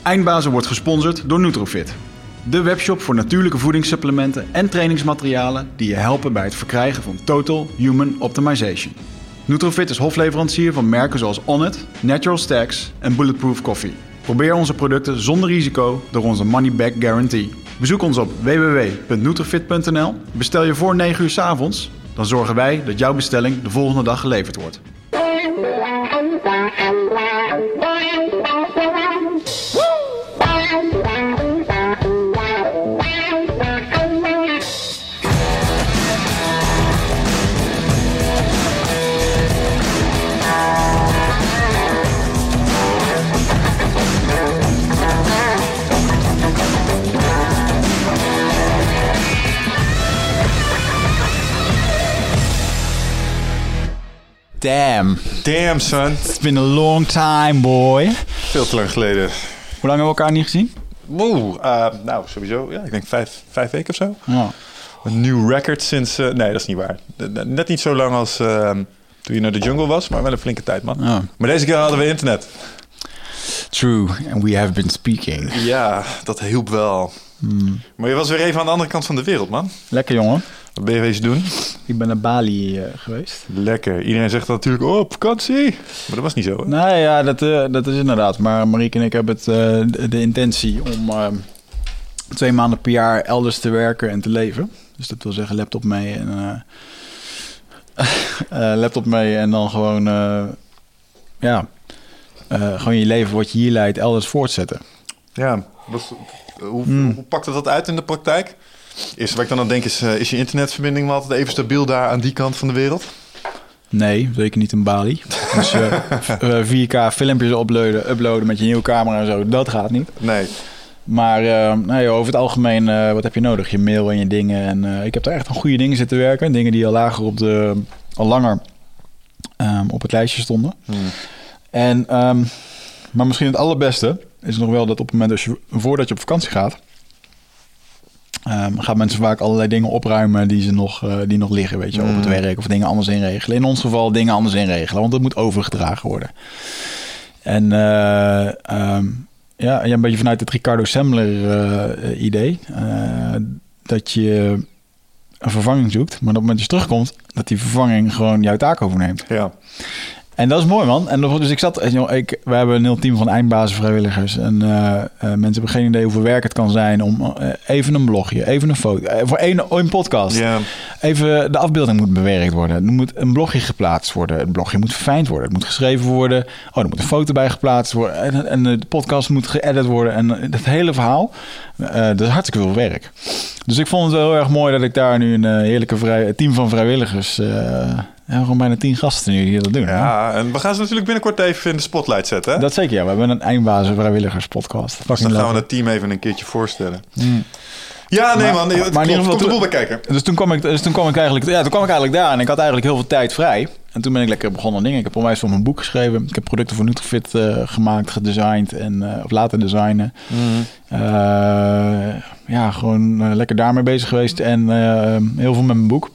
Eindbazen wordt gesponsord door Nutrofit. De webshop voor natuurlijke voedingssupplementen en trainingsmaterialen die je helpen bij het verkrijgen van Total Human Optimization. Nutrofit is hofleverancier van merken zoals Onnit, Natural Stacks en Bulletproof Coffee. Probeer onze producten zonder risico door onze money back guarantee. Bezoek ons op www.nutrofit.nl. Bestel je voor 9 uur 's avonds, dan zorgen wij dat jouw bestelling de volgende dag geleverd wordt. Damn, son. It's been a long time, boy. Veel te lang geleden. Hoe lang hebben we elkaar niet gezien? Nou, sowieso. Ja, ik denk 5 weken of zo. Ja. Een nieuw record sinds... nee, dat is niet waar. Net niet zo lang als toen je naar de jungle was, maar wel een flinke tijd, man. Oh. Maar deze keer hadden we internet. True, and we have been speaking. Ja, dat hielp wel. Maar je was weer even aan de andere kant van de wereld, man. Lekker, jongen. Wat ben je wezen doen? Ik ben naar Bali geweest. Lekker. Iedereen zegt dat natuurlijk, op vakantie. Maar dat was niet zo, hè? Nee, ja, dat is inderdaad. Maar Marieke en ik hebben de intentie om 2 maanden per jaar elders te werken en te leven. Dus dat wil zeggen laptop mee en dan gewoon, gewoon je leven wat je hier leidt elders voortzetten. Ja, hoe pakte dat uit in de praktijk? Eerst wat ik dan aan denk is je internetverbinding wel altijd even stabiel daar aan die kant van de wereld? Nee, zeker niet in Bali. Dus 4K filmpjes uploaden met je nieuwe camera en zo, dat gaat niet. Nee. Maar over het algemeen, wat heb je nodig? Je mail en je dingen. En ik heb daar echt aan goede dingen zitten werken. Dingen die al lager al langer op het lijstje stonden. En, maar misschien het allerbeste is nog wel dat op het moment voordat je op vakantie gaat, gaan mensen vaak allerlei dingen opruimen die nog liggen, weet je, op het werk of dingen anders inregelen. In ons geval dingen anders inregelen, want het moet overgedragen worden. En een beetje vanuit het Ricardo Semler idee, dat je een vervanging zoekt, maar op het moment dat je terugkomt, dat die vervanging gewoon jouw taak overneemt. Ja. En dat is mooi, man. En dus we hebben een heel team van eindbazen vrijwilligers. En mensen hebben geen idee hoeveel werk het kan zijn om even een blogje, even een foto, voor één podcast. Yeah. Even de afbeelding moet bewerkt worden. Er moet een blogje geplaatst worden. Het blogje moet verfijnd worden. Het moet geschreven worden. Er moet een foto bij geplaatst worden. En de podcast moet geëdit worden. En het hele verhaal, dat is hartstikke veel werk. Dus ik vond het wel heel erg mooi dat ik daar nu een heerlijke team van vrijwilligers... gewoon bijna 10 gasten nu die dat doen. Ja, en we gaan ze natuurlijk binnenkort even in de spotlight zetten. Hè? Dat zeker, ja. We hebben een eindbazen vrijwilligers podcast. Dus dan gaan we het team even een keertje voorstellen. Ja, nee man. Maar in komt de boel bij kijken. Dus toen kwam ik eigenlijk daar en ik had eigenlijk heel veel tijd vrij. En toen ben ik lekker begonnen dingen. Ik heb onwijs voor mijn boek geschreven. Ik heb producten voor Nutrofit gemaakt, gedesigned of laten designen. Gewoon lekker daarmee bezig geweest. En heel veel met mijn boek.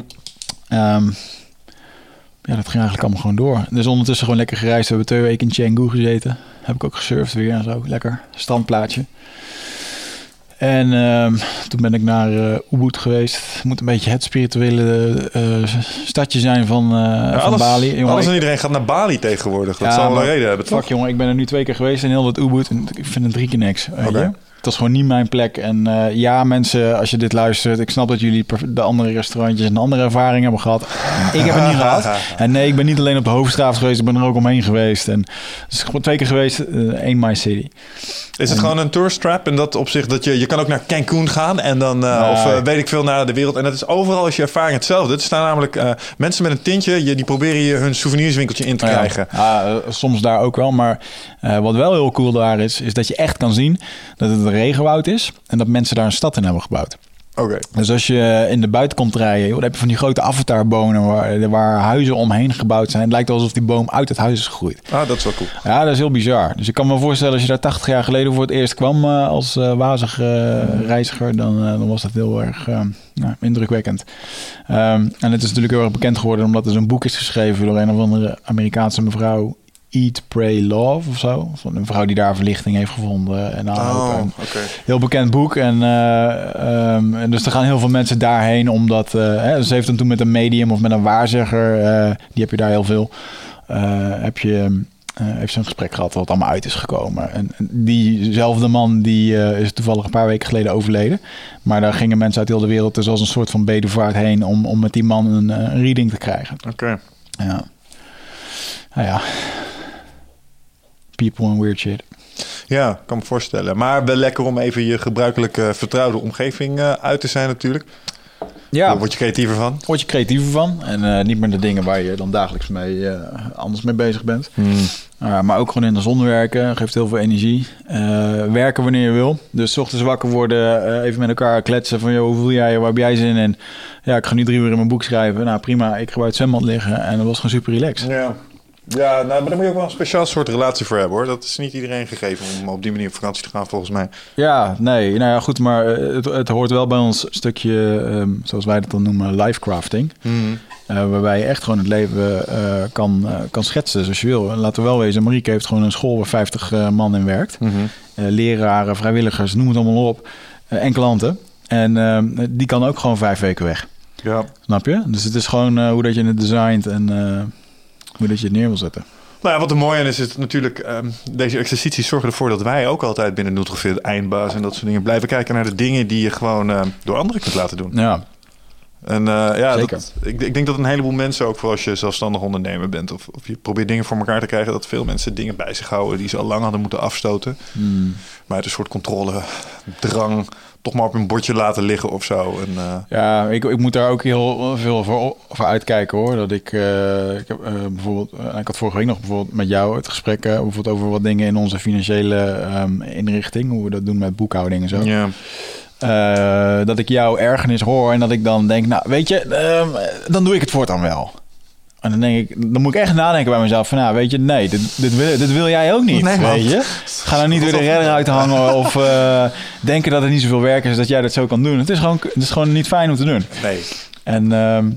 Dat ging eigenlijk allemaal gewoon door. Dus ondertussen gewoon lekker gereisd. We hebben 2 weken in Canggu gezeten. Heb ik ook gesurfd weer en zo. Lekker strandplaatje. En toen ben ik naar Ubud geweest. Het moet een beetje het spirituele stadje zijn van Bali. Jongen, alles en iedereen gaat naar Bali tegenwoordig. Dat zal wel een reden hebben, toch? Fuck, jongen, ik ben er nu 2 keer geweest in heel dat Ubud. En ik vind het 3 keer niks. Okay. Dat is gewoon niet mijn plek. En mensen, als je dit luistert, ik snap dat jullie de andere restaurantjes een andere ervaring hebben gehad. Ik heb het niet gehad. En nee, ik ben niet alleen op de Hoofdstraat geweest, ik ben er ook omheen geweest. En dus gewoon 2 keer geweest in my city. Is het gewoon een tourist trap in dat opzicht dat je kan ook naar Cancun gaan en dan weet ik veel naar de wereld. En dat is overal is je ervaring hetzelfde. Er staan namelijk mensen met een tintje, die proberen je hun souvenirswinkeltje in te krijgen. Soms daar ook wel, maar wat wel heel cool daar is dat je echt kan zien dat het een regenwoud is en dat mensen daar een stad in hebben gebouwd. Okay. Dus als je in de buiten komt rijden, dan heb je van die grote avatarbomen waar huizen omheen gebouwd zijn. Het lijkt alsof die boom uit het huis is gegroeid. Ah, dat is wel cool. Ja, dat is heel bizar. Dus ik kan me voorstellen, als je daar 80 jaar geleden voor het eerst kwam als wazig reiziger, dan was dat heel erg indrukwekkend. En het is natuurlijk heel erg bekend geworden omdat er zo'n boek is geschreven door een of andere Amerikaanse mevrouw, Eat, Pray, Love of zo. Van een vrouw die daar verlichting heeft gevonden. En een heel bekend boek. En dus er gaan heel veel mensen daarheen omdat... ze heeft dan toen met een medium of met een waarzegger... die heb je daar heel veel... heeft ze een gesprek gehad wat allemaal uit is gekomen. En diezelfde man die is toevallig een paar weken geleden overleden. Maar daar gingen mensen uit heel de wereld dus als een soort van bedevaart heen... om met die man een reading te krijgen. Oké. Ja. Nou ja. People and weird shit. Ja, kan me voorstellen. Maar wel lekker om even je gebruikelijke vertrouwde omgeving uit te zijn natuurlijk. Ja. Daar word je creatiever van. Word je creatiever van. En niet meer de dingen waar je dan dagelijks anders mee bezig bent. Maar ook gewoon in de zon werken. Geeft heel veel energie. Werken wanneer je wil. Dus 's ochtends wakker worden. Even met elkaar kletsen. Van, joh, hoe voel jij je? Waar heb jij zin in? Ja, ik ga nu 3 uur in mijn boek schrijven. Nou, prima. Ik ga bij het zwembad liggen. En dat was gewoon super relaxed. Ja, maar daar moet je ook wel een speciaal soort relatie voor hebben, hoor. Dat is niet iedereen gegeven om op die manier op vakantie te gaan, volgens mij. Ja, nee. Nou ja, goed. Maar het hoort wel bij ons stukje, zoals wij dat dan noemen, lifecrafting. Waarbij je echt gewoon het leven kan schetsen zoals je wil. En laten we wel wezen, Marieke heeft gewoon een school waar 50 man in werkt. Leraren, vrijwilligers, noem het allemaal op. En klanten. En die kan ook gewoon 5 weken weg. Ja. Snap je? Dus het is gewoon hoe dat je het designt en hoe dat je het neer wil zetten. Nou ja, wat er mooi aan is natuurlijk... deze exercities zorgen ervoor dat wij ook altijd binnen Nutrofit eindbaas en dat soort dingen blijven kijken naar de dingen die je gewoon door anderen kunt laten doen. Ja. En zeker. Ik denk dat een heleboel mensen, ook voor als je zelfstandig ondernemer bent of je probeert dingen voor elkaar te krijgen, dat veel mensen dingen bij zich houden die ze al lang hadden moeten afstoten. Maar het is een soort controle, drang, toch maar op een bordje laten liggen of zo. En, ja, ik moet daar ook heel veel voor uitkijken, hoor. Dat ik heb bijvoorbeeld, ik had vorige week nog bijvoorbeeld met jou het gesprek bijvoorbeeld over wat dingen in onze financiële inrichting, hoe we dat doen met boekhouding en zo. Ja. Dat ik jouw ergernis hoor en dat ik dan denk, nou, weet je, dan doe ik het voortaan wel. En dan denk ik, dan moet ik echt nadenken bij mezelf van, nou, weet je, nee, dit wil jij ook niet, nee, weet je. Ga nou niet weer de redder uithangen of denken dat het niet zoveel werk is dat jij dat zo kan doen. Het is gewoon niet fijn om te doen. Nee. En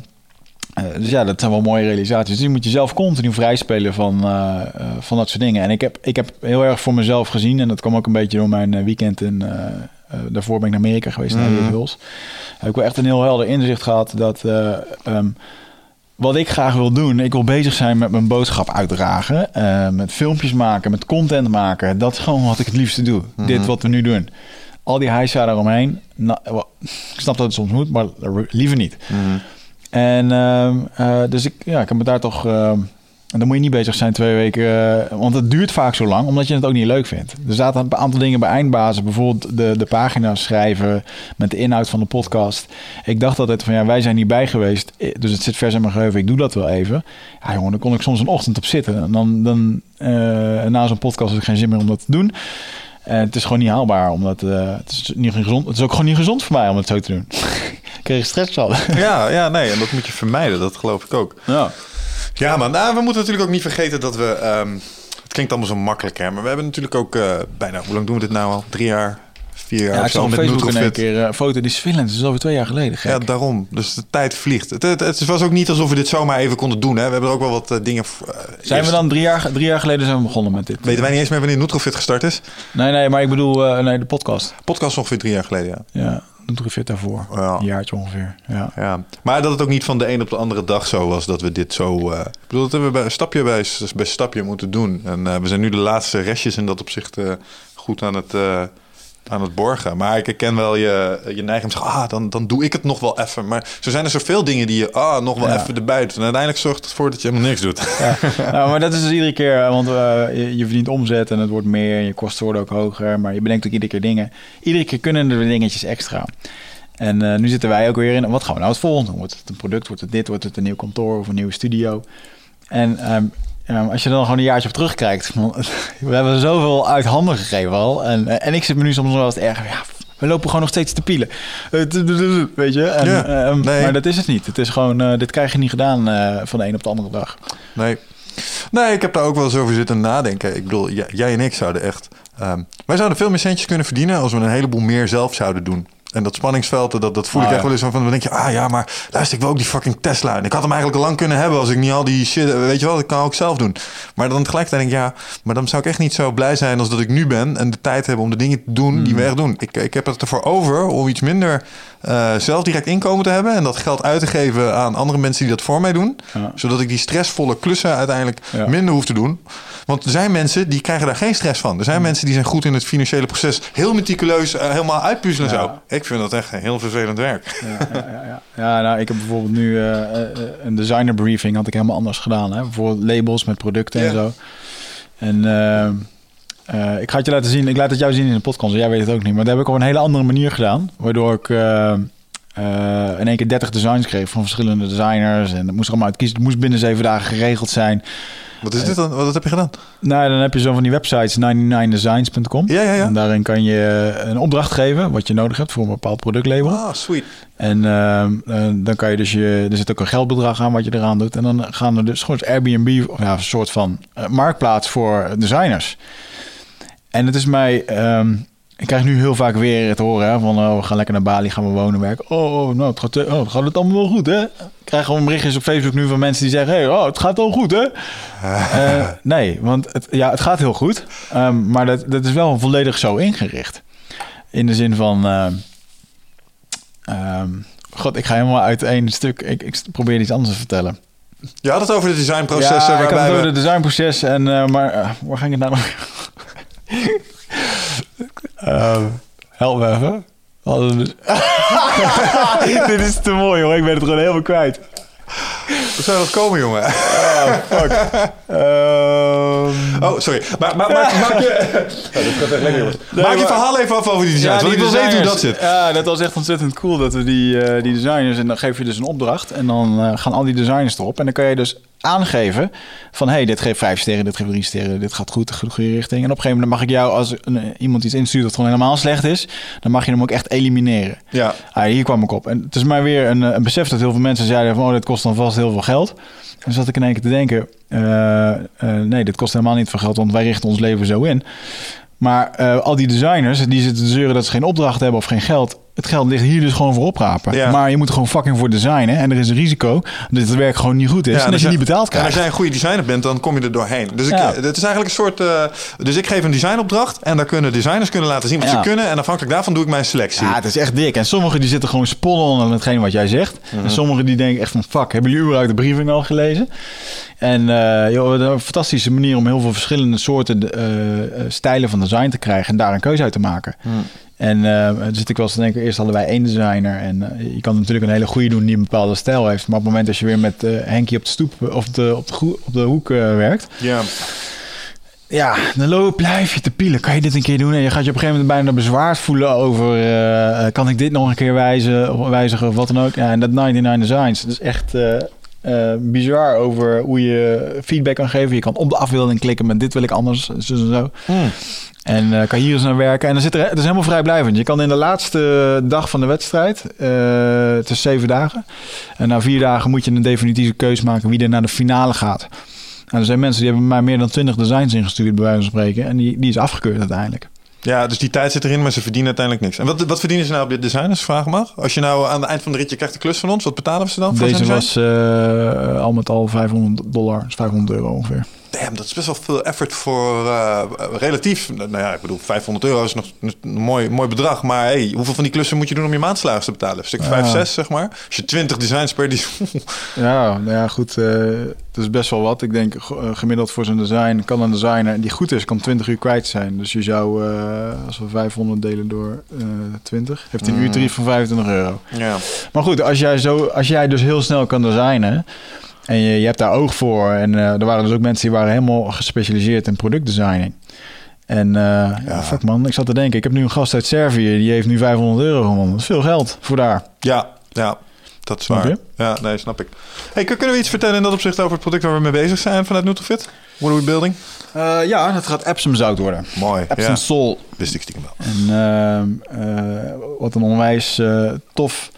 dus ja, dat zijn wel mooie realisaties. Dus je moet jezelf continu vrijspelen van dat soort dingen. En ik heb heel erg voor mezelf gezien, en dat kwam ook een beetje door mijn weekend in... daarvoor ben ik naar Amerika geweest, naar Hills. Heb ik wel echt een heel helder inzicht gehad dat wat ik graag wil doen, ik wil bezig zijn met mijn boodschap uitdragen, met filmpjes maken, met content maken. Dat is gewoon wat ik het liefste doe. Dit wat we nu doen. Al die heisa daaromheen, ik snap dat het soms moet, maar liever niet. En dus ik heb me daar toch... En dan moet je niet bezig zijn 2 weken, want het duurt vaak zo lang, omdat je het ook niet leuk vindt. Er zaten een aantal dingen bij eindbazen, bijvoorbeeld de pagina's schrijven met de inhoud van de podcast. Ik dacht altijd van, ja, wij zijn niet bij geweest, dus het zit vers in mijn geheugen, ik doe dat wel even. Ja, jongen, dan kon ik soms een ochtend op zitten. En dan na zo'n podcast heb ik geen zin meer om dat te doen. En het is gewoon niet haalbaar, omdat het is niet gezond. Het is ook gewoon niet gezond voor mij om het zo te doen. Ik kreeg stress van. Ja, nee, en dat moet je vermijden, dat geloof ik ook. Ja. Ja, man. Nou, we moeten natuurlijk ook niet vergeten dat we... het klinkt allemaal zo makkelijk, hè. Maar we hebben natuurlijk ook bijna... Hoe lang doen we dit nou al? 3 jaar? 4 jaar? Ja, ik zag op Facebook Nutrofit. in een keer een foto die Swillens. Dat is over 2 jaar geleden. Gek. Ja, daarom. Dus de tijd vliegt. Het was ook niet alsof we dit zomaar even konden doen, hè. We hebben er ook wel wat dingen... Zijn we dan 3 jaar geleden zijn we begonnen met dit? Weten wij niet eens meer wanneer Nutrofit gestart is? Nee, maar ik bedoel... de podcast. Podcast ongeveer 3 jaar geleden, ja. Ja. Nutrofit daarvoor. Ja. Een jaartje ongeveer. Ja. Maar dat het ook niet van de een op de andere dag zo was dat we dit zo... ik bedoel, dat hebben we stapje bij stapje moeten doen. En we zijn nu de laatste restjes in dat opzicht goed aan het borgen. Maar ik herken wel je neiging om te zeggen, dan doe ik het nog wel even. Maar zo zijn er zoveel dingen die je nog wel even erbij doet. En uiteindelijk zorgt het ervoor dat je helemaal niks doet. Ja. Nou, maar dat is dus iedere keer, want je verdient omzet en het wordt meer en je kosten worden ook hoger. Maar je bedenkt ook iedere keer dingen. Iedere keer kunnen er dingetjes extra. En nu zitten wij ook weer in, wat gaan we nou het volgende? Wordt het een product, wordt het dit, wordt het een nieuw kantoor of een nieuwe studio? En als je dan gewoon een jaartje op terugkijkt, we hebben zoveel uit handen gegeven al. En ik zit me nu soms nog wel eens erger. Ja, we lopen gewoon nog steeds te pielen. Weet je? En, nee. Maar dat is het niet. Het is gewoon, dit krijg je niet gedaan van de een op de andere dag. Nee, ik heb daar ook wel eens over zitten nadenken. Ik bedoel, jij en ik zouden echt... wij zouden veel meer centjes kunnen verdienen als we een heleboel meer zelf zouden doen. En dat spanningsveld, dat voel ik echt wel eens van. Dan denk je, maar luister, ik wil ook die fucking Tesla. En ik had hem eigenlijk al lang kunnen hebben als ik niet al die shit... Weet je wel, dat kan ik ook zelf doen. Maar dan tegelijkertijd denk ik, maar dan zou ik echt niet zo blij zijn als dat ik nu ben. En de tijd heb om de dingen te doen die we echt doen. Ik heb het ervoor over om iets minder zelf direct inkomen te hebben. En dat geld uit te geven aan andere mensen die dat voor mij doen. Ja. Zodat ik die stressvolle klussen uiteindelijk minder hoef te doen. Want er zijn mensen die krijgen daar geen stress van. Er zijn mensen die zijn goed in het financiële proces. Heel meticuleus, helemaal uitpuzzelen zo. Ik vind dat echt een heel vervelend werk. Ja, nou, ik heb bijvoorbeeld nu een designer briefing had ik helemaal anders gedaan. Hè? Bijvoorbeeld labels met producten en zo. En ik ga het je laten zien. Ik laat het jou zien in de podcast. Jij weet het ook niet. Maar dat heb ik op een hele andere manier gedaan. Waardoor ik in één keer 30 designs kreeg van verschillende designers. En dat moest er allemaal uitkiezen. Het moest binnen 7 dagen geregeld zijn. Wat is dit dan? Wat heb je gedaan? Nou, dan heb je zo van die websites 99designs.com. Ja. En daarin kan je een opdracht geven wat je nodig hebt voor een bepaald productlabel. Ah, sweet. En dan kan je dus er zit ook een geldbedrag aan wat je eraan doet. En dan gaan er dus gewoon Airbnb, een soort van marktplaats voor designers. En het is mij... ik krijg nu heel vaak weer te horen hè, van we gaan lekker naar Bali, gaan we wonen, werken. Het gaat het allemaal wel goed, hè? Ik krijg gewoon berichtjes op Facebook nu van mensen die zeggen... het gaat al goed, hè? Nee, want het gaat heel goed. Maar dat is wel volledig zo ingericht. In de zin van... ik ga helemaal uit één stuk. Ik probeer iets anders te vertellen. Je had het over het designproces. Ja, ik had het over het designproces. Maar waar ging het nou nog? Help me even. Dit is te mooi, hoor. Ik ben het gewoon helemaal kwijt. Hoe zou dat komen, jongen? Fuck. Sorry. Maak je... dat gaat echt lekker, jongens. Maak je verhaal even af over die designs. Want ik wil weten hoe dat zit. Ja, dat was echt ontzettend cool dat we die designers... En dan geef je dus een opdracht. En dan gaan al die designers erop. En dan kan je dus aangeven van... dit geeft 5 sterren, dit geeft 3 sterren. Dit gaat goed, de goede richting. En op een gegeven moment mag ik jou... Als iemand iets instuurt dat gewoon helemaal slecht is... dan mag je hem ook echt elimineren. Ja. Hier kwam ik op. En het is maar weer een besef dat heel veel mensen zeiden... van dit kost dan vast heel veel geld. En dan zat ik in één keer te denken... nee, dit kost helemaal niet veel geld... want wij richten ons leven zo in. Maar al die designers die zitten te zeuren... dat ze geen opdracht hebben of geen geld... Het geld ligt hier dus gewoon voor oprapen. Ja. Maar je moet er gewoon fucking voor designen. En er is een risico dat het werk gewoon niet goed is. En als je niet betaald krijgt. En als jij een goede designer bent, dan kom je er doorheen. Dus het is eigenlijk een soort... dus ik geef een designopdracht. En daar kunnen designers laten zien wat ze kunnen. En afhankelijk daarvan doe ik mijn selectie. Ja, het is echt dik. En sommigen die zitten gewoon spot-on aan hetgeen wat jij zegt. Mm-hmm. En sommigen die denken echt van... Fuck, hebben jullie überhaupt de briefing al gelezen? En een fantastische manier om heel veel verschillende soorten stijlen van design te krijgen. En daar een keuze uit te maken. Mm. En dan zit ik wel eens te denken, eerst hadden wij 1 designer. En je kan natuurlijk een hele goede doen die een bepaalde stijl heeft. Maar op het moment dat je weer met Henkie op de stoep of op de hoek werkt... Ja, dan blijf je te pielen. Kan je dit een keer doen? En je gaat je op een gegeven moment bijna bezwaard voelen over... kan ik dit nog een keer wijzigen of wat dan ook? Ja, en dat 99 Designs, dat is echt... bizar over hoe je feedback kan geven. Je kan op de afbeelding klikken met dit wil ik anders, zo en zo. En kan hier eens naar werken. En dan het is helemaal vrijblijvend. Je kan in de laatste dag van de wedstrijd, het is 7 dagen. En na 4 dagen moet je een definitieve keuze maken wie er naar de finale gaat. En er zijn mensen die hebben mij meer dan 20 designs ingestuurd, bij wijze van spreken. En die is afgekeurd uiteindelijk. Ja, dus die tijd zit erin, maar ze verdienen uiteindelijk niks. En wat verdienen ze nou op dit design, als vraag mag? Als je nou aan het eind van de rit, je krijgt de klus van ons, wat betalen we ze dan? Deze was al met al $500, dus €500 ongeveer. Damn, dat is best wel veel effort voor relatief. Nou ja, ik bedoel, €500 is nog een mooi bedrag. Maar hey, hoeveel van die klussen moet je doen om je maandsalariis te betalen? Een stuk 5, 6, zeg maar. Als je 20 designs per Ja, goed. Het is best wel wat. Ik denk gemiddeld voor zo'n design kan een designer die goed is, kan 20 uur kwijt zijn. Dus je zou, als we 500 delen door 20, heeft hij een uurtarief van €25. Ja. Maar goed, als jij dus heel snel kan designen... En je hebt daar oog voor. En er waren dus ook mensen die waren helemaal gespecialiseerd in productdesigning. En fuck man, ik zat te denken. Ik heb nu een gast uit Servië. Die heeft nu €500 gewonnen. Dat is veel geld voor daar. Ja, dat is waar. Ja, nee, snap ik. Hey, kunnen we iets vertellen in dat opzicht over het product waar we mee bezig zijn vanuit Nutrofit? What are we building? Ja, dat gaat Epsom zout worden. Mooi. Epsom Sol. Wist ik stiekem wel. En wat een onwijs tof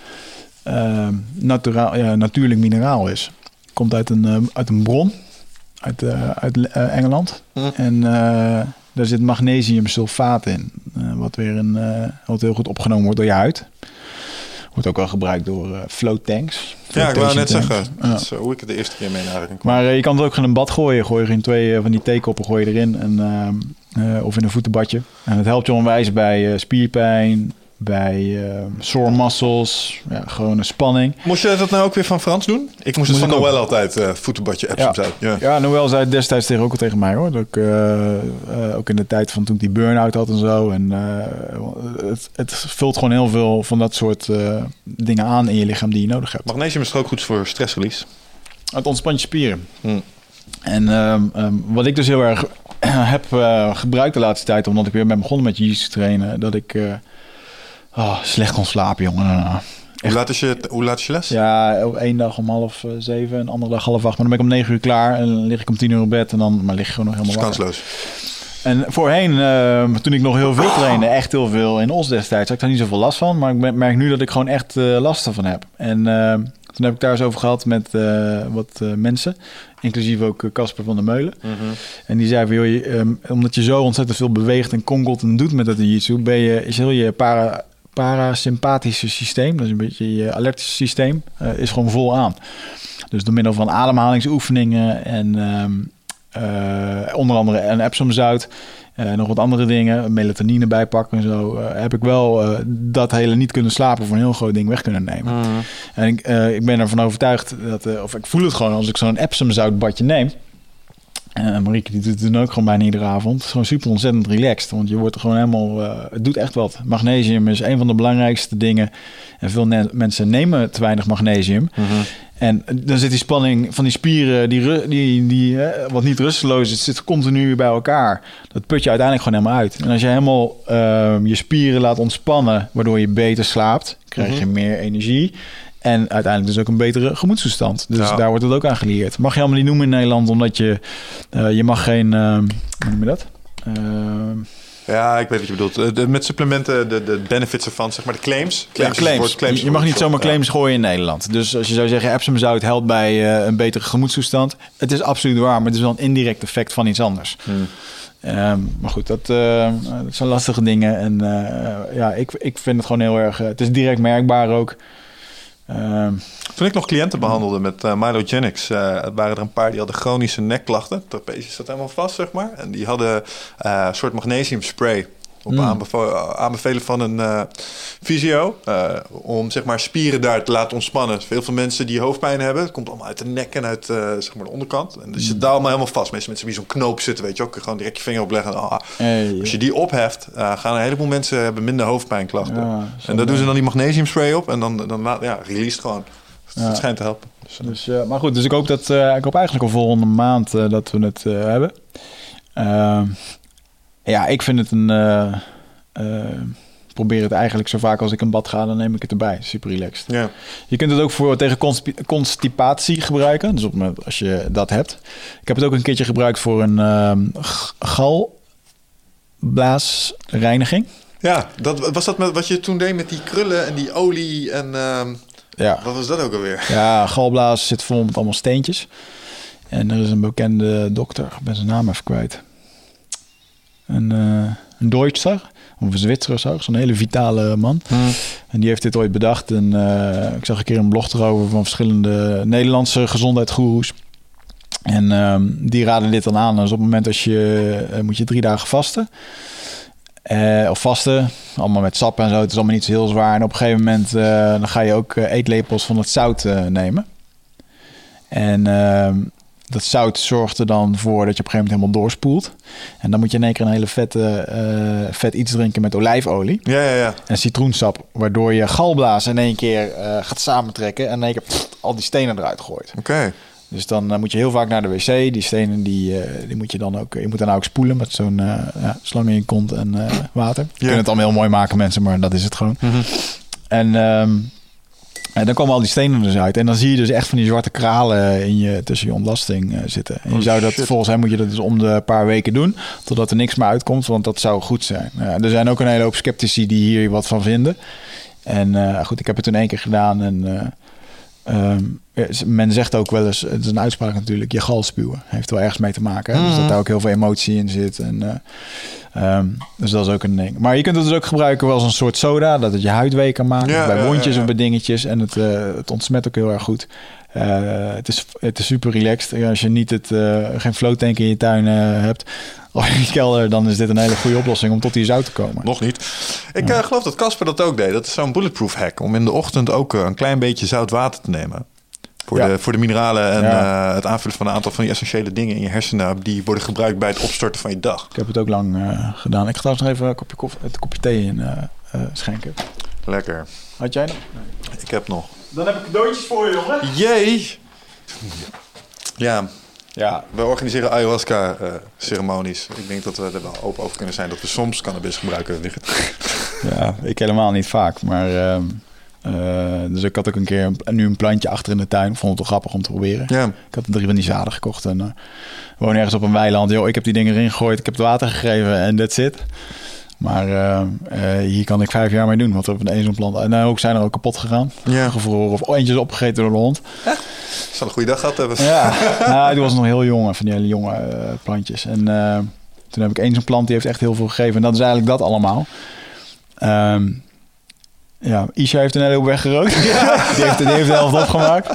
natuurlijk mineraal is. Komt uit een bron uit Engeland. En daar zit magnesiumsulfaat in. wat heel goed opgenomen wordt door je huid. Wordt ook wel gebruikt door float tanks. Ja, ik wou net tanks. zeggen. Dat is hoe ik het de eerste keer mee naar kwam. Maar je kan het ook in een bad gooien. Gooi je in 2 van die theekoppen gooi je erin. Of in een voetenbadje. En het helpt je onwijs bij spierpijn, bij sore muscles, gewoon een spanning. Moest je dat nou ook weer van Frans doen? Ik moest het van Noël altijd, voetenbadje, Epsom zout. Ja, Noël zei het destijds ook al tegen mij hoor. Dat ik, ook in de tijd van toen ik die burn-out had en zo. En het vult gewoon heel veel van dat soort dingen aan in je lichaam die je nodig hebt. Magnesium is toch ook goed voor stressrelease? Het ontspant je spieren. En wat ik dus heel erg heb gebruikt de laatste tijd, omdat ik weer ben begonnen met jiu-jitsu trainen, dat ik slecht kon slapen, jongen. Hoe laat is je les? Ja, 1 dag om 6:30, een andere dag 7:30. Maar dan ben ik om 9 uur klaar en dan lig ik om 10 uur op bed en dan lig ik gewoon nog helemaal wakker. Kansloos. En voorheen, toen ik nog heel veel trainde, echt heel veel in Os destijds, had ik daar niet zoveel last van. Maar ik merk nu dat ik gewoon echt last ervan heb. En toen heb ik daar eens over gehad met wat mensen, inclusief ook Casper van der Meulen. Mm-hmm. En die zei van, joh, omdat je zo ontzettend veel beweegt en konkelt en doet met dat jiu-jitsu, is heel je parasympathische systeem, dat is een beetje je alertische systeem, is gewoon vol aan. Dus door middel van ademhalingsoefeningen en onder andere een Epsom-zout, nog wat andere dingen, melatonine bijpakken en zo, heb ik wel dat hele niet kunnen slapen voor een heel groot ding weg kunnen nemen. Mm-hmm. En ik ben ervan overtuigd of ik voel het gewoon als ik zo'n Epsom-zoutbadje neem. Marieke die doet het dan ook gewoon bijna iedere avond. Het is gewoon super ontzettend relaxed. Want je wordt er gewoon helemaal... het doet echt wat. Magnesium is een van de belangrijkste dingen. En veel mensen nemen te weinig magnesium. Mm-hmm. En dan zit die spanning van die spieren... die wat niet rusteloos is, zit continu bij elkaar. Dat put je uiteindelijk gewoon helemaal uit. En als je helemaal je spieren laat ontspannen... waardoor je beter slaapt... krijg je meer energie... En uiteindelijk dus ook een betere gemoedstoestand. Dus daar wordt het ook aan geleerd. Mag je helemaal niet noemen in Nederland, omdat je mag geen... hoe noem je dat? Ja, ik weet wat je bedoelt. Met supplementen, de benefits ervan, zeg maar de claims. Claims. Je mag niet zomaar claims gooien in Nederland. Dus als je zou zeggen, Epsom zout helpt bij een betere gemoedstoestand. Het is absoluut waar, maar het is wel een indirect effect van iets anders. Maar goed, dat zijn lastige dingen. En ik vind het gewoon heel erg... het is direct merkbaar ook. Toen ik nog cliënten behandelde met Mylogenics, waren er een paar die hadden chronische nekklachten. Trapezius zat helemaal vast, zeg maar. En die hadden een soort magnesium spray op aanbevelen van een fysio. Om zeg maar spieren daar te laten ontspannen. Heel veel mensen die hoofdpijn hebben, het komt allemaal uit de nek en uit zeg maar de onderkant. En dus zit daar allemaal helemaal vast. Meestal mensen die zo'n knoop zitten, weet je ook. Gewoon direct je vinger opleggen. Als je die opheft, gaan een heleboel mensen hebben minder hoofdpijnklachten. Ja, en daar doen ze dan die magnesium spray op. En dan release gewoon. Het schijnt te helpen. Maar goed, dus ik hoop eigenlijk al volgende maand dat we het hebben. Ik vind het probeer het eigenlijk zo vaak als ik in bad ga, dan neem ik het erbij. Super relaxed. Ja. Je kunt het ook tegen constipatie gebruiken. Dus als je dat hebt. Ik heb het ook een keertje gebruikt voor een galblaasreiniging. Ja, was dat met wat je toen deed met die krullen en die olie en... Wat was dat ook alweer? Ja, galblaas zit vol met allemaal steentjes. En er is een bekende dokter, ik ben zijn naam even kwijt. Een Duitser, of een Zwitser, zo'n hele vitale man. En die heeft dit ooit bedacht. En ik zag een keer een blog erover van verschillende Nederlandse gezondheidsgoeroes. En die raden dit dan aan. Dus op het moment moet je 3 dagen vasten. Of vasten, allemaal met sap en zo. Het is allemaal niet zo heel zwaar. En op een gegeven moment dan ga je ook eetlepels van het zout nemen. En dat zout zorgt er dan voor dat je op een gegeven moment helemaal doorspoelt. En dan moet je in één keer een hele vet iets drinken met olijfolie. Ja. En citroensap, waardoor je galblaas in één keer gaat samentrekken. En in één keer al die stenen eruit gooit. Oké. Dus dan moet je heel vaak naar de wc. Die stenen die moet je dan ook... Je moet daarna ook spoelen met zo'n slang in je kont en water. Je kunt het allemaal heel mooi maken, mensen, maar dat is het gewoon. Mm-hmm. En dan komen al die stenen dus uit. En dan zie je dus echt van die zwarte kralen tussen je ontlasting zitten. En je zou dat, volgens hem moet je dat dus om de paar weken doen. Totdat er niks meer uitkomt, want dat zou goed zijn. Er zijn ook een hele hoop sceptici die hier wat van vinden. En goed, ik heb het toen 1 keer gedaan. En Men zegt ook wel eens, het is een uitspraak natuurlijk, je gal spuwen. Heeft er wel ergens mee te maken. Hè? Dus dat daar ook heel veel emotie in zit. En, dus dat is ook een ding. Maar je kunt het dus ook gebruiken wel als een soort soda, dat het je huid week kan maken. Bij wondjes of bij dingetjes. En het ontsmet ook heel erg goed. Het is super relaxed. Als je niet geen floattank in je tuin hebt of in je kelder, dan is dit een hele goede oplossing om tot die zout te komen. Nog niet. Ik geloof dat Casper dat ook deed. Dat is zo'n bulletproof hack om in de ochtend ook een klein beetje zout water te nemen. Voor de mineralen en het aanvullen van een aantal van die essentiële dingen in je hersenen die worden gebruikt bij het opstarten van je dag. Ik heb het ook lang gedaan. Ik ga trouwens nog even een kopje thee in schenken. Lekker. Had jij nog? Nee. Ik heb nog. Dan heb ik cadeautjes voor je, jongen. Jee! Ja, we organiseren ayahuasca-ceremonies. Ik denk dat we er wel open over kunnen zijn dat we soms cannabis gebruiken. Ja, ik helemaal niet vaak, maar... dus ik had ook een keer nu een plantje achter in de tuin. Vond het wel grappig om te proberen. Ja. Ik had 3 van die zaden gekocht en we wonen ergens op een weiland. Ik heb die dingen erin gegooid, ik heb het water gegeven en that's it. Maar hier kan ik 5 jaar mee doen. Want we hebben zo'n plant. En ook zijn er ook kapot gegaan. Ja. Gevroren of eentjes opgegeten door de hond. Zal een goede dag gehad hebben. Ja, die was nog heel jong. Van die hele jonge plantjes. En toen heb ik zo'n plant die heeft echt heel veel gegeven. En dat is eigenlijk dat allemaal. Isha heeft een hele hoop weggerookt. Ja. die heeft de helft opgemaakt.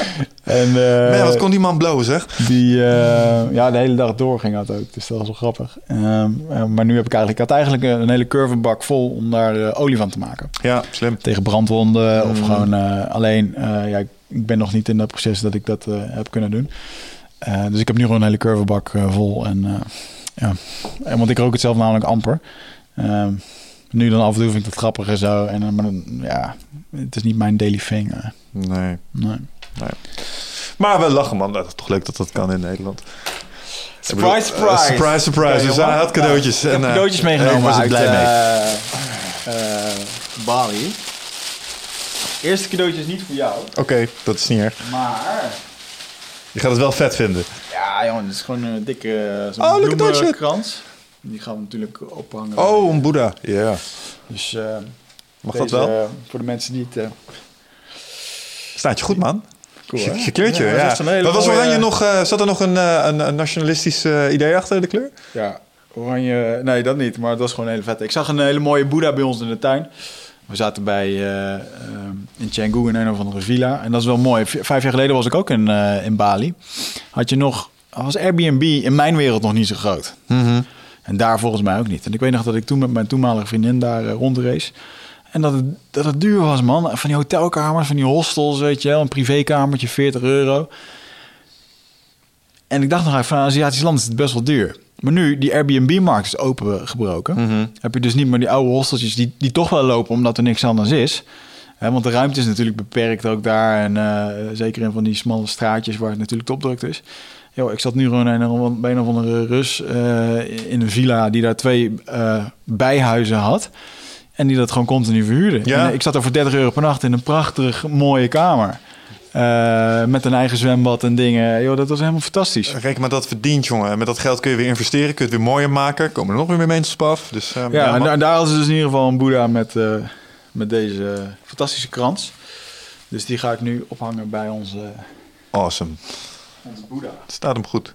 En, wat kon die man blowen, zeg? De hele dag door ging dat ook. Dus dat was wel grappig. Maar nu had ik eigenlijk een hele curvebak vol om daar olie van te maken. Ja, slim. Tegen brandwonden of gewoon alleen. Ik ben nog niet in dat proces dat ik dat heb kunnen doen. Dus ik heb nu gewoon een hele curvebak vol. Want ik rook het zelf namelijk amper. Nu dan af en toe vind ik dat grappig en zo. Het is niet mijn daily thing. Nee. Maar we lachen, man. Dat is toch leuk dat dat kan in Nederland. Surprise. Surprise. Dus hij had cadeautjes. Ik heb cadeautjes meegenomen. Ik was er blij mee. Bali. Eerste cadeautje is niet voor jou. Oké, dat is niet erg. Maar... Je gaat het wel vet vinden. Ja, jongen. Het is gewoon een dikke bloemenkrans. Die gaan we natuurlijk ophangen. Oh, een Boeddha. Ja. Yeah. Dus mag dat wel? Voor de mensen die het... Staat je goed, man. Cool, hè? Je kleurtje, ja. Maar was oranje nog... zat er nog een nationalistisch idee achter de kleur? Ja, oranje... Nee, dat niet. Maar het was gewoon een hele vette. Ik zag een hele mooie Boeddha bij ons in de tuin. We zaten in Canggu in een of andere villa. En dat is wel mooi. 5 jaar geleden was ik ook in Bali. Was Airbnb in mijn wereld nog niet zo groot. Mm-hmm. En daar volgens mij ook niet. En ik weet nog dat ik toen met mijn toenmalige vriendin daar rondrees. En dat het duur was, man. Van die hotelkamers, van die hostels, weet je wel. Een privékamertje, €40. En ik dacht nog even, van een Aziatisch land is het best wel duur. Maar nu, die Airbnb-markt is opengebroken. Mm-hmm. Heb je dus niet meer die oude hosteltjes die toch wel lopen, omdat er niks anders is. Want de ruimte is natuurlijk beperkt ook daar. En zeker in van die smalle straatjes waar het natuurlijk topdruk is. Ik zat nu gewoon bij een of andere Rus in een villa die daar 2 bijhuizen had. En die dat gewoon continu verhuurde. Ja. En ik zat er voor €30 per nacht in een prachtig mooie kamer. Met een eigen zwembad en dingen. Dat was helemaal fantastisch. Reken maar dat verdient, jongen. En met dat geld kun je weer investeren. Kun je het weer mooier maken. Komen er nog weer meer mensen op af. Dus, en daar hadden ze dus in ieder geval een Boeddha met deze fantastische krans. Dus die ga ik nu ophangen bij onze... Awesome. Onze Boeddha. Het staat hem goed.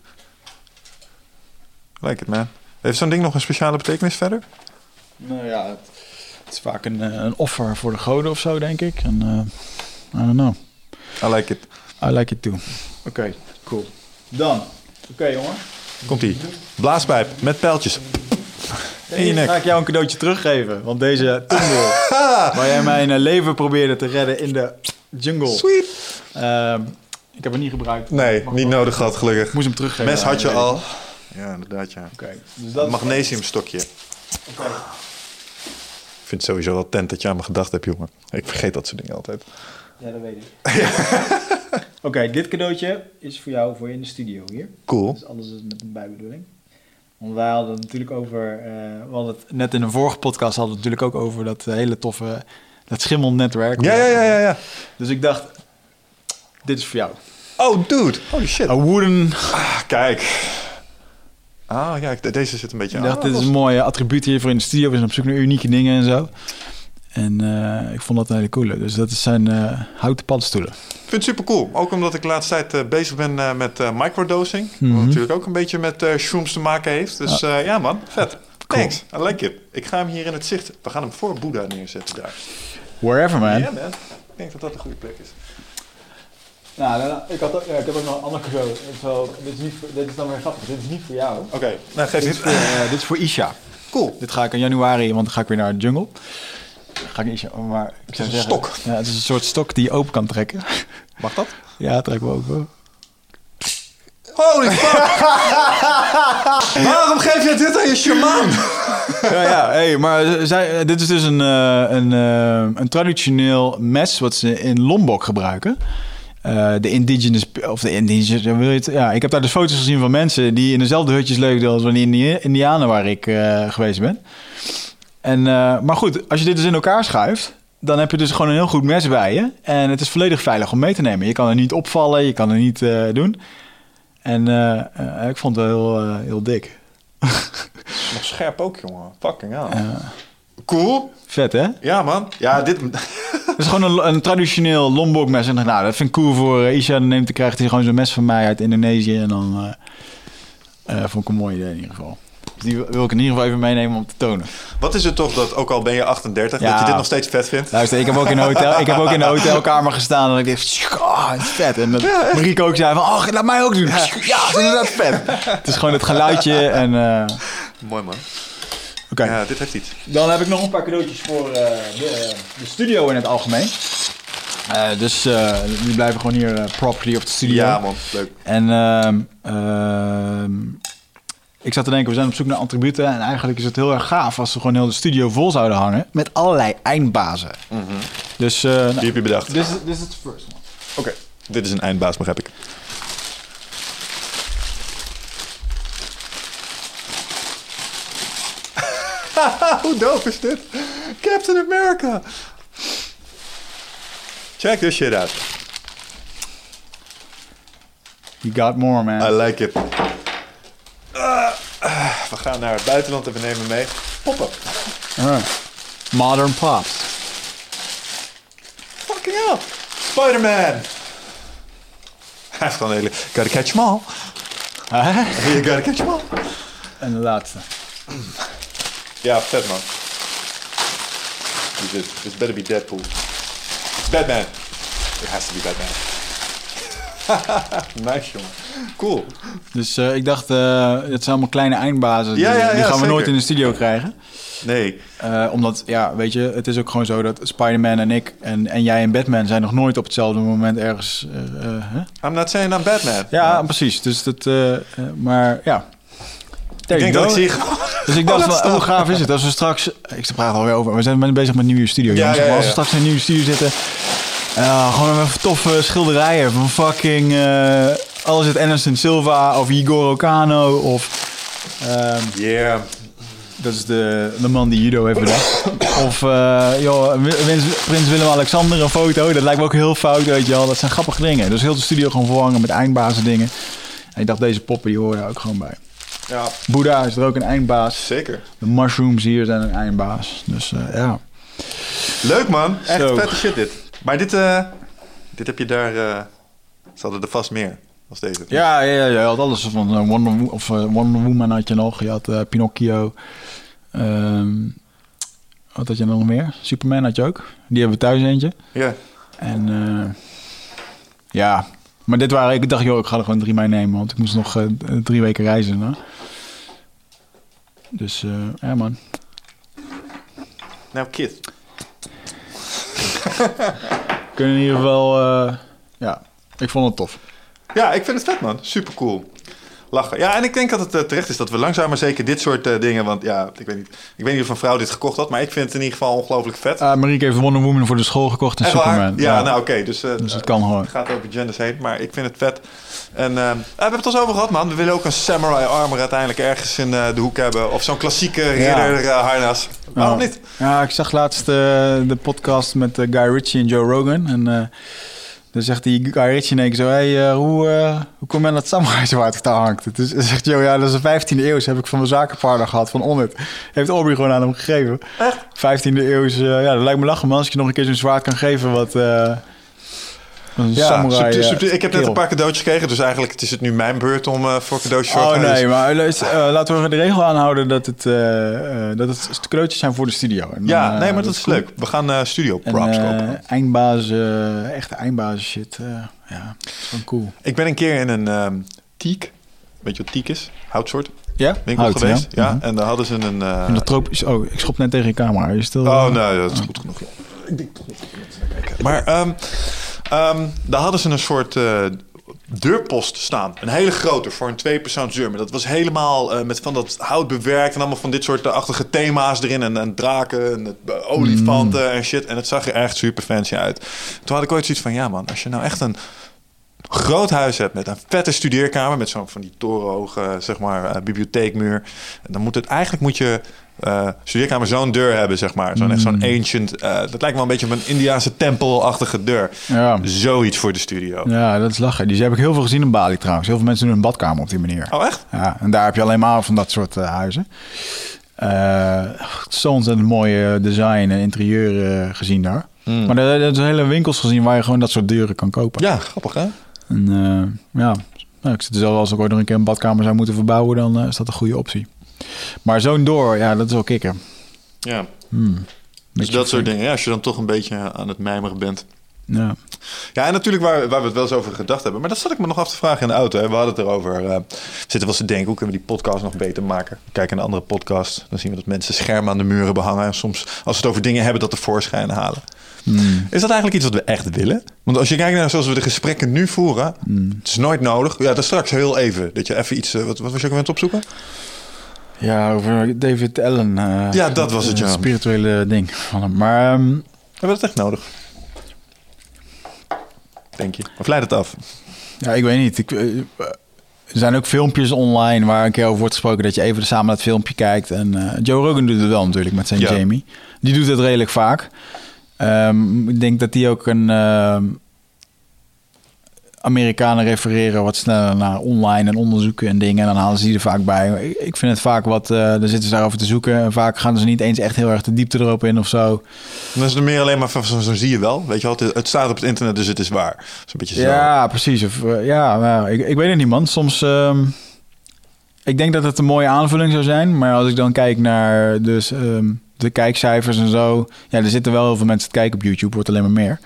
Like it, man. Heeft zo'n ding nog een speciale betekenis verder? Nou ja, het is vaak een offer voor de goden of zo, denk ik. En, I don't know. I like it. I like it too. Oké, cool. Dan. Oké, jongen. Komt-ie. Blaaspijp met pijltjes. In je nek. Ga ik jou een cadeautje teruggeven. Want deze tunnel waar jij mijn leven probeerde te redden in de jungle. Sweet. Ik heb hem niet gebruikt. Nee, niet nodig gehad, gelukkig. Ik moest hem teruggeven. Mes had je al. Ja, inderdaad, ja. Okay. Dus dat een magnesiumstokje. Okay. Ik vind het sowieso wel tent dat je aan me gedacht hebt, jongen. Ik vergeet dat soort dingen altijd. Ja, dat weet ik. Oké, dit cadeautje is voor jou, voor je in de studio hier. Cool. Dus alles is met een bijbedoeling. Want wij hadden het natuurlijk over... we hadden het net in een vorige podcast hadden we het natuurlijk ook over dat hele toffe... Dat schimmelnetwerk. Ja. Dus ik dacht, dit is voor jou. Oh, dude. Holy shit. A wooden... Kijk. Ja, deze zit een beetje aan. Dit is een mooie attribuut hier voor in de studio. We zijn op zoek naar unieke dingen en zo. En ik vond dat een hele coole. Dus dat zijn houten paddenstoelen. Ik vind het super cool. Ook omdat ik de laatste tijd bezig ben met microdosing. Wat natuurlijk ook een beetje met shrooms te maken heeft. Dus ja man, vet. Cool. Thanks, I like it. Ik ga hem hier in het zicht. We gaan hem voor Boeddha neerzetten daar. Wherever, man. Ja, man. Ik denk dat dat een goede plek is. Nou, ik heb ook nog een ander cadeau. Dit is dan weer grappig. Dit is niet voor jou. Oké, nou geef niet. Dit is voor Isha. Cool. Dit ga ik in januari, want dan ga ik weer naar de jungle. Ga ik Isha, maar ik zou zeggen, stok. Ja, het is een soort stok die je open kan trekken. Mag dat? Ja, trek me open. Holy fuck! Waarom geef je dit aan je shaman? Hey, maar dit is dus een traditioneel mes wat ze in Lombok gebruiken. De indigenous, ja, ik heb daar dus foto's gezien van mensen die in dezelfde hutjes leefden als van die Indianen waar ik geweest ben. En, maar goed, als je dit dus in elkaar schuift, dan heb je dus gewoon een heel goed mes bij je. En het is volledig veilig om mee te nemen. Je kan er niet opvallen, je kan er niet doen. En ik vond het wel heel dik. Nog scherp ook, jongen. Fucking hell. Cool. Vet, hè? Ja, man. Ja, dit... Het is gewoon een traditioneel Lombok mes. En nou, dat vind ik cool voor Isha. Dan krijgt hij gewoon zo'n mes van mij uit Indonesië. En dan vond ik een mooi idee in ieder geval. Dus die wil ik in ieder geval even meenemen om te tonen. Wat is het toch dat, ook al ben je 38, dat je dit nog steeds vet vindt? Luister, ik heb ook in de hotelkamer gestaan en ik dacht, het is vet. En Marieke ook zei van, laat mij ook doen. Ja, het is inderdaad vet. Het is gewoon het geluidje en... Mooi, man. Oké. Ja, dit heeft iets. Dan heb ik nog een paar cadeautjes voor de studio in het algemeen. Dus die blijven gewoon hier property of de studio. Ja, man. Leuk. En ik zat te denken, we zijn op zoek naar attributen. En eigenlijk is het heel erg gaaf als we gewoon heel de studio vol zouden hangen. Met allerlei eindbazen. Mm-hmm. Dus, die heb je bedacht. Dit is het first one. Oké. Dit is een eindbaas, begrijp ik. Hoe dope is dit? Captain America. Check this shit out. You got more, man. I like it. We gaan naar het buitenland en we nemen mee poppen. Modern pops. Fucking hell. Spider-Man. Hij heeft gewoon een hele... Gotta catch them all. You gotta catch them all. En de laatste. Ja, vet man. This better be Deadpool. It's Batman. It has to be Batman. Nice, jongen. Cool. Dus ik dacht, het zijn allemaal kleine eindbazen. Die gaan we zeker nooit in de studio krijgen. Nee. Omdat, ja, weet je, het is ook gewoon zo dat Spider-Man en ik en jij en Batman zijn nog nooit op hetzelfde moment ergens... I'm not saying I'm Batman. Ja, precies. Dus dat, maar ja. Ik denk dat ik zie... Dus ik dacht van, hoe gaaf is het als we straks... Ik praat alweer over. We zijn bezig met een nieuwe studio. Ja. Als we straks in een nieuwe studio zitten... gewoon even toffe schilderijen van fucking... alles uit Anderson Silva of Igor Ocano of... Dat is de man die judo heeft bedacht. Of Prins Willem-Alexander een foto. Dat lijkt me ook heel fout, weet je wel. Dat zijn grappige dingen. Dus heel de studio gewoon vervangen met eindbazen dingen. En ik dacht, deze poppen die horen daar ook gewoon bij. Ja. Boeddha is er ook een eindbaas. Zeker. De mushrooms hier zijn een eindbaas. Dus ja. Leuk man. Echt vette shit dit. Maar dit heb je daar... ze hadden er vast meer als deze. Ja, je had alles van Wonder Woman had je nog. Je had Pinocchio. Wat had je nog meer? Superman had je ook. Die hebben we thuis eentje. Ja. En ja... Maar dit waren... Ik dacht, joh, ik ga er gewoon 3 meenemen. Want ik moest nog 3 weken reizen. Hè? Dus, ja man. Nou, kid. Kunnen in ieder geval... ja, ik vond het tof. Ja, ik vind het vet, man. Super cool. Lachen. Ja, en ik denk dat het terecht is dat we langzaam maar zeker dit soort dingen... Want ja, ik weet niet of een vrouw dit gekocht had... maar ik vind het in ieder geval ongelooflijk vet. Marieke heeft Wonder Woman voor de school gekocht en Superman. Ja, nou oké. Dus het kan gewoon. Het gaat over genders heen, maar ik vind het vet. En we hebben het al over gehad, man. We willen ook een samurai armor uiteindelijk ergens in de hoek hebben. Of zo'n klassieke ridder harnas. Waarom niet? Ja, ik zag laatst de podcast met Guy Ritchie en Joe Rogan. En Dan zegt die Guy Ritchie in één keer zo... Hey, hoe kom je aan dat samurai zwaard te hangt? Dus zegt Joe, ja, dat is de 15e eeuw. Heb ik van mijn zakenpartner gehad, van Onnit. Heeft Aubrey gewoon aan hem gegeven. Echt? 15e eeuw, ja, dat lijkt me lachen, man. Als je nog een keer zo'n zwaard kan geven wat... samurai, ik heb net een paar cadeautjes gekregen, dus eigenlijk is het nu mijn beurt om voor cadeautjes voor te nee, maar laten we de regel aanhouden dat het cadeautjes zijn voor de studio. En, nee, maar dat is leuk. We gaan studio props kopen. Echte eindbazen shit. Ja, dat is gewoon cool. Ik ben een keer in een teak, weet je wat teak is? Houtsoort. Ja? Winkel Hout, geweest. Ja. Mm-hmm. En daar hadden ze een... En dat tropisch... Oh, ik schop net tegen je camera. Je stil, nee, dat is goed genoeg. Ik denk toch niet dat mensen naar kijken. Maar... daar hadden ze een soort deurpost staan. Een hele grote voor een 2-persoonsdeur. Maar dat was helemaal met van dat hout bewerkt. En allemaal van dit soort achtige thema's erin. En draken en olifanten en shit. En het zag er echt super fancy uit. Toen had ik ooit zoiets van... Ja man, als je nou echt een groot huis hebt met een vette studeerkamer... met zo'n van die torenhoge, zeg maar, bibliotheekmuur... dan moet je... studeerkamer zo'n deur hebben, zeg maar. Zo'n ancient... dat lijkt wel een beetje op een Indiaanse tempelachtige deur. Ja. Zoiets voor de studio. Ja, dat is lachen. Die heb ik heel veel gezien in Bali trouwens. Heel veel mensen doen een badkamer op die manier. Oh, echt? Ja, en daar heb je alleen maar van dat soort huizen. Zo'n ontzettend mooie design en interieur gezien daar. Maar er zijn hele winkels gezien waar je gewoon dat soort deuren kan kopen. Ja, grappig hè? En ik zit er zelf als ik ooit nog een keer een badkamer zou moeten verbouwen, dan is dat een goede optie. Maar zo'n door, ja, dat is wel kikker. Ja. Dus dat soort dingen. Ja, als je dan toch een beetje aan het mijmeren bent. Ja. Ja, en natuurlijk waar we het wel eens over gedacht hebben. Maar dat zat ik me nog af te vragen in de auto. Hè. We hadden het erover. We zitten wel eens te denken, hoe kunnen we die podcast nog beter maken? Kijken naar een andere podcast. Dan zien we dat mensen schermen aan de muren behangen. En soms, als we het over dingen hebben, dat tevoorschijn halen. Is dat eigenlijk iets wat we echt willen? Want als je kijkt naar zoals we de gesprekken nu voeren... Het is nooit nodig. Ja, dat straks heel even. Dat je even iets... Wat was je ook aan het opzoeken? Ja, over David Allen. Ja, dat was het, ja. Spirituele ding van hem. Maar... hebben we dat echt nodig? Denk je? Of leidt het af? Ja, ik weet niet. Er zijn ook filmpjes online waar een keer over wordt gesproken... dat je even samen dat filmpje kijkt. En Joe Rogan doet het wel natuurlijk met zijn Jamie. Die doet het redelijk vaak. Ik denk dat die ook een... Amerikanen refereren wat sneller naar online en onderzoeken en dingen. En dan halen ze die er vaak bij. Ik vind het vaak wat... daar zitten ze daarover te zoeken. En vaak gaan ze niet eens echt heel erg de diepte erop in of zo. Dan is het meer alleen maar van zo zie je wel. Weet je wel, het staat op het internet, dus het is waar. Dat is een beetje zo. Ja, precies. Of, ik weet het niet, man. Soms... ik denk dat het een mooie aanvulling zou zijn. Maar als ik dan kijk naar de kijkcijfers en zo... Ja, er zitten wel heel veel mensen te kijken op YouTube. Wordt alleen maar meer.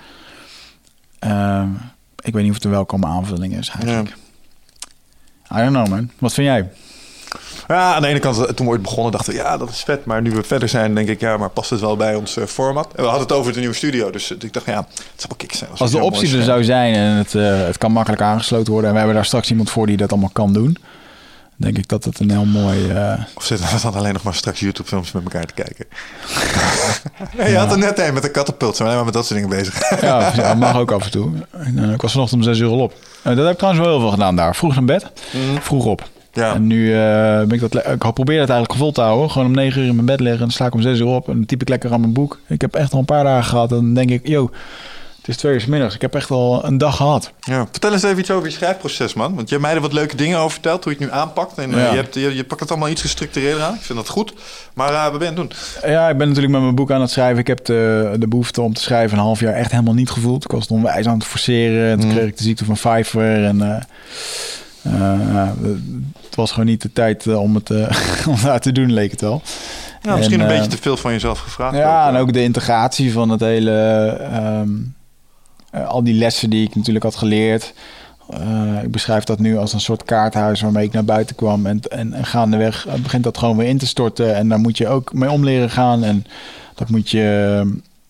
Ik weet niet of het een welkome aanvulling is eigenlijk. Ja. I don't know, man. Wat vind jij? Ja, aan de ene kant, toen we ooit begonnen, dachten we... ja, dat is vet. Maar nu we verder zijn, denk ik... ja, maar past het wel bij ons format? En we hadden het over de nieuwe studio. Dus ik dacht, ja, het zou wel kick zijn. Als de optie er zou zijn en het kan makkelijk aangesloten worden... en we hebben daar straks iemand voor die dat allemaal kan doen... denk ik dat het een heel mooi... Of zitten we dan alleen nog maar straks YouTube-films met elkaar te kijken? Je had er net een met een katapult. Zijn we alleen maar met dat soort dingen bezig. Ja, dat mag ook af en toe. Ik was vanochtend om 6 uur al op. Dat heb ik trouwens wel heel veel gedaan daar. Vroeg naar bed, vroeg op. Ja. En nu ben ik probeer het eigenlijk vol te houden. Gewoon om 9 uur in mijn bed liggen. En dan sla ik om 6 uur op. En dan typ ik lekker aan mijn boek. Ik heb echt al een paar dagen gehad. En dan denk ik, het is 2 uur 's middags. Ik heb echt al een dag gehad. Ja. Vertel eens even iets over je schrijfproces, man. Want je hebt mij er wat leuke dingen over verteld. Hoe je het nu aanpakt. En je pakt het allemaal iets gestructureerder aan. Ik vind dat goed. Maar wat ben je aan het doen? Ja, ik ben natuurlijk met mijn boek aan het schrijven. Ik heb de behoefte om te schrijven een half jaar echt helemaal niet gevoeld. Ik was het onwijs aan het forceren. En toen kreeg ik de ziekte van Pfeiffer. En het was gewoon niet de tijd om het te doen, leek het wel. Ja, misschien een beetje te veel van jezelf gevraagd. Ja, en ook de integratie van het hele... al die lessen die ik natuurlijk had geleerd. Ik beschrijf dat nu als een soort kaarthuis waarmee ik naar buiten kwam. En gaandeweg begint dat gewoon weer in te storten. En daar moet je ook mee om leren gaan. En dat moet je,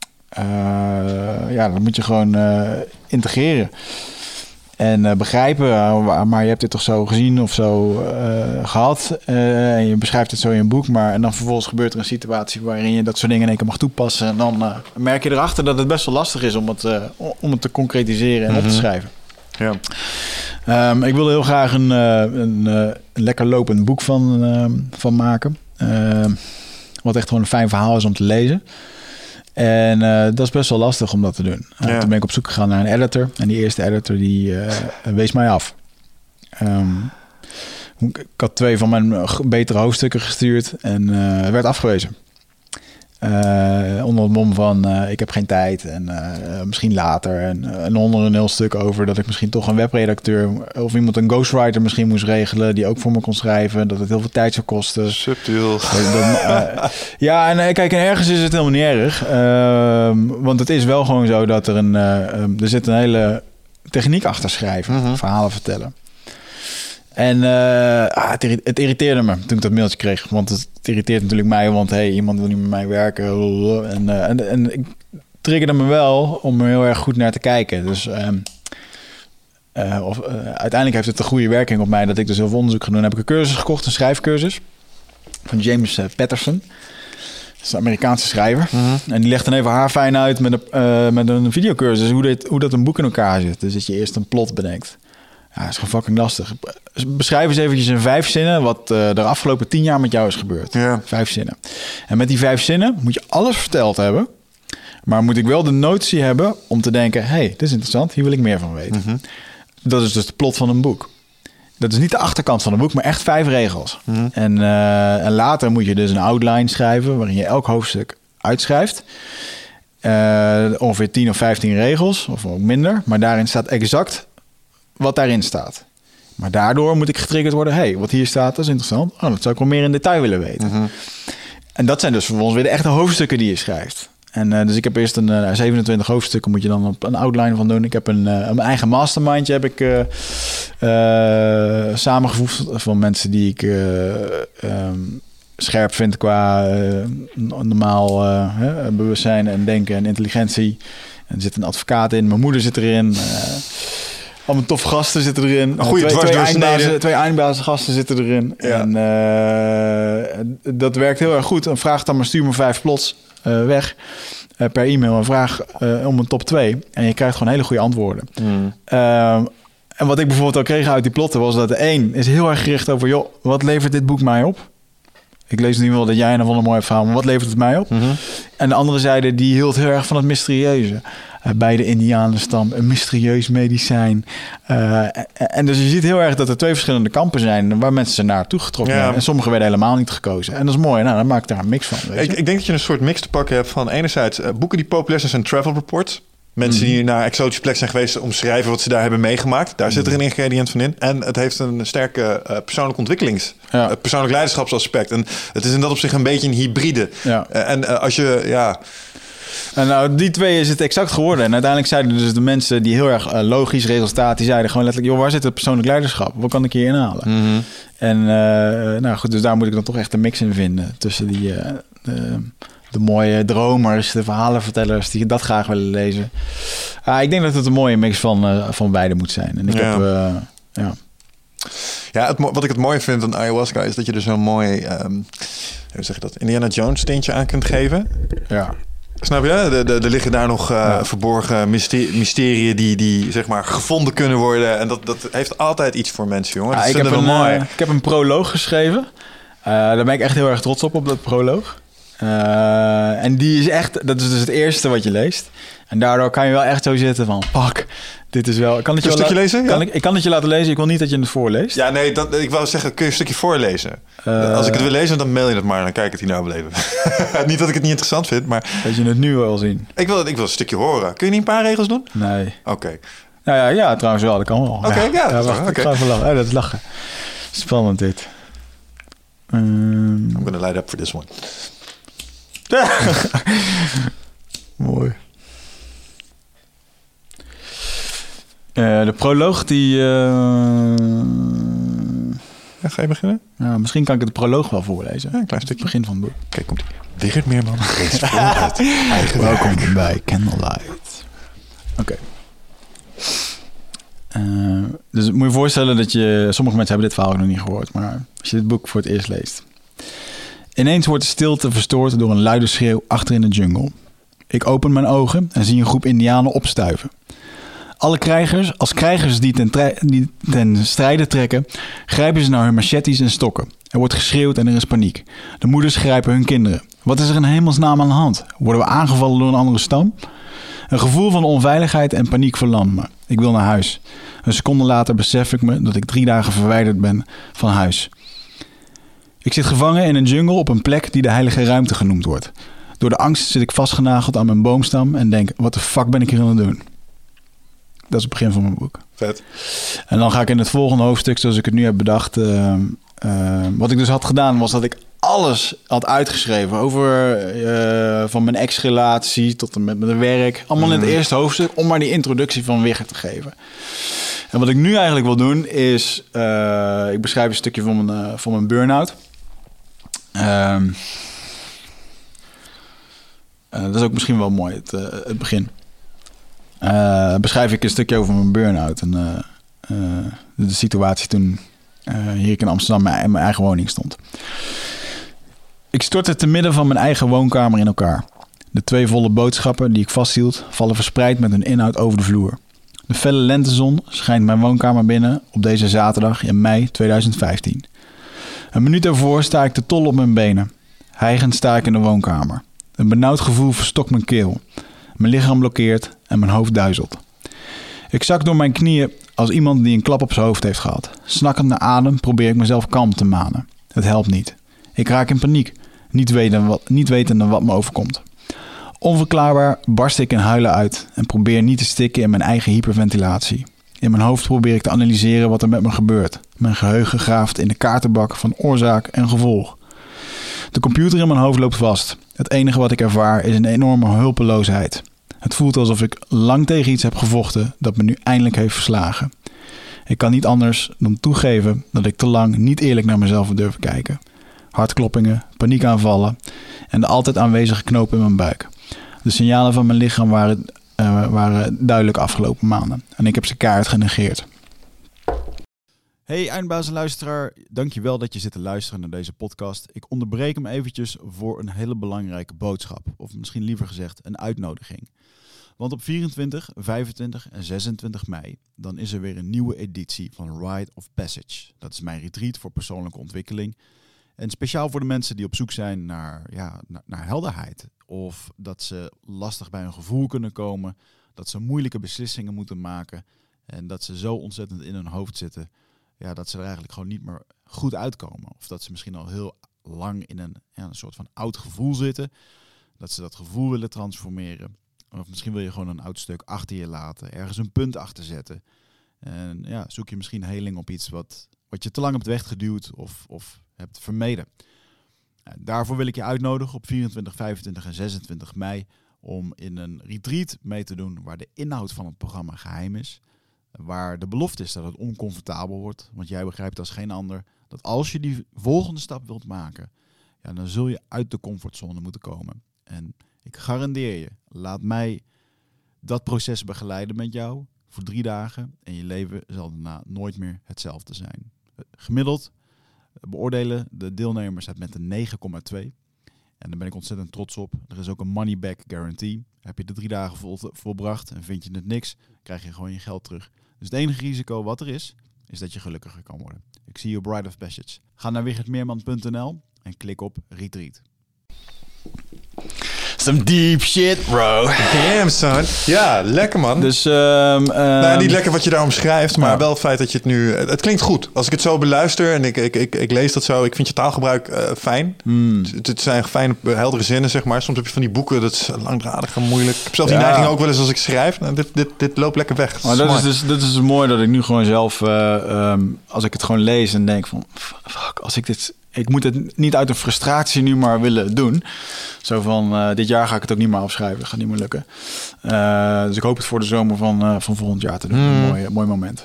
gewoon integreren. En begrijpen, maar je hebt dit toch zo gezien of zo gehad. En je beschrijft het zo in een boek. En dan vervolgens gebeurt er een situatie waarin je dat soort dingen in één keer mag toepassen. En dan merk je erachter dat het best wel lastig is om het te concretiseren en op te schrijven. Ja. Ik wilde heel graag een lekker lopend boek van maken. Wat echt gewoon een fijn verhaal is om te lezen. En dat is best wel lastig om dat te doen. Toen ben ik op zoek gegaan naar een editor. En die eerste editor die wees mij af. Ik had 2 van mijn betere hoofdstukken gestuurd en werd afgewezen. Onder het mom van ik heb geen tijd en misschien later. En onder een heel stuk over dat ik misschien toch een webredacteur of iemand een ghostwriter misschien moest regelen die ook voor me kon schrijven. Dat het heel veel tijd zou kosten. Subtiel. Ja, en kijk, en ergens is het helemaal niet erg. Want het is wel gewoon zo dat er er zit een hele techniek achter schrijven, verhalen vertellen. En het irriteerde me toen ik dat mailtje kreeg. Want het irriteert natuurlijk mij, want iemand wil niet met mij werken. En ik triggerde me wel om er heel erg goed naar te kijken. Dus uiteindelijk heeft het een goede werking op mij dat ik dus heel veel onderzoek ga doen. Heb ik een cursus gekocht, een schrijfcursus van James Patterson. Dat is een Amerikaanse schrijver. En die legt dan even haarfijn uit met een videocursus hoe dat een boek in elkaar zit. Dus dat je eerst een plot bedenkt. Ja, dat is gewoon fucking lastig. Beschrijf eens eventjes in 5 zinnen wat er de afgelopen 10 jaar met jou is gebeurd. Ja. 5 zinnen. En met die 5 zinnen moet je alles verteld hebben. Maar moet ik wel de notie hebben om te denken, dit is interessant, hier wil ik meer van weten. Dat is dus de plot van een boek. Dat is niet de achterkant van een boek, maar echt 5 regels. En later moet je dus een outline schrijven waarin je elk hoofdstuk uitschrijft. Ongeveer 10 of 15 regels, of ook minder. Maar daarin staat exact wat daarin staat. Maar daardoor moet ik getriggerd worden. Wat hier staat, dat is interessant. Dat zou ik wel meer in detail willen weten. En dat zijn dus vervolgens weer de echte hoofdstukken die je schrijft. En dus ik heb eerst 27 hoofdstukken moet je dan op een outline van doen. Ik heb een eigen mastermindje heb ik samengevoegd van mensen die ik scherp vind qua normaal bewustzijn en denken en intelligentie. En er zit een advocaat in, mijn moeder zit erin. Allemaal toffe gasten zitten erin. Een goede 2 eindbazengasten zitten erin. Ja. En dat werkt heel erg goed. Een vraag dan maar stuur me 5 plots weg. Per e-mail een vraag om een top 2. En je krijgt gewoon hele goede antwoorden. En wat ik bijvoorbeeld ook kreeg uit die plotten was dat de 1 is heel erg gericht over, joh, wat levert dit boek mij op? Ik lees nu wel dat jij een mooi verhaal, maar wat levert het mij op? En de andere zijde, die hield heel erg van het mysterieuze. Bij de Indianenstam, een mysterieus medicijn. En dus je ziet heel erg dat er 2 verschillende kampen zijn waar mensen ze naartoe getrokken hebben. En sommige werden helemaal niet gekozen. En dat is mooi. Dan maak ik daar een mix van. Ik denk dat je een soort mix te pakken hebt van enerzijds boeken die populair zijn, zijn travel reports. Mensen die naar exotische plekken zijn geweest om schrijven wat ze daar hebben meegemaakt. Daar zit er een ingrediënt van in. En het heeft een sterke persoonlijk persoonlijk leiderschapsaspect. En het is in dat opzicht een beetje een hybride. Ja. En als je, En nou, die 2 is het exact geworden. En uiteindelijk zeiden dus de mensen die heel erg logisch resultaat, die zeiden gewoon letterlijk, joh, waar zit het persoonlijk leiderschap? Wat kan ik hier inhalen? En goed, dus daar moet ik dan toch echt een mix in vinden tussen die de mooie dromers, de verhalenvertellers die dat graag willen lezen. Ik denk dat het een mooie mix van beide moet zijn. En ik heb, wat ik het mooie vind aan ayahuasca is dat je er zo'n mooi, hoe zeg je dat, Indiana Jones tintje aan kunt geven. Ja. Snap je? Er liggen daar nog verborgen mysterieën die zeg maar gevonden kunnen worden. En dat heeft altijd iets voor mensen, jongen. Dat ik heb een proloog geschreven. Daar ben ik echt heel erg trots op dat proloog. En die is echt, dat is dus het eerste wat je leest. En daardoor kan je wel echt zo zitten van, pak, dit is wel... Kan ik je een stukje lezen? Ja. Ik kan het je laten lezen. Ik wil niet dat je het voorleest. Ja, nee, ik wou zeggen, kun je een stukje voorlezen? Als ik het wil lezen, dan mail je het maar. Dan kijk ik het hier nou beleven. Niet dat ik het niet interessant vind, maar... Dat je het nu wel zien. Ik wil een stukje horen. Kun je niet een paar regels doen? Nee. Oké. Nou ja, trouwens wel. Dat kan wel. Oké, wacht, ik ga even lachen. Dat is lachen. Spannend dit. I'm gonna light up for this one. Mooi. De proloog die... ga je beginnen? Nou, misschien kan ik het de proloog wel voorlezen. Ja, een klein stukje. Het begin van het boek. Kijk, komt ie. Wigert Meerman. Welkom bij Candlelight. Oké. Dus moet je voorstellen dat sommige mensen hebben dit verhaal nog niet gehoord, maar als je dit boek voor het eerst leest. Ineens wordt de stilte verstoord door een luide schreeuw achter in de jungle. Ik open mijn ogen en zie een groep indianen opstuiven. Alle krijgers, als krijgers die ten strijde trekken, grijpen ze naar hun machetes en stokken. Er wordt geschreeuwd en er is paniek. De moeders grijpen hun kinderen. Wat is er in hemelsnaam aan de hand? Worden we aangevallen door een andere stam? Een gevoel van onveiligheid en paniek verlamt me. Ik wil naar huis. Een seconde later besef ik me dat ik 3 dagen verwijderd ben van huis. Ik zit gevangen in een jungle op een plek die de heilige ruimte genoemd wordt. Door de angst zit ik vastgenageld aan mijn boomstam en denk, wat de fuck ben ik hier aan het doen? Dat is het begin van mijn boek. Vet. En dan ga ik in het volgende hoofdstuk, zoals ik het nu heb bedacht. Wat ik dus had gedaan, was dat ik alles had uitgeschreven. Over van mijn ex-relatie tot en met mijn werk. Allemaal in het eerste hoofdstuk, om maar die introductie van Wichert te geven. En wat ik nu eigenlijk wil doen, is... ik beschrijf een stukje van mijn burn-out. Dat is ook misschien wel mooi, het begin. Beschrijf ik een stukje over mijn burn-out. En de situatie toen hier ik in Amsterdam in mijn eigen woning stond. Ik stortte te midden van mijn eigen woonkamer in elkaar. De 2 volle boodschappen die ik vasthield vallen verspreid met hun inhoud over de vloer. De felle lentezon schijnt mijn woonkamer binnen op deze zaterdag in mei 2015. Een minuut daarvoor sta ik te tollen op mijn benen. Hijgend sta ik in de woonkamer. Een benauwd gevoel verstokt mijn keel. Mijn lichaam blokkeert en mijn hoofd duizelt. Ik zak door mijn knieën als iemand die een klap op zijn hoofd heeft gehad. Snakkend naar adem probeer ik mezelf kalm te manen. Het helpt niet. Ik raak in paniek, niet wetende wat me overkomt. Onverklaarbaar barst ik in huilen uit en probeer niet te stikken in mijn eigen hyperventilatie. In mijn hoofd probeer ik te analyseren wat er met me gebeurt. Mijn geheugen graaft in de kaartenbak van oorzaak en gevolg. De computer in mijn hoofd loopt vast. Het enige wat ik ervaar is een enorme hulpeloosheid. Het voelt alsof ik lang tegen iets heb gevochten dat me nu eindelijk heeft verslagen. Ik kan niet anders dan toegeven dat ik te lang niet eerlijk naar mezelf heb durven kijken. Hartkloppingen, paniekaanvallen en de altijd aanwezige knoop in mijn buik. De signalen van mijn lichaam waren duidelijk afgelopen maanden. En ik heb ze keihard genegeerd. Hey eindbaas en luisteraar, dankjewel dat je zit te luisteren naar deze podcast. Ik onderbreek hem eventjes voor een hele belangrijke boodschap. Of misschien liever gezegd een uitnodiging. Want op 24, 25 en 26 mei, dan is er weer een nieuwe editie van Rite of Passage. Dat is mijn retreat voor persoonlijke ontwikkeling. En speciaal voor de mensen die op zoek zijn naar helderheid. Of dat ze lastig bij hun gevoel kunnen komen. Dat ze moeilijke beslissingen moeten maken. En dat ze zo ontzettend in hun hoofd zitten. Ja, dat ze er eigenlijk gewoon niet meer goed uitkomen. Of dat ze misschien al heel lang in een soort van oud gevoel zitten. Dat ze dat gevoel willen transformeren. Of misschien wil je gewoon een oud stuk achter je laten. Ergens een punt achter zetten. En ja, zoek je misschien heling op iets wat je te lang hebt weggeduwd of hebt vermeden. Daarvoor wil ik je uitnodigen op 24, 25 en 26 mei... om in een retreat mee te doen waar de inhoud van het programma geheim is. Waar de belofte is dat het oncomfortabel wordt. Want jij begrijpt als geen ander dat als je die volgende stap wilt maken, ja, dan zul je uit de comfortzone moeten komen. En ik garandeer je, laat mij dat proces begeleiden met jou voor 3 dagen. En je leven zal daarna nooit meer hetzelfde zijn. Gemiddeld beoordelen de deelnemers het met een 9,2. En daar ben ik ontzettend trots op. Er is ook een money back guarantee. Heb je de 3 dagen volbracht en vind je het niks, krijg je gewoon je geld terug. Dus het enige risico wat er is dat je gelukkiger kan worden. Ik zie je op Rite of Passage. Ga naar wichertmeerman.nl en klik op Retreat. Some deep shit, bro. Damn, son. Ja, lekker, man. Dus, niet lekker wat je daar omschrijft, maar wel het feit dat je het nu... Het klinkt goed. Als ik het zo beluister en ik lees dat zo, ik vind je taalgebruik fijn. Het zijn fijne, heldere zinnen, zeg maar. Soms heb je van die boeken, dat is langdradig en moeilijk. Ik heb zelf die neiging ook wel eens als ik schrijf. Nou, dit loopt lekker weg. Maar dat is dus mooi dat ik nu gewoon zelf, als ik het gewoon lees en denk van, fuck, als ik dit... Ik moet het niet uit een frustratie nu maar willen doen. Zo van, dit jaar ga ik het ook niet meer afschrijven. Dat gaat niet meer lukken. Dus ik hoop het voor de zomer van volgend jaar te doen. Een mooi moment.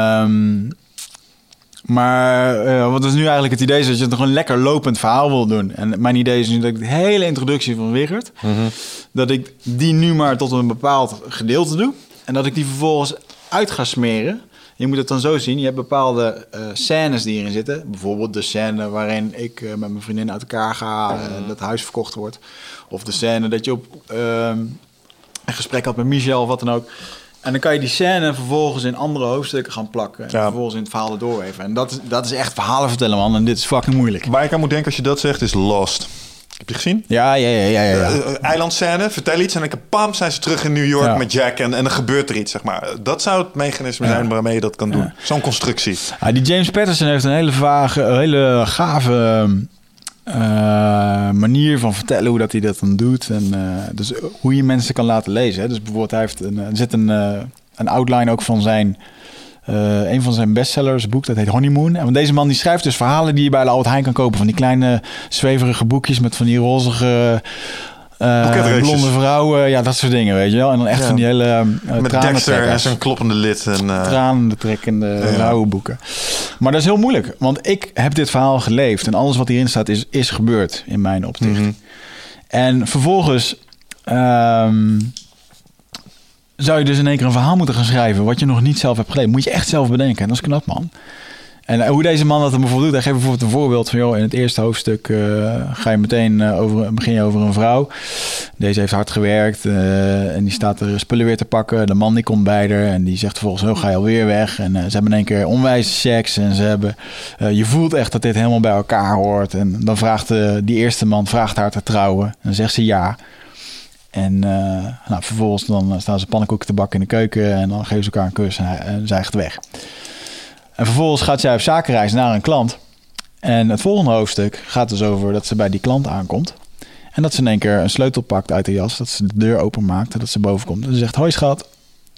Maar wat is nu eigenlijk het idee? Is dat je het gewoon een lekker lopend verhaal wil doen. En mijn idee is nu dat ik de hele introductie van Wichert... dat ik die nu maar tot een bepaald gedeelte doe. En dat ik die vervolgens uit ga smeren... Je moet het dan zo zien. Je hebt bepaalde scènes die hierin zitten. Bijvoorbeeld de scène waarin ik met mijn vriendin uit elkaar ga... dat huis verkocht wordt. Of de scène dat je op een gesprek had met Michel of wat dan ook. En dan kan je die scène vervolgens in andere hoofdstukken gaan plakken. En vervolgens in het verhaal erdoor even. En dat is echt verhalen vertellen, man. En dit is fucking moeilijk. Waar ik aan moet denken als je dat zegt is Lost. Heb je gezien? Ja. Eilandscène, vertel iets. En dan pam, zijn ze terug in New York met Jack. En dan gebeurt er iets, zeg maar. Dat zou het mechanisme zijn waarmee je dat kan doen. Zo'n constructie. Die James Patterson heeft een hele gave manier van vertellen hoe dat hij dat dan doet. En dus hoe je mensen kan laten lezen. Hè. Dus bijvoorbeeld, hij heeft er zit een outline ook van een van zijn bestsellers boek, dat heet Honeymoon. En deze man die schrijft dus verhalen die je bij de Albert Heijn kan kopen. Van die kleine zweverige boekjes met van die rozige blonde vrouwen. Ja, dat soort dingen, weet je wel. En dan echt van die hele met Dexter en zijn kloppende lid. En tranende trekkende rauwe boeken. Maar dat is heel moeilijk. Want ik heb dit verhaal geleefd. En alles wat hierin staat is gebeurd in mijn optiek. Mm-hmm. En vervolgens zou je dus in één keer een verhaal moeten gaan schrijven wat je nog niet zelf hebt gelezen. Moet je echt zelf bedenken. En dat is knap, man. En hoe deze man dat dan bijvoorbeeld doet, hij geeft bijvoorbeeld een voorbeeld van, in het eerste hoofdstuk begin je over een vrouw. Deze heeft hard gewerkt en die staat er spullen weer te pakken. De man die komt bij haar en die zegt vervolgens, ga je alweer weg. En ze hebben in één keer onwijze seks en ze hebben, je voelt echt dat dit helemaal bij elkaar hoort. En dan vraagt die eerste man haar te trouwen. En dan zegt ze ja. En vervolgens dan staan ze pannenkoeken te bakken in de keuken en dan geven ze elkaar een kus en zij gaat weg. En vervolgens gaat zij op zakenreis naar een klant. En het volgende hoofdstuk gaat dus over dat ze bij die klant aankomt. En dat ze in één keer een sleutel pakt uit de jas. Dat ze de deur openmaakt en dat ze boven komt. En ze zegt, hoi schat.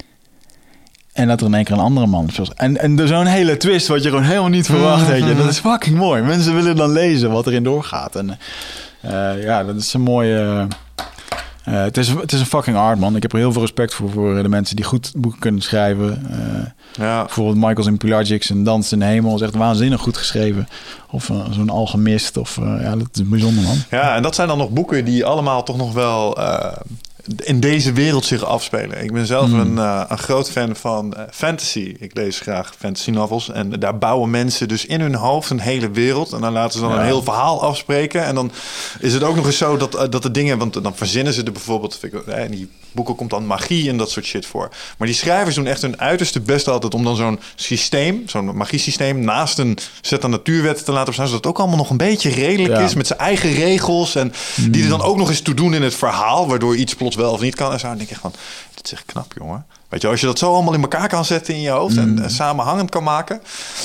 En dat er in één keer een andere man is. En zo'n hele twist wat je gewoon helemaal niet verwacht. Weet je. Dat is fucking mooi. Mensen willen dan lezen wat erin doorgaat. En dat is een mooie... Het is een fucking art, man. Ik heb er heel veel respect voor de mensen die goed boeken kunnen schrijven. Bijvoorbeeld Michael's in Pelagics en Dans in de Hemel is echt waanzinnig goed geschreven. Of zo'n Alchemist. Dat is bijzonder, man. Ja, en dat zijn dan nog boeken die allemaal toch nog wel in deze wereld zich afspelen. Ik ben zelf een groot fan van fantasy. Ik lees graag fantasy novels. En daar bouwen mensen dus in hun hoofd een hele wereld. En dan laten ze dan een heel verhaal afspreken. En dan is het ook nog eens zo dat de dingen... Want dan verzinnen ze er bijvoorbeeld... In die boeken komt dan magie en dat soort shit voor. Maar die schrijvers doen echt hun uiterste best altijd... om dan zo'n systeem, zo'n magiesysteem... naast een set aan natuurwetten te laten bestaan... zodat het ook allemaal nog een beetje redelijk is... met zijn eigen regels. En die er dan ook nog eens toe doen in het verhaal... waardoor iets plots wel of niet kan. En zo denk ik van, dit is echt knap, jongen. Weet je, als je dat zo allemaal in elkaar kan zetten in je hoofd... en samenhangend kan maken.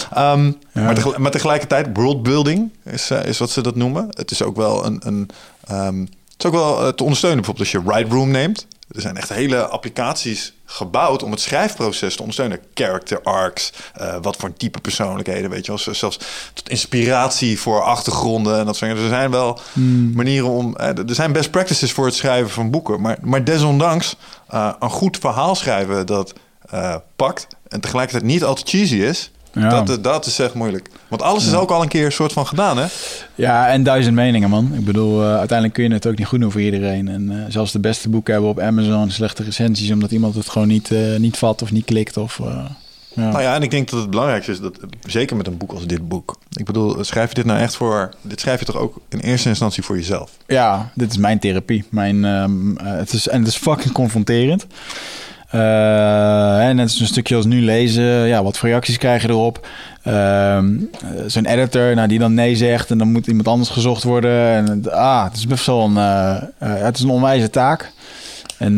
Maar tegelijkertijd, worldbuilding is wat ze dat noemen. Het is ook wel het is ook wel te ondersteunen. Bijvoorbeeld als je Write Room neemt. Er zijn echt hele applicaties gebouwd om het schrijfproces te ondersteunen. Character arcs, wat voor een type persoonlijkheden, weet je wel. Zelfs tot inspiratie voor achtergronden en dat soort dingen. Er zijn wel manieren om... er zijn best practices voor het schrijven van boeken. Maar desondanks een goed verhaal schrijven dat pakt... en tegelijkertijd niet al te cheesy is... Ja. Dat is echt moeilijk. Want alles is ook al een keer een soort van gedaan, hè? Ja, en 1000 meningen, man. Ik bedoel, uiteindelijk kun je het ook niet goed doen voor iedereen. En zelfs de beste boeken hebben op Amazon slechte recensies... omdat iemand het gewoon niet vat of niet klikt. Nou ja, en ik denk dat het belangrijkste is... dat zeker met een boek als dit boek... Ik bedoel, schrijf je dit nou echt voor... Dit schrijf je toch ook in eerste instantie voor jezelf? Ja, dit is mijn therapie. Het is fucking confronterend. En het is een stukje als nu lezen. Ja, wat voor reacties krijg je erop? Zo'n editor, die dan nee zegt... en dan moet iemand anders gezocht worden. En, het is best wel het is een onwijze taak. En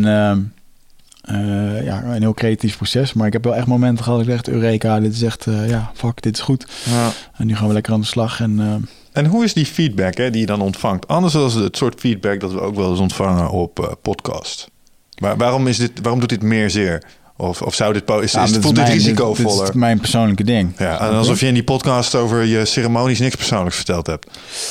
een heel creatief proces. Maar ik heb wel echt momenten gehad dat ik dacht... Eureka, dit is echt... fuck, dit is goed. Ja. En nu gaan we lekker aan de slag. En hoe is die feedback die je dan ontvangt? Anders dan het soort feedback dat we ook wel eens ontvangen op podcast. Maar waarom doet dit meer zeer? Of voelt dit risicovoller? Dit is mijn persoonlijke ding. Ja, en alsof je in die podcast over je ceremonies niks persoonlijks verteld hebt.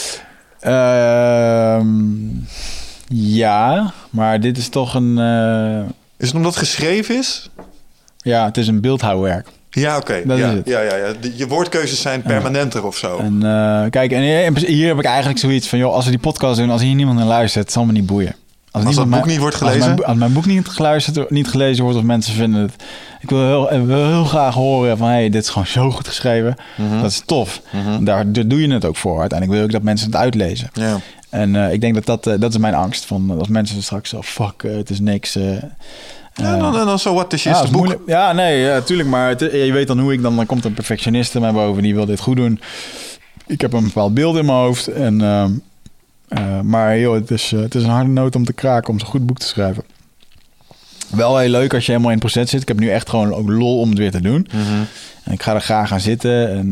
Ja, maar dit is toch een... Is het omdat het geschreven is? Ja, het is een beeldhouwwerk. Ja, oké. Ja. Je woordkeuzes zijn permanenter of zo. En kijk, en hier heb ik eigenlijk zoiets van... joh, als we die podcast doen, als hier niemand naar luistert... het zal me niet boeien. Als dat boek niet wordt gelezen? Als mijn boek niet gelezen wordt of mensen vinden het... Ik wil heel graag horen van... dit is gewoon zo goed geschreven. Mm-hmm. Dat is tof. Mm-hmm. Daar doe je het ook voor. Uiteindelijk wil ik dat mensen het uitlezen. Yeah. En ik denk dat is mijn angst. Van als mensen straks het is niks... en dan zo wat is het boek? Moeilijk. Ja, nee, tuurlijk. Maar je weet dan hoe ik dan komt een perfectionist naar boven. Die wil dit goed doen. Ik heb een bepaald beeld in mijn hoofd. En... Maar joh, het is een harde noot om te kraken om zo'n goed boek te schrijven. Wel heel leuk als je helemaal in het proces zit. Ik heb nu echt gewoon ook lol om het weer te doen. Mm-hmm. En ik ga er graag aan zitten. En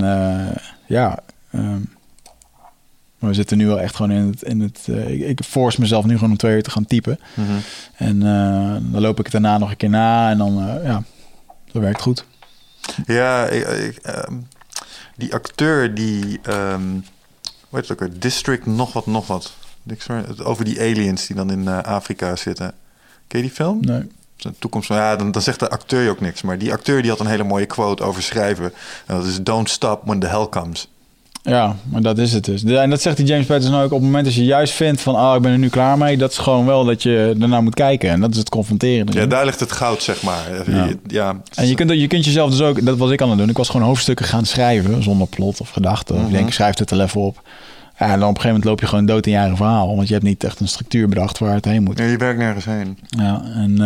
we zitten nu wel echt gewoon in het ik force mezelf nu gewoon om 2 uur te gaan typen. Mm-hmm. En dan loop ik het daarna nog een keer na. En dan, dat werkt goed. Ja, die acteur die... hoe heet het ook weer? District nog wat. Over die aliens die dan in Afrika zitten. Ken je die film? Nee. De toekomst van, dan zegt de acteur je ook niks. Maar die acteur die had een hele mooie quote over schrijven. En dat is don't stop when the hell comes. Ja, maar dat is het dus. En dat zegt die James Patterson ook. Op het moment dat je juist vindt van... ik ben er nu klaar mee. Dat is gewoon wel dat je ernaar moet kijken. En dat is het confronteren. Ja, daar ligt het goud, zeg maar. Ja. En je kunt jezelf dus ook... Dat was ik aan het doen. Ik was gewoon hoofdstukken gaan schrijven. Zonder plot of gedachten. Mm-hmm. Ik denk, schrijf het er even op. Ja, en dan op een gegeven moment loop je gewoon dood in je eigen verhaal. Want je hebt niet echt een structuur bedacht waar het heen moet. Ja, je werkt nergens heen. Ja, en...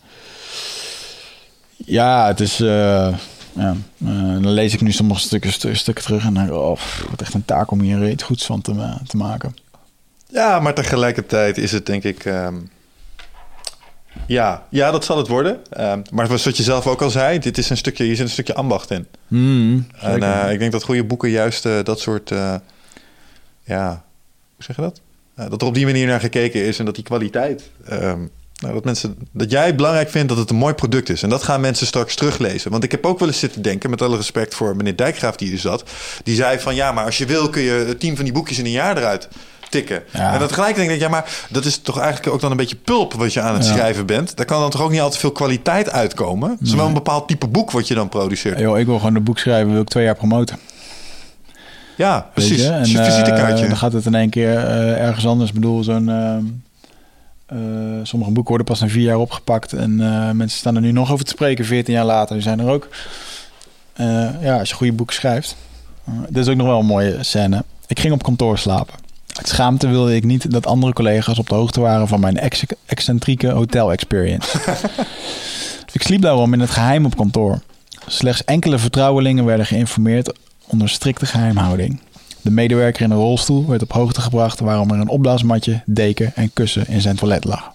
het is... dan lees ik nu sommige stukken terug en dan denk ik, wat echt een taak om hier iets goeds van te maken. Ja, maar tegelijkertijd is het denk ik... Ja, dat zal het worden. Maar wat je zelf ook al zei, hier zit een stukje ambacht in. En ik denk dat goede boeken juist dat soort... hoe zeg je dat? Dat er op die manier naar gekeken is en dat die kwaliteit... dat jij het belangrijk vindt dat het een mooi product is. En dat gaan mensen straks teruglezen. Want ik heb ook wel eens zitten denken, met alle respect voor meneer Dijkgraaf die hier zat. Die zei van, maar als je wil kun je 10 van die boekjes in een jaar eruit tikken. Ja. En dat tegelijkertijd denk ik, maar dat is toch eigenlijk ook dan een beetje pulp wat je aan het schrijven bent. Daar kan dan toch ook niet altijd veel kwaliteit uitkomen. Het is wel een bepaald type boek wat je dan produceert. Ik wil gewoon een boek schrijven, wil ik 2 jaar promoten. Ja, precies. En, je visitekaartje. Dan gaat het in één keer ergens anders. Ik bedoel, sommige boeken worden pas na 4 jaar opgepakt. En mensen staan er nu nog over te spreken 14 jaar later. Die zijn er ook. Als je goede boeken schrijft. Dit is ook nog wel een mooie scène. Ik ging op kantoor slapen. Uit schaamte wilde ik niet dat andere collega's op de hoogte waren van mijn excentrieke hotel experience. Ik sliep daarom in het geheim op kantoor. Slechts enkele vertrouwelingen werden geïnformeerd onder strikte geheimhouding. De medewerker in een rolstoel werd op hoogte gebracht waarom er een opblaasmatje, deken en kussen in zijn toilet lag.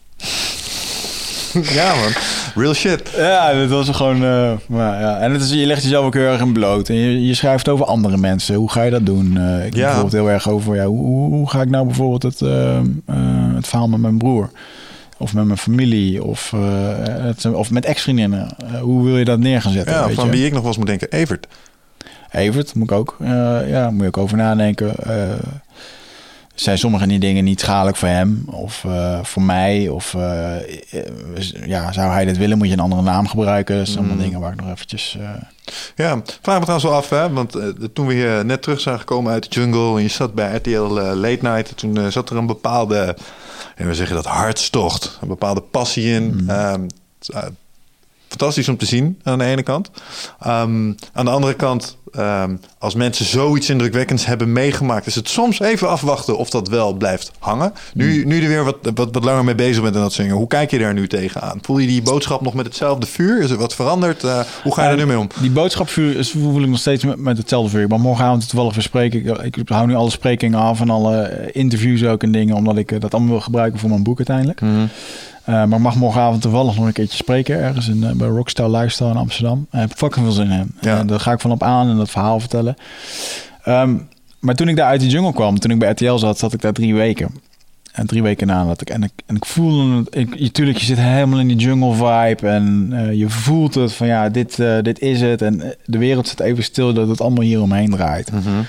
Ja man, real shit. Ja, dat was gewoon... En je legt jezelf ook heel erg in bloot. En je schrijft over andere mensen. Hoe ga je dat doen? Ik heb bijvoorbeeld heel erg over... Hoe ga ik nou bijvoorbeeld het verhaal met mijn broer? Of met mijn familie? Of met ex-vriendinnen? Hoe wil je dat neer gaan zetten? Ja, van wie ik nog wel eens moet denken. Evert, moet ik ook. Moet je ook over nadenken. Zijn sommige dingen niet schadelijk voor hem of voor mij? Of zou hij dit willen? Moet je een andere naam gebruiken? Dat zijn allemaal dingen waar ik nog eventjes... Ja, vraag me trouwens wel af, hè? Want toen we hier net terug zijn gekomen uit de jungle en je zat bij RTL Late Night, toen zat er een bepaalde, we zeggen dat, hartstocht, een bepaalde passie in. Fantastisch om te zien aan de ene kant. Aan de andere kant, als mensen zoiets indrukwekkends hebben meegemaakt, is het soms even afwachten of dat wel blijft hangen. Nu er weer wat langer mee bezig bent en dat zingen. Hoe kijk je daar nu tegenaan? Voel je die boodschap nog met hetzelfde vuur? Is er wat veranderd? Hoe ga je er nu mee om? Die boodschapvuur voel ik nog steeds met hetzelfde vuur. Maar morgenavond toevallig weer spreken. Ik hou nu alle sprekingen af en alle interviews ook en dingen, omdat ik dat allemaal wil gebruiken voor mijn boek uiteindelijk. Maar ik mag morgenavond toevallig nog een keertje spreken ergens bij Rockstar Lifestyle in Amsterdam. Ik heb fucking veel zin in. Ja. Daar ga ik van op aan en dat verhaal vertellen. Maar toen ik daar uit de jungle kwam, toen ik bij RTL zat ik daar 3 weken. En 3 weken na dat ik voelde het. Tuurlijk, je zit helemaal in die jungle vibe en je voelt het van dit is het. En de wereld zit even stil dat het allemaal hier omheen draait.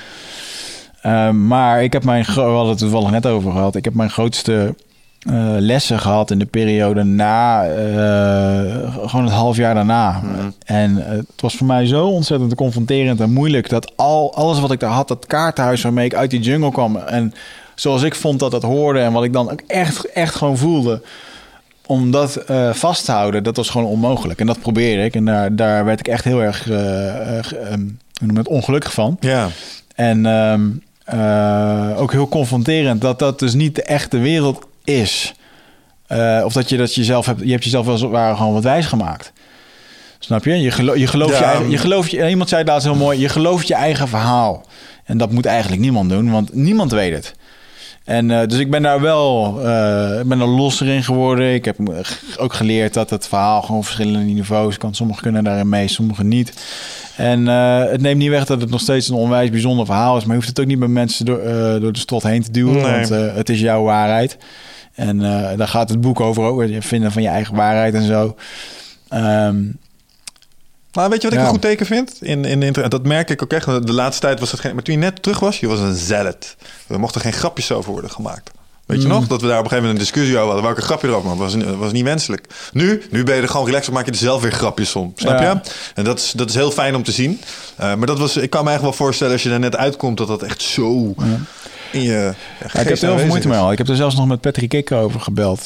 Maar ik heb we hadden het toevallig net over gehad. Ik heb mijn grootste lessen gehad in de periode na, gewoon het half jaar daarna. En het was voor mij zo ontzettend confronterend en moeilijk dat alles wat ik daar had, dat kaartenhuis waarmee ik uit die jungle kwam en zoals ik vond dat dat hoorde en wat ik dan ook echt gewoon voelde, om dat vast te houden, dat was gewoon onmogelijk. En dat probeerde ik en daar werd ik echt heel erg ongelukkig van. Ja. En ook heel confronterend dat dus niet de echte wereld is. Of dat je jezelf hebt... Je hebt jezelf wel gewoon wat wijs gemaakt. Snap je? Je gelooft iemand zei het laatst heel mooi. Je gelooft je eigen verhaal. En dat moet eigenlijk niemand doen, want niemand weet het. En dus ik ben daar wel ik ben er losser in geworden. Ik heb ook geleerd dat het verhaal gewoon verschillende niveaus kan. Sommigen kunnen daarin mee, sommigen niet. En het neemt niet weg dat het nog steeds een onwijs bijzonder verhaal is. Maar je hoeft het ook niet bij mensen door de strot heen te duwen. Nee. Want het is jouw waarheid. En daar gaat het boek over ook. Het vinden van je eigen waarheid en zo. Maar weet je wat ik een goed teken vind? In internet, dat merk ik ook echt. De laatste tijd was het geen... Maar toen je net terug was, je was een zealot. Er mochten geen grapjes over worden gemaakt. Weet je nog? Dat we daar op een gegeven moment een discussie over hadden. Welke grapje erover maakte. Was niet wenselijk. Nu ben je er gewoon relaxed op. Maak je er zelf weer grapjes om. Snap je? En dat is heel fijn om te zien. Maar ik kan me echt wel voorstellen als je er net uitkomt... dat echt zo... in je ik heb er heel veel moeite mee al. Ik heb er zelfs nog met Patrick Kikker over gebeld.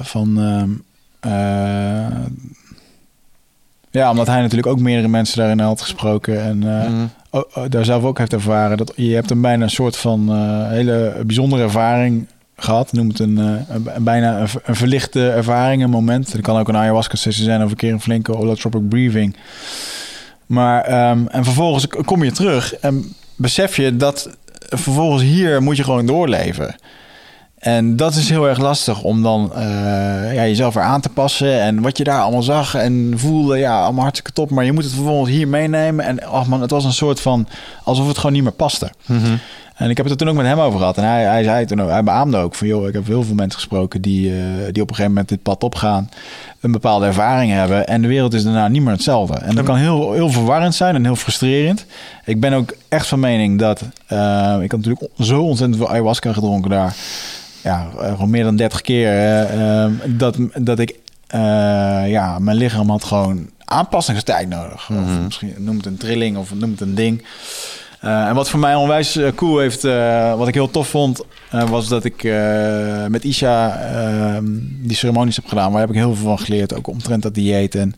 Omdat hij natuurlijk ook meerdere mensen daarin had gesproken. En daar zelf ook heeft ervaren. Dat je hebt een bijna een soort van hele bijzondere ervaring gehad. Noem het bijna een verlichte ervaring, een moment. Het kan ook een ayahuasca-sessie zijn of een keer een flinke holotropic breathing. Maar en vervolgens kom je terug en besef je dat vervolgens hier moet je gewoon doorleven. En dat is heel erg lastig om dan jezelf weer aan te passen. En wat je daar allemaal zag en voelde, allemaal hartstikke top. Maar je moet het vervolgens hier meenemen. En het was een soort van alsof het gewoon niet meer paste. Mm-hmm. En ik heb het er toen ook met hem over gehad. En hij zei toen ook, hij beaamde ook van, ik heb heel veel mensen gesproken die op een gegeven moment dit pad opgaan. Een bepaalde ervaring hebben. En de wereld is daarna niet meer hetzelfde. En dat kan heel, heel verwarrend zijn en heel frustrerend. Ik ben ook echt van mening dat... ik had natuurlijk zo ontzettend veel ayahuasca gedronken daar. Gewoon meer dan 30 keer. Dat ik... mijn lichaam had gewoon aanpassingstijd nodig. Mm-hmm. Of misschien noem het een trilling of noem het een ding. En wat voor mij onwijs cool heeft... wat ik heel tof vond... was dat ik met Isha die ceremonies heb gedaan. Waar heb ik heel veel van geleerd. Ook omtrent dat dieet. En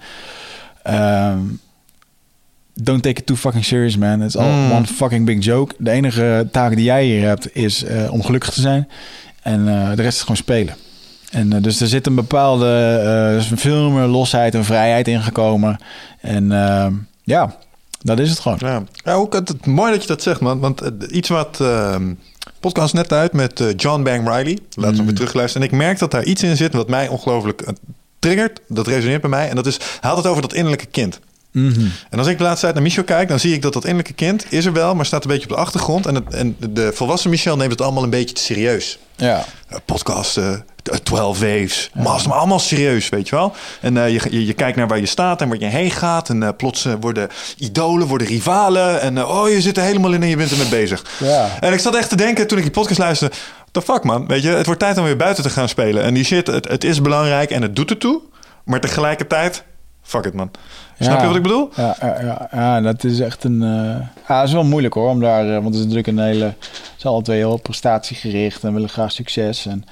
don't take it too fucking serious, man. It's all one fucking big joke. De enige taak die jij hier hebt is om gelukkig te zijn. En de rest is gewoon spelen. En dus er zit een bepaalde veel meer losheid en vrijheid ingekomen. En dat is het gewoon. Ja, ook het mooi dat je dat zegt, man. Want iets wat... podcast net uit met John Bang Riley. Laten we hem weer terugluisteren. En ik merk dat daar iets in zit wat mij ongelooflijk triggert. Dat resoneert bij mij. En dat is, hij had het over dat innerlijke kind. Mm-hmm. En als ik de laatste tijd naar Michel kijk, dan zie ik dat innerlijke kind is er wel, maar staat een beetje op de achtergrond. En de volwassen Michel neemt het allemaal een beetje te serieus. Ja. Podcasten, 12 Waves, master, maar allemaal serieus, weet je wel. En je kijkt naar waar je staat en waar je heen gaat. En plots worden idolen, worden rivalen. En je zit er helemaal in en je bent ermee bezig. Ja. En ik zat echt te denken toen ik die podcast luisterde. The fuck, man, weet je, het wordt tijd om weer buiten te gaan spelen. En die shit, het is belangrijk en het doet ertoe. Maar tegelijkertijd, fuck it, man. Snap je wat ik bedoel? Ja, dat is echt een... het is wel moeilijk hoor, om daar... want het is natuurlijk een hele... Het is alle twee heel prestatiegericht en willen graag succes. En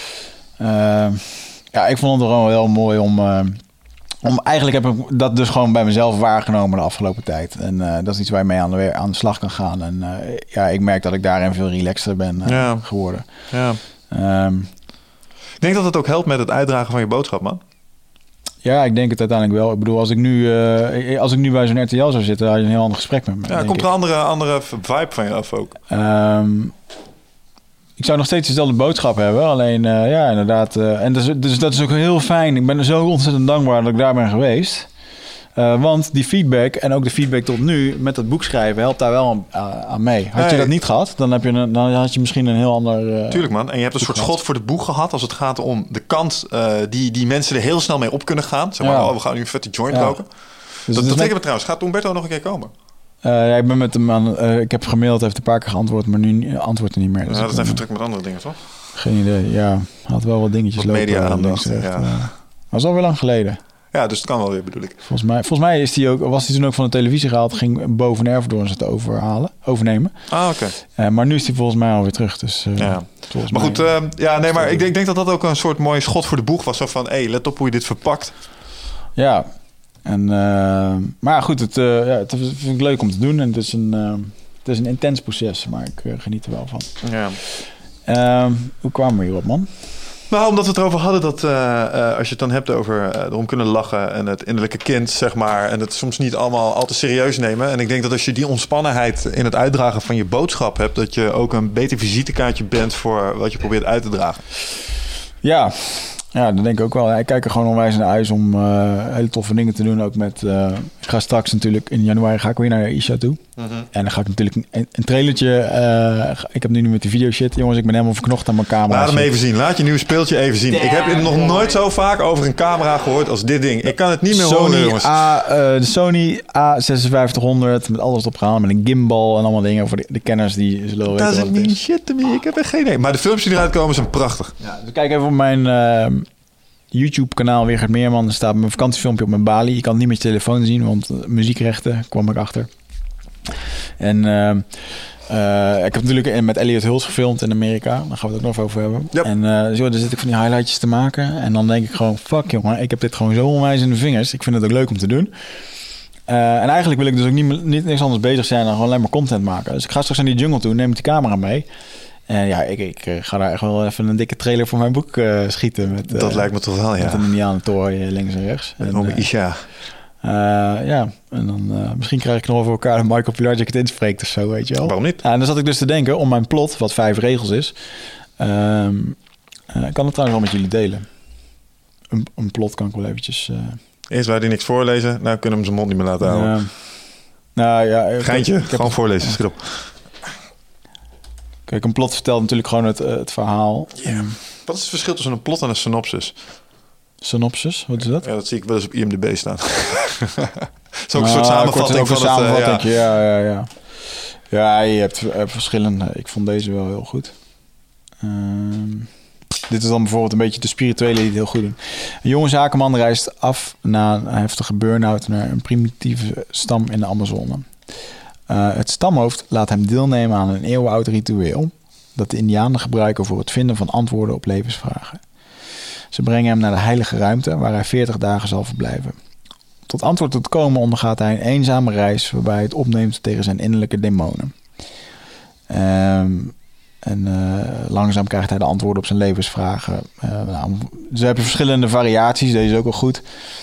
ik vond het gewoon heel mooi om... Eigenlijk heb ik dat dus gewoon bij mezelf waargenomen de afgelopen tijd. En dat is iets waar je mee aan de slag kan gaan. En ik merk dat ik daarin veel relaxter ben geworden. Ja. Ik denk dat het ook helpt met het uitdragen van je boodschap, man. Ja, ik denk het uiteindelijk wel. Ik bedoel, als ik nu bij zo'n RTL zou zitten, had je een heel ander gesprek met me. Ja, komt er een andere vibe van je af ook? Ik zou nog steeds dezelfde boodschap hebben. Alleen, inderdaad. En dus dat is ook heel fijn. Ik ben er zo ontzettend dankbaar dat ik daar ben geweest. Want die feedback en ook de feedback tot nu met dat boek schrijven helpt daar wel aan mee. Had je dat niet gehad, dan had je misschien een heel ander... Tuurlijk, man. En je hebt een soort schot voor de boeg gehad als het gaat om de kant die mensen er heel snel mee op kunnen gaan. Zeg maar, we gaan nu een vette joint roken. Dus dat trekken we trouwens. Gaat Humberto nog een keer komen? Ik ben met hem aan... ik heb gemaild, heeft een paar keer geantwoord, maar nu antwoordt hij niet meer. Dus dat is even druk met andere dingen, toch? Geen idee, ja. Had wel wat dingetjes lopen. Media-aandacht, was alweer lang geleden. Ja, dus het kan wel weer, bedoel ik. Volgens mij was hij toen ook van de televisie gehaald. Ging boven Erfdoorn het overnemen. Ah, oké. Maar nu is hij volgens mij alweer terug. Dus, maar goed, maar ik denk dat dat ook een soort mooi schot voor de boeg was. Zo van, let op hoe je dit verpakt. Ja, en, maar goed, het vind ik leuk om te doen. En het is een intens proces, maar ik geniet er wel van. Ja. Hoe kwamen we hierop, man? Nou, omdat we het erover hadden dat als je het dan hebt over erom kunnen lachen en het innerlijke kind, zeg maar, en het soms niet allemaal al te serieus nemen. En ik denk dat als je die ontspannenheid in het uitdragen van je boodschap hebt, dat je ook een beter visitekaartje bent voor wat je probeert uit te dragen. Ja, dat denk ik ook wel. Ik kijk er gewoon onwijs naar uit om hele toffe dingen te doen. Ook met... ik ga straks natuurlijk in januari ga ik weer naar Isha toe. Mm-hmm. En dan ga ik natuurlijk een trailertje... ik heb nu met die video shit. Jongens, ik ben helemaal verknocht aan mijn camera. Laat hem even zien. Laat je nieuwe speeltje even zien. Damn, ik heb nog nooit zo vaak over een camera gehoord als dit ding. Ik kan het niet meer horen, jongens. De Sony A5600 met alles opgehaald. Met een gimbal en allemaal dingen voor de kenners die zullen weten. Dat is niet shit to me. Ik heb er geen idee. Maar de filmpjes die eruit komen zijn prachtig. Ja, dus kijk even op mijn... YouTube-kanaal Wigert Meerman. Er staat mijn vakantiefilmpje op mijn Bali. Je kan het niet met je telefoon zien, want muziekrechten kwam ik achter. En ik heb natuurlijk met Elliot Hulse gefilmd in Amerika. Daar gaan we het ook nog over hebben. Yep. En dan zit ik van die highlightjes te maken. En dan denk ik gewoon, fuck jongen, ik heb dit gewoon zo onwijs in de vingers. Ik vind het ook leuk om te doen. En eigenlijk wil ik dus ook niet niks anders bezig zijn dan gewoon alleen maar content maken. Dus ik ga straks naar die jungle toe, neem ik die camera mee. En ik ga daar echt wel even een dikke trailer voor mijn boek schieten. Met, dat lijkt me toch wel, ja. Met een Indianentoren links en rechts. En Isha. En dan misschien krijg ik nog over elkaar een Michael Pilar dat ik het inspreekt of zo, weet je wel. Waarom niet? En dan zat ik dus te denken, om mijn plot, wat 5 regels is... ik kan het trouwens wel met jullie delen. Een plot kan ik wel eventjes... Eerst wou hij niks voorlezen, nou kunnen we hem zijn mond niet meer laten houden. Geintje, gewoon voorlezen, schiet op. Kijk, een plot vertelt natuurlijk gewoon het verhaal. Yeah. Wat is het verschil tussen een plot en een synopsis? Synopsis, wat is dat? Ja, dat zie ik wel eens op IMDb staan. Zo'n soort samenvatting van het... Ja. Ja, je hebt verschillende. Ik vond deze wel heel goed. Dit is dan bijvoorbeeld een beetje de spirituele die het heel goed doen. Een jonge zakenman reist af na een heftige burn-out naar een primitieve stam in de Amazone. Het stamhoofd laat hem deelnemen aan een eeuwenoud ritueel dat de Indianen gebruiken voor het vinden van antwoorden op levensvragen. Ze brengen hem naar de heilige ruimte waar hij 40 dagen zal verblijven. Tot antwoord te komen ondergaat hij een eenzame reis waarbij hij het opneemt tegen zijn innerlijke demonen. Langzaam krijgt hij de antwoorden op zijn levensvragen. Ze hebben verschillende variaties, deze is ook wel goed.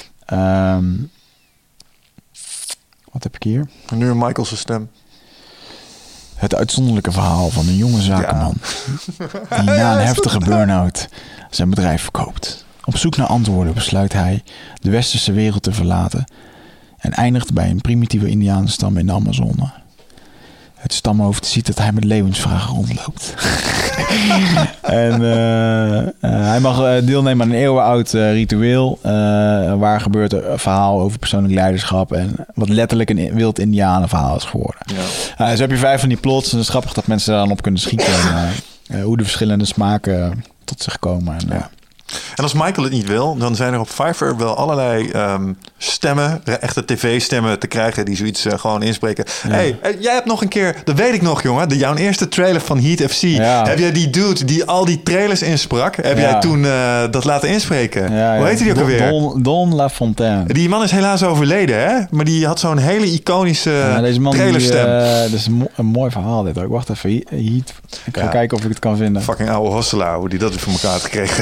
Wat heb ik hier? En nu Michael's stem. Het uitzonderlijke verhaal van een jonge zakenman die na een heftige burn-out zijn bedrijf verkoopt. Op zoek naar antwoorden besluit hij de westerse wereld te verlaten en eindigt bij een primitieve Indianenstam in de Amazone. Het stamhoofd ziet dat hij met levensvragen rondloopt. En hij mag deelnemen aan een eeuwenoud ritueel. Waar gebeurt een verhaal over persoonlijk leiderschap. En wat letterlijk een wild Indianenverhaal is geworden. Ja. Dus heb je 5 van die plots. En het is grappig dat mensen daar dan op kunnen schieten. Hoe de verschillende smaken tot zich komen. En als Michael het niet wil, dan zijn er op Fiverr wel allerlei stemmen, echte tv-stemmen te krijgen die zoiets gewoon inspreken. Ja. Hey, jij hebt nog een keer, dat weet ik nog jongen, jouw eerste trailer van Heat FC. Ja. Heb jij die dude die al die trailers insprak, heb jij toen dat laten inspreken? Ja, hoe heet die ook alweer? Don LaFontaine. Die man is helaas overleden, hè? Maar die had zo'n hele iconische trailerstem. Dat is een mooi verhaal dit ook. Ik wacht even, Heat. Ik ga kijken of ik het kan vinden. Fucking oude hostelaar, hoe die dat weer voor elkaar had gekregen.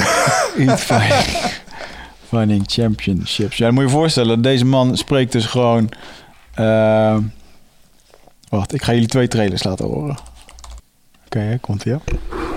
Fighting Championships. Ja, dan moet je je voorstellen, deze man spreekt dus gewoon... Wacht, ik ga jullie 2 trailers laten horen. Oké, komt-ie op.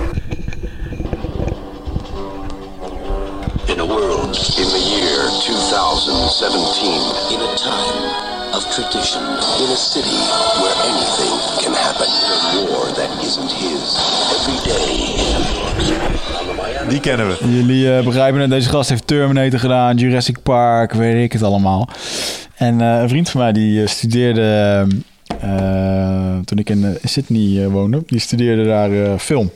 In a world in the year 2017, in a time of tradition, in a city where anything can happen, a war that isn't his, every day. Die kennen we. Jullie begrijpen het, deze gast heeft Terminator gedaan, Jurassic Park, weet ik het allemaal. En een vriend van mij die studeerde, toen ik in Sydney woonde, die studeerde daar film.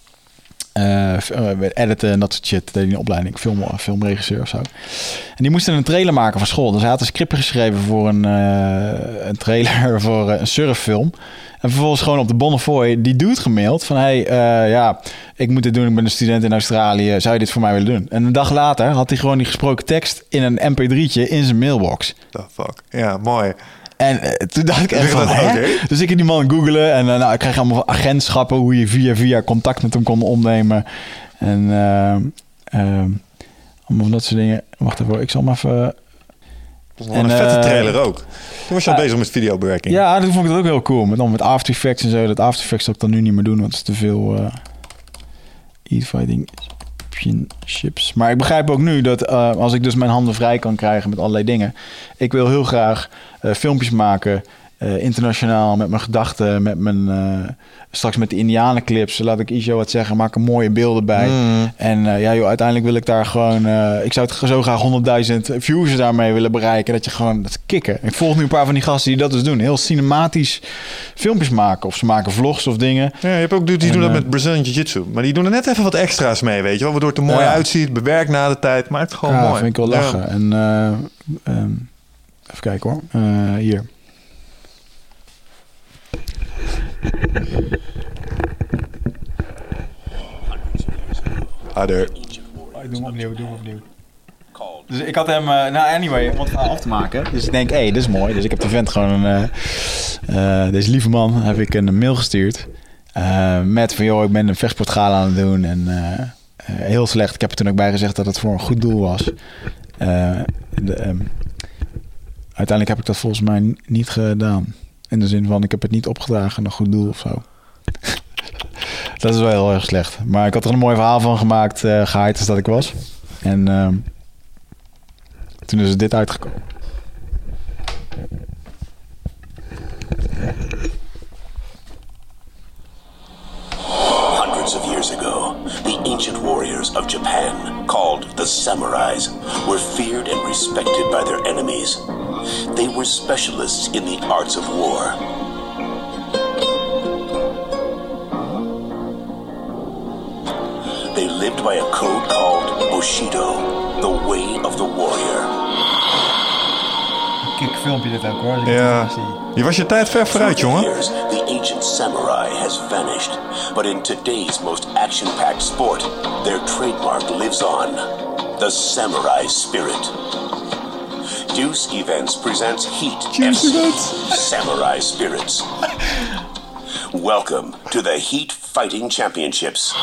Editen en dat soort shit. Deed hij een opleiding, filmregisseur of zo. En die moesten een trailer maken van school. Dus hij had een script geschreven voor een trailer voor een surffilm. En vervolgens gewoon op de Bonnefoy die dude gemaild van... ik moet dit doen, ik ben een student in Australië. Zou je dit voor mij willen doen? En een dag later had hij gewoon die gesproken tekst in een mp3'tje in zijn mailbox. The fuck? Ja, mooi. En toen dacht ik echt van, Dus ik die man googelen en ik kreeg allemaal agentschappen... hoe je via contact met hem kon opnemen. En Allemaal van dat soort dingen. Wacht even, ik zal maar even... Dat was nog een vette trailer ook. Toen was je al bezig met videobewerking. Ja, toen vond ik het ook heel cool. Met After Effects en zo. Dat After Effects zal ik dan nu niet meer doen, want het is te veel e-fighting championships. Maar ik begrijp ook nu dat als ik dus mijn handen vrij kan krijgen met allerlei dingen. Ik wil heel graag filmpjes maken, internationaal, met mijn gedachten, met mijn... straks met de Indianenclips, laat ik Isho wat zeggen, maak er mooie beelden bij. En uiteindelijk wil ik daar gewoon... ik zou het zo graag 100.000 views daarmee willen bereiken. Dat je gewoon... Dat kicken. Ik volg nu een paar van die gasten die dat dus doen. Heel cinematisch filmpjes maken. Of ze maken vlogs of dingen. Ja, je hebt ook die doen dat met Brazilian Jiu-Jitsu. Maar die doen er net even wat extra's mee, weet je wel. Waardoor het er mooi uitziet, bewerkt na de tijd. Maar het is gewoon mooi. Ja, vind ik wel lachen. Ja. En even kijken hoor. Hier. Harder. Ik doe hem opnieuw. Dus ik had hem... anyway, om het verhaal af te maken. Dus ik denk, dit is mooi. Dus ik heb de vent gewoon deze lieve man heb ik een mail gestuurd. Met van, joh, ik ben een vechtsportgala aan het doen. En heel slecht. Ik heb er toen ook bij gezegd dat het voor een goed doel was. Uiteindelijk heb ik dat volgens mij niet gedaan. In de zin van, ik heb het niet opgedragen aan een goed doel of zo. Dat is wel heel erg slecht. Maar ik had er een mooi verhaal van gemaakt, gehyped als dat ik was. En toen is het dit uitgekomen. Hundreds of years ago, the ancient warriors of Japan, called the samurais, were feared and respected by their enemies. They were specialists in the arts of war. They lived by a code called Bushido, the way of the warrior. Kijk, filmpje dit ook hoor. Ja, je was je tijd ver vooruit, jongen. The ancient samurai has vanished, but in today's most action-packed sport, their trademark lives on. The samurai spirit. Deuce Events presents Heat FC, Samurai Spirits. Welcome to the Heat Fighting Championships.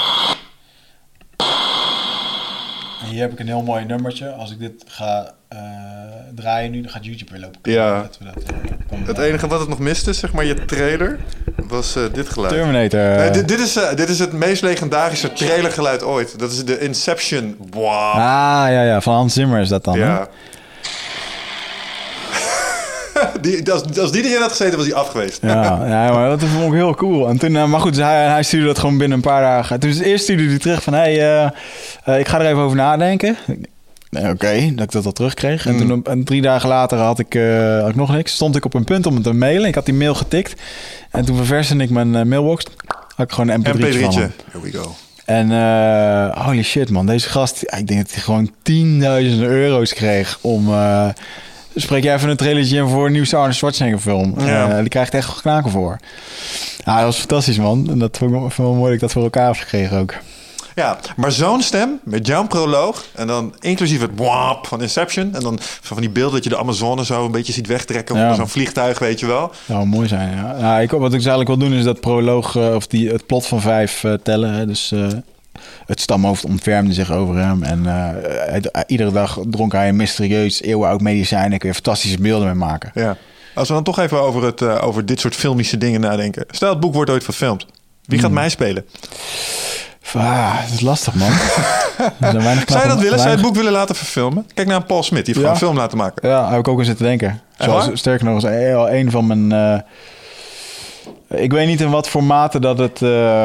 Hier heb ik een heel mooi nummertje. Als ik dit ga draaien nu, dan gaat YouTube weer lopen. Ja. Het enige wat het nog miste, zeg maar, je trailer, was dit geluid. Terminator. Nee, dit is het meest legendarische trailergeluid ooit. Dat is de Inception. Wow. Ah, ja. Van Hans Zimmer is dat dan, ja. Hè? Als die erin had gezeten, was hij af geweest. Ja, maar dat vond ik heel cool. En toen, maar goed, dus hij stuurde dat gewoon binnen een paar dagen. Toen eerst stuurde hij terug van, ik ga er even over nadenken. Oké, dat ik dat al terugkreeg. En toen 3 dagen later had ik nog niks. Stond ik op een punt om het te mailen. Ik had die mail getikt. En toen verversde ik mijn mailbox. Had ik gewoon een mp3'tje van hem. Here we go. En holy shit man, deze gast, ik denk dat hij gewoon 10.000 euro's kreeg om... spreek jij even een trailertje in voor een nieuw Arnold Schwarzenegger film. Ja. Die krijgt echt knaken voor. Ja, dat was fantastisch man. En dat vond ik wel mooi dat ik dat voor elkaar heb gekregen ook. Ja, maar zo'n stem met jouw proloog en dan inclusief het wap van Inception en dan van die beelden dat je de Amazone zo een beetje ziet wegtrekken op zo'n vliegtuig, weet je wel. Dat zou mooi zijn, ja. Wat ik dus eigenlijk wil doen is dat proloog of het plot van 5 tellen. Hè. Dus het stamhoofd ontfermde zich over hem en iedere dag dronk hij een mysterieus eeuwenoud medicijn en daar kun je fantastische beelden mee maken. Ja. Als we dan toch even over dit soort filmische dingen nadenken. Stel, het boek wordt ooit verfilmd. Wie gaat mij spelen? Dat is lastig, man. Zou je dat willen? Zou je het boek willen laten verfilmen? Kijk naar Paul Smith, die heeft gewoon een film laten maken. Ja, heb ik ook aan zitten denken. Sterker nog, een van mijn... ik weet niet in wat voor mate dat het...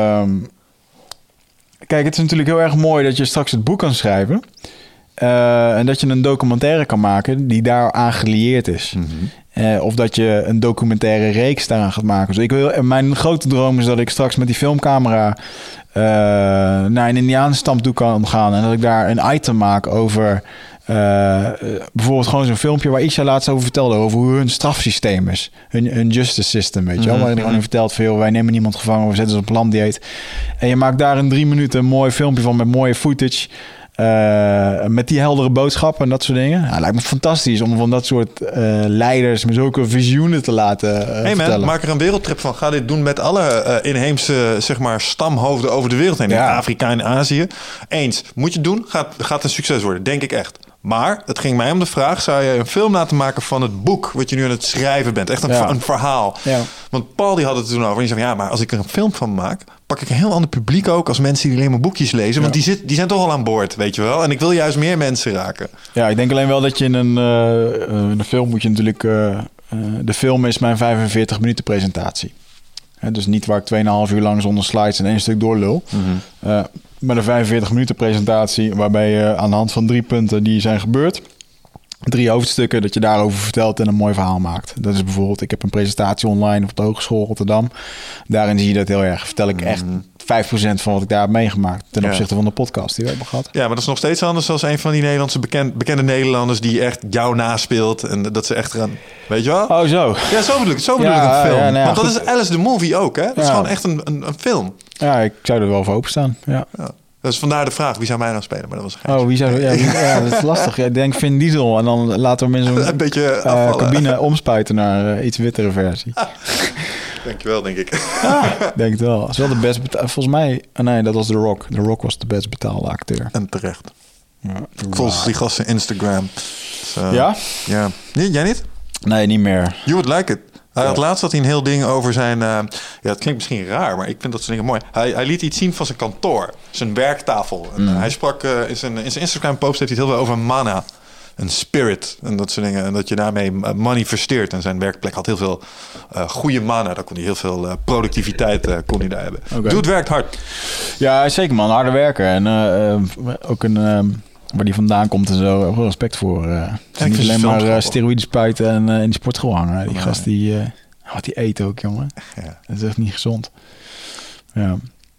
Kijk, het is natuurlijk heel erg mooi dat je straks het boek kan schrijven. En dat je een documentaire kan maken die daar aan gelieerd is. Mm-hmm. Of dat je een documentaire reeks daaraan gaat maken. Dus mijn grote droom is dat ik straks met die filmcamera naar een Indianenstamp toe kan gaan. En dat ik daar een item maak over... bijvoorbeeld gewoon zo'n filmpje waar Isha laatst over vertelde. Over hoe hun strafsysteem is. Hun justice system, weet je wel. Waarin hij gewoon vertelt van, joh, wij nemen niemand gevangen. We zetten ze op een landdieet. En je maakt daar in 3 minuten een mooi filmpje van met mooie footage. Met die heldere boodschappen en dat soort dingen. Ja, lijkt me fantastisch om van dat soort leiders met zulke visioenen te laten vertellen. Maak er een wereldtrip van. Ga dit doen met alle inheemse zeg maar, stamhoofden over de wereld heen. In Afrika en Azië. Eens, moet je het doen? Gaat een succes worden. Denk ik echt. Maar het ging mij om de vraag, zou je een film laten maken van het boek wat je nu aan het schrijven bent? Echt een verhaal. Ja. Want Paul die had het er toen over. En die zei, ja, maar als ik er een film van maak, pak ik een heel ander publiek ook als mensen die alleen maar boekjes lezen. Want die zijn toch al aan boord, weet je wel. En ik wil juist meer mensen raken. Ja, ik denk alleen wel dat je in een film moet je natuurlijk... de film is mijn 45 minuten presentatie. Dus niet waar ik 2,5 uur lang zonder slides en 1 stuk doorlul. Mm-hmm. Maar een 45 minuten presentatie waarbij je aan de hand van 3 punten die zijn gebeurd, 3 hoofdstukken, dat je daarover vertelt en een mooi verhaal maakt. Dat is bijvoorbeeld, ik heb een presentatie online op de Hogeschool Rotterdam. Daarin zie je dat heel erg. Vertel ik echt 5% van wat ik daar heb meegemaakt ten opzichte van de podcast die we hebben gehad. Ja, maar dat is nog steeds anders dan een van die Nederlandse bekende Nederlanders die echt jou naspeelt en dat ze echt gaan, weet je wel? Oh, zo. Ja, zo bedoel ik een film. Ja, want dat is Alice the Movie ook, hè? Dat is gewoon echt een film. Ja, ik zou er wel voor openstaan. Ja. Dus vandaar de vraag, wie zou mij nou spelen? Maar dat was geen. Oh, wie zou... Ja, dat is lastig. Ik denk Vin Diesel en dan laten we hem in zo'n een beetje cabine omspuiten naar iets wittere versie. Dankjewel, denk ik. Denk het wel. Dat is wel de best volgens mij... nee, dat was The Rock. The Rock was de best betaalde acteur. En terecht. Ja, volgens die gasten Instagram. Ja? Ja. Jij niet? Nee, niet meer. You would like it. Hij had laatst een heel ding over zijn... ja, het klinkt misschien raar, maar ik vind dat soort dingen mooi. Hij liet iets zien van zijn kantoor. Zijn werktafel. En, hij sprak in zijn Instagram-post heeft hij het heel veel over mana. Een spirit en dat soort dingen. En dat je daarmee manifesteert. En zijn werkplek had heel veel goede mana. Daar kon hij heel veel productiviteit kon hij daar hebben. Okay. Doe het werkt hard. Ja, zeker man. Harde werken. En ook waar die vandaan komt en zo. Heel respect voor. Niet alleen maar steroïden spuiten en in de sportschool hangen. Die gast wat die eet ook, jongen. Ja. Dat is echt niet gezond. Ja.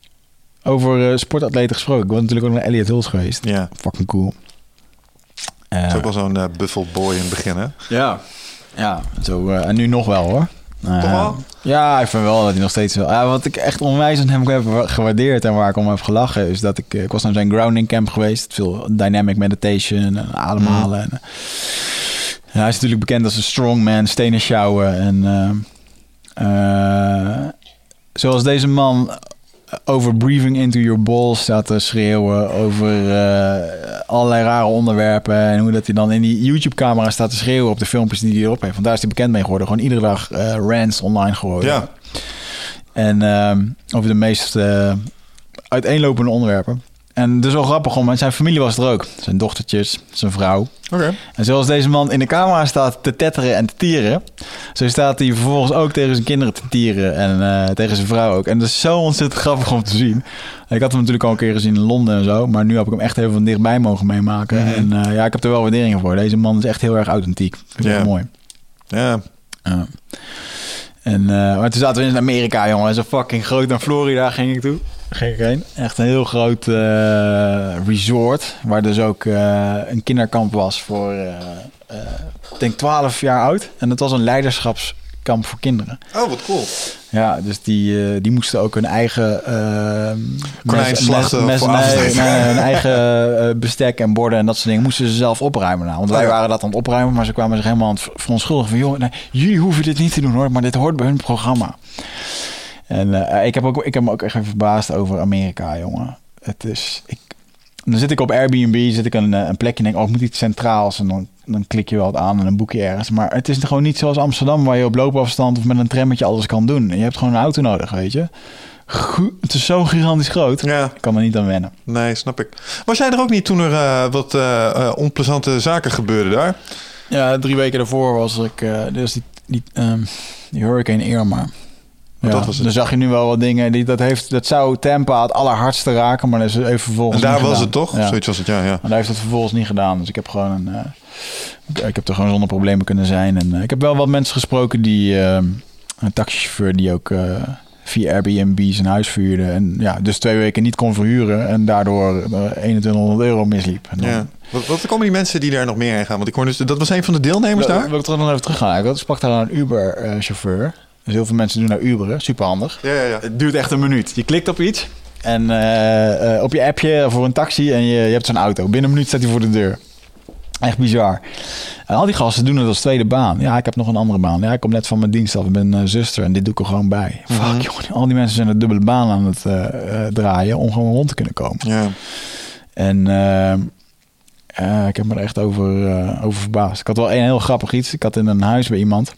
Over sportatleten gesproken. Ik was natuurlijk ook naar Elliot Hills geweest. Ja. Fucking cool. Het is ook wel zo'n buffelboy in het begin, hè? Ja. Zo, en nu nog wel, hoor. Toch wel? Ja, ik vind wel dat hij nog steeds wel... wat ik echt onwijs aan hem heb gewaardeerd en waar ik om heb gelachen... is dat ik was naar zijn grounding camp geweest. Veel dynamic meditation en ademhalen. En, hij is natuurlijk bekend als een strongman, stenen sjouwen. En zoals deze man... over breathing into your balls staat te schreeuwen. Over allerlei rare onderwerpen. En hoe dat hij dan in die YouTube-camera staat te schreeuwen op de filmpjes die hij erop heeft. Want daar is hij bekend mee geworden. Gewoon iedere dag rants online geworden. Ja. En over de meest uiteenlopende onderwerpen. En dus wel grappig om. Zijn familie was er ook. Zijn dochtertjes, zijn vrouw. Okay. En zoals deze man in de camera staat te tetteren en te tieren... zo staat hij vervolgens ook tegen zijn kinderen te tieren... en tegen zijn vrouw ook. En dat is zo ontzettend grappig om te zien. Ik had hem natuurlijk al een keer gezien in Londen en zo... maar nu heb ik hem echt even van dichtbij mogen meemaken. Mm-hmm. En ik heb er wel waardering voor. Deze man is echt heel erg authentiek. Vind ik echt mooi. Ja. En maar toen zaten we in Amerika, jongen. Zo fucking groot. Naar Florida ging ik toe. Heen. Echt een heel groot resort. Waar dus ook een kinderkamp was voor, ik denk 12 jaar oud. En dat was een leiderschapskamp voor kinderen. Oh, wat cool. Ja, dus die moesten ook hun eigen konijnslachten hun eigen bestek en borden en dat soort dingen moesten ze zelf opruimen. Nou, want wij waren dat aan het opruimen, maar ze kwamen zich helemaal aan het verontschuldigen van joh, nee, jullie hoeven dit niet te doen hoor, maar dit hoort bij hun programma. En ik heb me ook echt even verbaasd over Amerika, jongen. Dan zit ik op Airbnb, zit ik een plekje en denk, ik moet iets centraals. En dan klik je wel wat aan en een boekje ergens. Maar het is gewoon niet zoals Amsterdam, waar je op loopafstand of met een trammetje alles kan doen. En je hebt gewoon een auto nodig, weet je. Het is zo gigantisch groot. Ja. Ik kan er niet aan wennen. Nee, snap ik. Was jij er ook niet toen er wat onplezante zaken gebeurden daar? Ja, 3 weken daarvoor was ik... dus die Hurricane Irma. Ja, dat was het. Dan zag je nu wel wat dingen. Dat zou Tampa het allerhardste raken, maar dat is even vervolgens. En daar was gedaan. Het toch? Ja. Zoiets was het, ja. Maar daar heeft het vervolgens niet gedaan. Dus ik heb gewoon ik heb er gewoon zonder problemen kunnen zijn. En ik heb wel wat mensen gesproken die een taxichauffeur die ook via Airbnb zijn huis vuurde en dus 2 weken niet kon verhuren en daardoor €2100 misliep. En dan, Wat komen die mensen die daar nog meer heen gaan? Want ik hoor dus, dat was een van de deelnemers daar? Wil ik nog even teruggaan? Ik sprak daar een Uber-chauffeur. Dus heel veel mensen doen naar Uberen. Superhandig. Ja. Het duurt echt een minuut. Je klikt op iets En op je appje voor een taxi en je hebt zo'n auto. Binnen een minuut staat hij voor de deur. Echt bizar. En al die gasten doen het als tweede baan. Ja, ik heb nog een andere baan. Ja, ik kom net van mijn dienst af. Ik ben zuster en dit doe ik er gewoon bij. Fuck, jongen. Al die mensen zijn een dubbele baan aan het draaien om gewoon rond te kunnen komen. Ja. En ik heb me er echt over verbaasd. Ik had wel een heel grappig iets. Ik had in een huis bij iemand.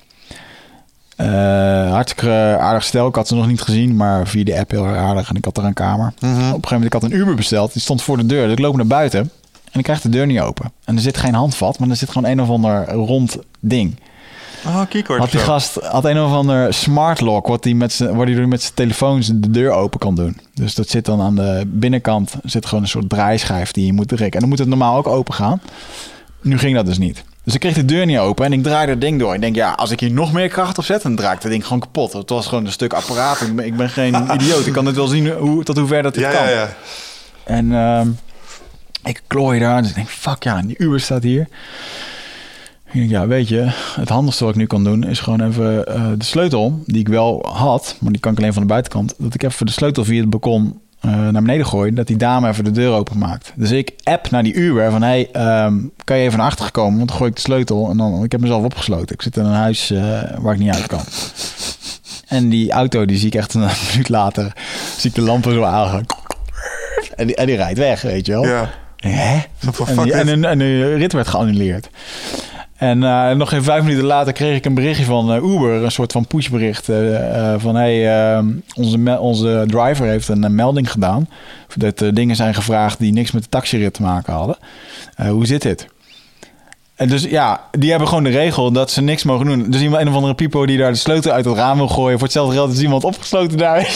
Hartstikke aardig stel. Ik had ze nog niet gezien, maar via de app heel erg aardig. En ik had er een kamer. Op een gegeven moment, ik had een Uber besteld. Die stond voor de deur. Dus ik loop naar buiten en ik krijg de deur niet open. En er zit geen handvat, maar er zit gewoon een of ander rond ding. Oh, keycord. Had die gast had een of ander smart lock, waar hij met zijn telefoon de deur open kan doen. Dus dat zit dan aan de binnenkant, zit gewoon een soort draaischijf die je moet drukken. En dan moet het normaal ook open gaan. Nu ging dat dus niet. Dus ik kreeg de deur niet open en ik draaide het ding door. Ik denk, ja, als ik hier nog meer kracht op zet, dan draai ik het ding gewoon kapot. Het was gewoon een stuk apparaat. Ik ben geen idioot. Ik kan het wel zien tot hoe ver dat het kan. Ja. En ik klooi daar. Dus ik denk, fuck ja, die Uber staat hier. Ik denk, ja, weet je, het handigste wat ik nu kan doen is gewoon even de sleutel, die ik wel had, maar die kan ik alleen van de buitenkant, dat ik even de sleutel via het balkon naar beneden gooi, dat die dame even de deur open maakt. Dus ik app naar die Uber van, hey, kan je even naar achter komen? Want dan gooi ik de sleutel en dan, ik heb mezelf opgesloten. Ik zit in een huis waar ik niet uit kan. En die auto, die zie ik echt een minuut later, zie ik de lampen zo aangaan. En die rijdt weg, weet je wel. Ja. Hè? En de rit werd geannuleerd. En nog geen 5 minuten later kreeg ik een berichtje van Uber, een soort van pushbericht van hey, onze driver heeft een melding gedaan dat dingen zijn gevraagd die niks met de taxirit te maken hadden. Hoe zit dit? En dus ja, die hebben gewoon de regel dat ze niks mogen doen. Dus iemand, een of andere pipo die daar de sleutel uit het raam wil gooien, voor hetzelfde geld is iemand opgesloten daar.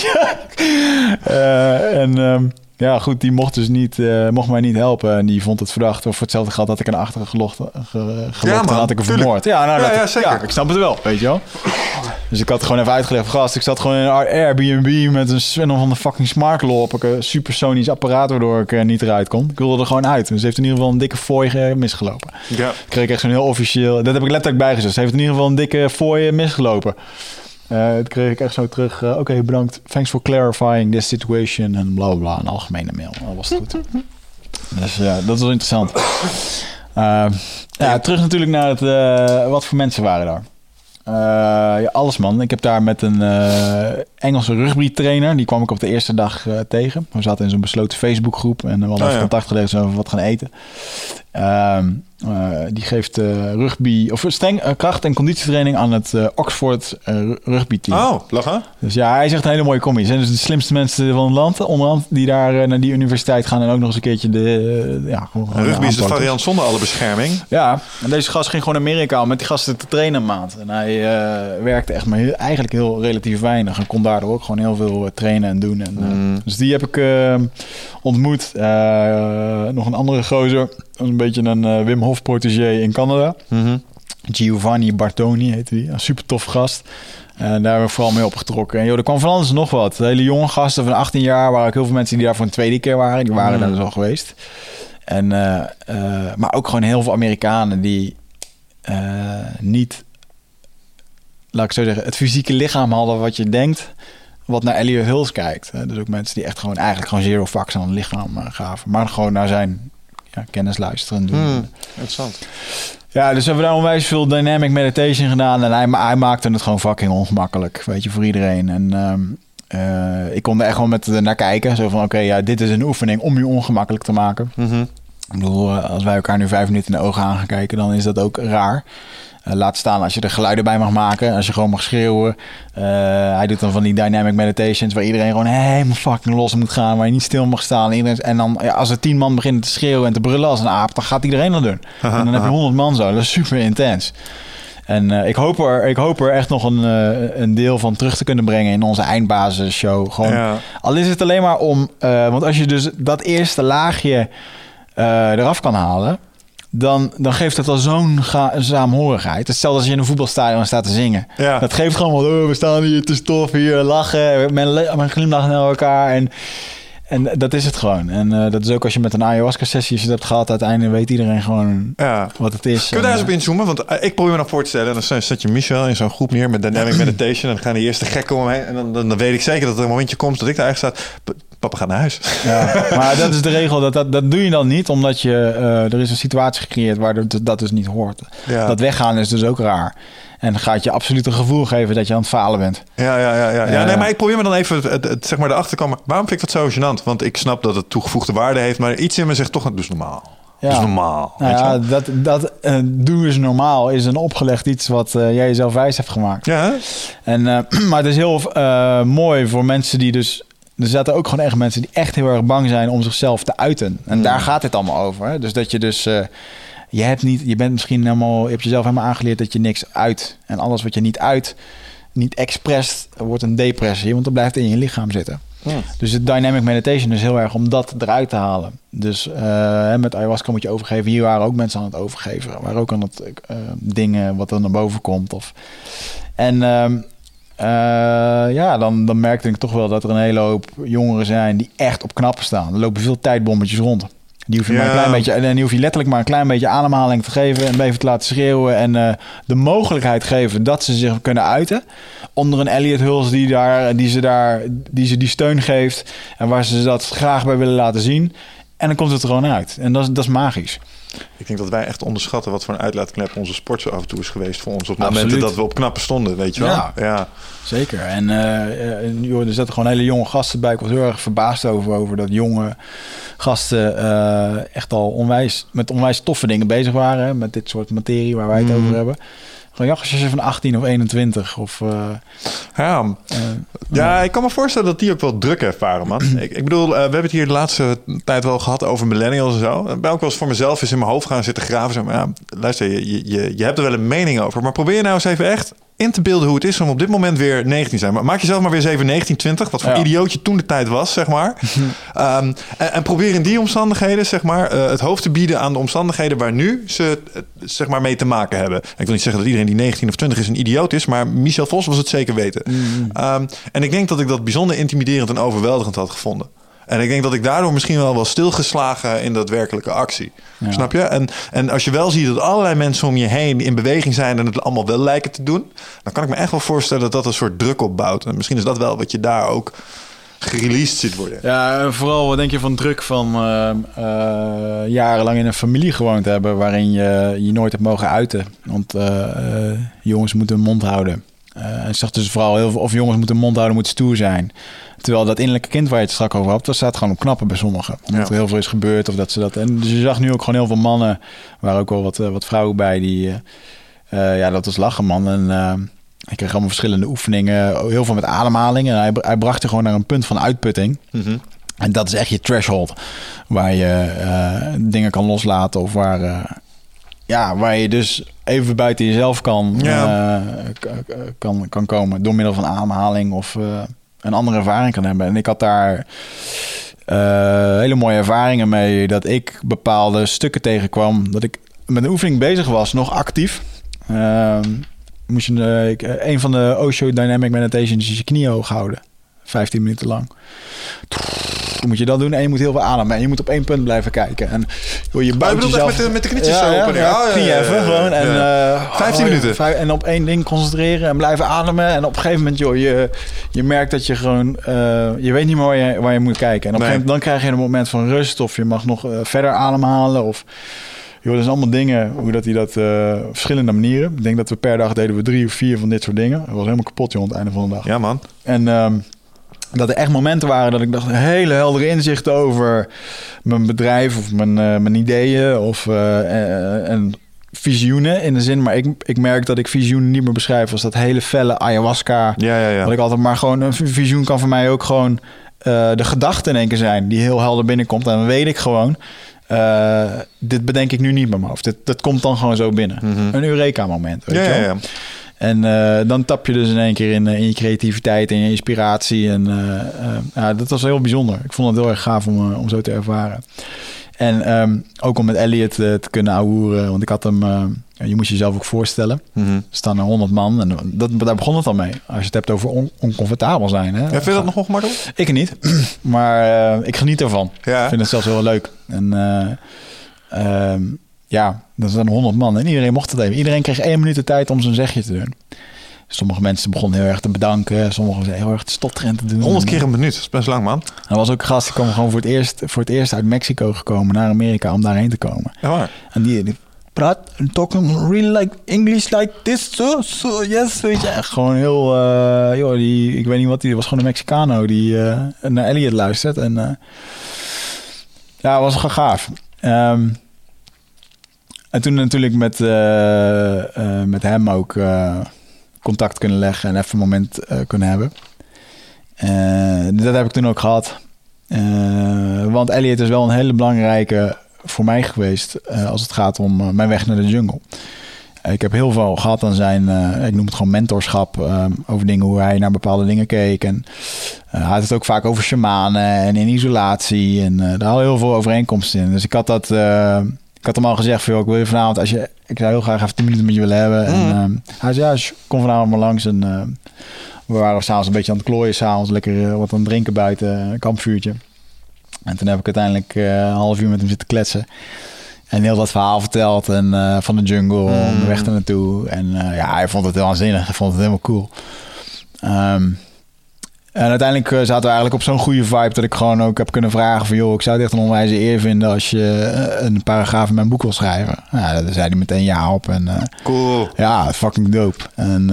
Ja, goed, die mocht dus niet, mocht mij niet helpen. En die vond het verdacht. Voor hetzelfde geld had ik een achteren gelogd en had ik hem vermoord. Ja, nou, zeker. Ja, ik snap het wel, weet je wel. Dus ik had het gewoon even uitgelegd. Gast, ik zat gewoon in een Airbnb met een van de fucking smart lock. Een supersonisch apparaat waardoor ik niet eruit kon. Ik wilde er gewoon uit. Dus heeft in ieder geval een dikke fooi misgelopen. Ja. Ik kreeg echt zo'n heel officieel... Dat heb ik letterlijk bijgezet. Ze heeft in ieder geval een dikke fooi misgelopen. Dat kreeg ik echt zo terug. Oké, bedankt. Thanks for clarifying this situation. En bla bla. Een algemene mail. Dat was het goed. Dus ja, dat was interessant. Terug natuurlijk naar het... wat voor mensen waren daar? Ja, alles man. Ik heb daar met een Engelse rugby-trainer. Die kwam ik op de eerste dag tegen. We zaten in zo'n besloten Facebookgroep. En we hadden even contact gelegd over wat gaan eten. Die geeft rugby of kracht- en conditietraining aan het Oxford rugbyteam. Oh, lachen. Dus ja, hij zegt hele mooie commies. En dus de slimste mensen van het land, onderhand, die daar naar die universiteit gaan en ook nog eens een keertje rugby is de variant zonder alle bescherming. Ja, en deze gast ging gewoon Amerika om met die gasten te trainen een maand. En hij werkte echt maar eigenlijk heel relatief weinig en kon daardoor ook gewoon heel veel trainen en doen. En, dus die heb ik ontmoet. Nog een andere gozer. Dat was een beetje een Wim Hof protégé in Canada. Giovanni Bartoni heette die. Een super tof gast. En daar hebben we vooral mee opgetrokken. En joh, er kwam van alles nog wat. Hele jonge gasten van 18 jaar. Waren ook heel veel mensen die daar voor een tweede keer waren. Die waren daar dus al geweest. En, maar ook gewoon heel veel Amerikanen die niet, laat ik zo zeggen, het fysieke lichaam hadden wat je denkt, wat naar Elliot Hills kijkt. Dus ook mensen die echt gewoon eigenlijk gewoon zero fucks aan het lichaam gaven. Maar gewoon naar zijn kennis luisteren en doen. Interessant. Ja, dus hebben we daar onwijs veel dynamic meditation gedaan. En hij maakte het gewoon fucking ongemakkelijk, weet je, voor iedereen. En ik kon er echt gewoon met naar kijken. Zo van, oké, dit is een oefening om je ongemakkelijk te maken. Ik bedoel, als wij elkaar nu 5 minuten in de ogen aan gaan kijken, dan is dat ook raar. Laat staan als je er geluiden bij mag maken. Als je gewoon mag schreeuwen. Hij doet dan van die dynamic meditations waar iedereen gewoon helemaal fucking los moet gaan. Waar je niet stil mag staan. En dan als er 10 man beginnen te schreeuwen en te brullen als een aap, dan gaat iedereen dat doen. En dan heb je 100 man zo. Dat is super intens. En ik hoop er echt nog een deel van terug te kunnen brengen in onze eindbasisshow. Gewoon, al is het alleen maar om... want als je dus dat eerste laagje eraf kan halen, dan geeft het al zo'n saamhorigheid. Hetzelfde als je in een voetbalstadion staat te zingen. Ja. Dat geeft gewoon wel, we staan hier te stof, hier lachen, men glimlachen naar elkaar. En dat is het gewoon. En dat is ook als je met een ayahuasca-sessie hebt gehad, uiteindelijk weet iedereen gewoon wat het is. Kun je daar eens op inzoomen? Want ik probeer me nog voor te stellen. En dan zet je Michel in zo'n groep neer met dynamic meditation. En dan gaan de eerste gekken om me heen. En dan weet ik zeker dat er een momentje komt dat ik daar echt sta. papa gaat naar huis. Ja, maar dat is de regel. Dat doe je dan niet, omdat er is een situatie gecreëerd waar dat dus niet hoort. Ja. Dat weggaan is dus ook raar. En dan gaat je absoluut een gevoel geven dat je aan het falen bent. Ja, nee, maar ik probeer me dan even het zeg maar erachter te komen. Waarom vind ik dat zo gênant? Want ik snap dat het toegevoegde waarde heeft, maar iets in me zegt toch, dat is normaal. Ja. Dat is normaal. Nou ja, dat doe eens normaal is een opgelegd iets wat jij jezelf wijs hebt gemaakt. Ja. En, maar het is heel mooi voor mensen die dus... Er zaten ook gewoon echt mensen die echt heel erg bang zijn om zichzelf te uiten. En daar gaat het allemaal over. Hè? Dus dat je dus... je bent misschien je hebt jezelf helemaal aangeleerd dat je niks uit. En alles wat je niet uit, niet express, wordt een depressie. Want dat blijft in je lichaam zitten. Ja. Dus het dynamic meditation is heel erg om dat eruit te halen. Dus met ayahuasca moet je overgeven. Hier waren ook mensen aan het overgeven. Waren ook aan het dingen wat er naar boven komt. En dan merkte ik toch wel dat er een hele hoop jongeren zijn die echt op knappen staan. Er lopen veel tijdbommetjes rond. Die hoef je maar een klein beetje, en die hoef je letterlijk maar een klein beetje ademhaling te geven en even te laten schreeuwen en de mogelijkheid geven dat ze zich kunnen uiten. Onder een Elliot Hulse die steun geeft en waar ze dat graag bij willen laten zien. En dan komt het er gewoon uit. En dat is magisch. Ik denk dat wij echt onderschatten wat voor een uitlaatklep onze sport zo af en toe is geweest voor ons op momenten dat we op knappen stonden, weet je wel? Ja. Zeker. En er zaten gewoon hele jonge gasten bij. Ik was heel erg verbaasd over dat jonge gasten echt al met onwijs toffe dingen bezig waren. Hè, met dit soort materie waar wij het over hebben. Gewoon jachers van 18 of 21. Ik kan me voorstellen dat die ook wel druk ervaren, man. Ik bedoel, we hebben het hier de laatste tijd wel gehad over millennials en zo. Ik ben ook wel eens voor mezelf eens in mijn hoofd gaan zitten graven. Zo, maar luister, je hebt er wel een mening over. Maar probeer nou eens even echt in te beelden hoe het is om op dit moment weer 19 te zijn. Maar maak jezelf maar weer eens even 19, 20. Wat voor idioot je toen de tijd was, zeg maar. En probeer in die omstandigheden, zeg maar, het hoofd te bieden aan de omstandigheden waar nu ze, zeg maar, mee te maken hebben. Ik wil niet zeggen dat iedereen die 19 of 20 is een idioot is, maar Michel Vos was het zeker weten. En ik denk dat ik dat bijzonder intimiderend en overweldigend had gevonden. En ik denk dat ik daardoor misschien wel stilgeslagen in daadwerkelijke actie. Ja. Snap je? En als je wel ziet dat allerlei mensen om je heen in beweging zijn en het allemaal wel lijken te doen, dan kan ik me echt wel voorstellen dat dat een soort druk opbouwt. En misschien is dat wel wat je daar ook gereleased ziet worden. Ja, vooral wat denk je van druk van jarenlang in een familie gewoond hebben waarin je nooit hebt mogen uiten. Want jongens moeten hun mond houden. En zag dus vooral heel veel, of jongens moeten hun mond houden, moeten stoer zijn. Terwijl dat innerlijke kind waar je het straks over had, dat staat gewoon op knappen bij sommigen. Omdat er heel veel is gebeurd of dat ze dat. En dus je zag nu ook gewoon heel veel mannen, er waren ook wel wat vrouwen bij die, dat was lachen, man. En ik kreeg allemaal verschillende oefeningen, heel veel met ademhaling. En hij bracht je gewoon naar een punt van uitputting. Mm-hmm. En dat is echt je threshold, waar je dingen kan loslaten of waar je dus even buiten jezelf kan komen door middel van ademhaling of een andere ervaring kan hebben. En ik had daar hele mooie ervaringen mee, dat ik bepaalde stukken tegenkwam, dat ik met een oefening bezig was, nog actief. Moest je een van de Osho Dynamic Meditations is je knieën hoog houden. 15 minuten lang. Dan moet je dat doen en je moet heel veel ademen. En je moet op één punt blijven kijken. En je bouwt jezelf... met de knietjes zo open. Knieën even gewoon. En, 15 minuten. En op één ding concentreren en blijven ademen. En op een gegeven moment, je merkt dat je gewoon... je weet niet meer waar je moet kijken. En op een gegeven moment, dan krijg je een moment van rust. Of je mag nog verder ademhalen. Of... dat zijn allemaal dingen, hoe dat hij dat... verschillende manieren. Ik denk dat we per dag deden we 3 of 4 van dit soort dingen. Dat was helemaal kapot, aan het einde van de dag. Ja, man. En... dat er echt momenten waren dat ik dacht hele heldere inzichten over mijn bedrijf of mijn ideeën of en visioenen in de zin. Maar ik merk dat ik visioenen niet meer beschrijf als dat hele felle ayahuasca. Ja. Wat ik altijd maar gewoon een visioen kan voor mij ook gewoon de gedachte in één keer zijn die heel helder binnenkomt. En dan weet ik gewoon, dit bedenk ik nu niet met mijn hoofd. Dat komt dan gewoon zo binnen. Mm-hmm. Een Eureka moment. Weet je wel? Ja. En dan tap je dus in één keer in je creativiteit en je inspiratie. En dat was heel bijzonder. Ik vond het heel erg gaaf om zo te ervaren. En ook om met Elliot te kunnen ouwehoeren. Want ik had hem... je moest jezelf ook voorstellen. Mm-hmm. Er staan er 100 man. En daar begon het al mee. Als je het hebt over oncomfortabel zijn. Hè? Ja, vind je dat nog ongemakkelijk? Ik niet. Maar ik geniet ervan. Ja. Ik vind het zelfs heel leuk. En... dat zijn 100 man en iedereen mocht het even. Iedereen kreeg 1 minuut de tijd om zijn zegje te doen. Sommige mensen begonnen heel erg te bedanken. Sommigen heel erg te stotteren te doen. 100 keer een minuut, dat is best lang, man. Er was ook een gast die kwam gewoon voor het eerst uit Mexico gekomen naar Amerika om daarheen te komen. Ja, waar? En die praat talking really like English like this, so yes, weet je. Gewoon heel, ik weet niet wat, die was gewoon een Mexicano die naar Elliot luistert. En ja, was gewoon gaaf. En toen natuurlijk met hem ook contact kunnen leggen en even een moment kunnen hebben. Dat heb ik toen ook gehad. Want Elliot is wel een hele belangrijke voor mij geweest als het gaat om mijn weg naar de jungle. Ik heb heel veel gehad aan zijn, ik noem het gewoon mentorschap, over dingen, hoe hij naar bepaalde dingen keek. En hij had het ook vaak over shamanen en in isolatie. En daar hadden heel veel overeenkomsten in. Dus ik had dat... Ik had hem al gezegd, ik wil je vanavond, ik zou heel graag even 10 minuten met je willen hebben. En hij zei, ja, kom vanavond maar langs. En we waren s'avonds een beetje aan het klooien, s'avonds lekker wat aan het drinken buiten, een kampvuurtje. En toen heb ik uiteindelijk een half uur met hem zitten kletsen. En heel dat verhaal verteld en van de jungle, de weg ernaartoe. En ja, hij vond het heel waanzinnig, hij vond het helemaal cool. En uiteindelijk zaten we eigenlijk op zo'n goede vibe dat ik gewoon ook heb kunnen vragen van... joh, ik zou het echt een onwijze eer vinden als je een paragraaf in mijn boek wil schrijven. Nou, daar zei hij meteen ja op. En, cool. Ja, fucking dope. En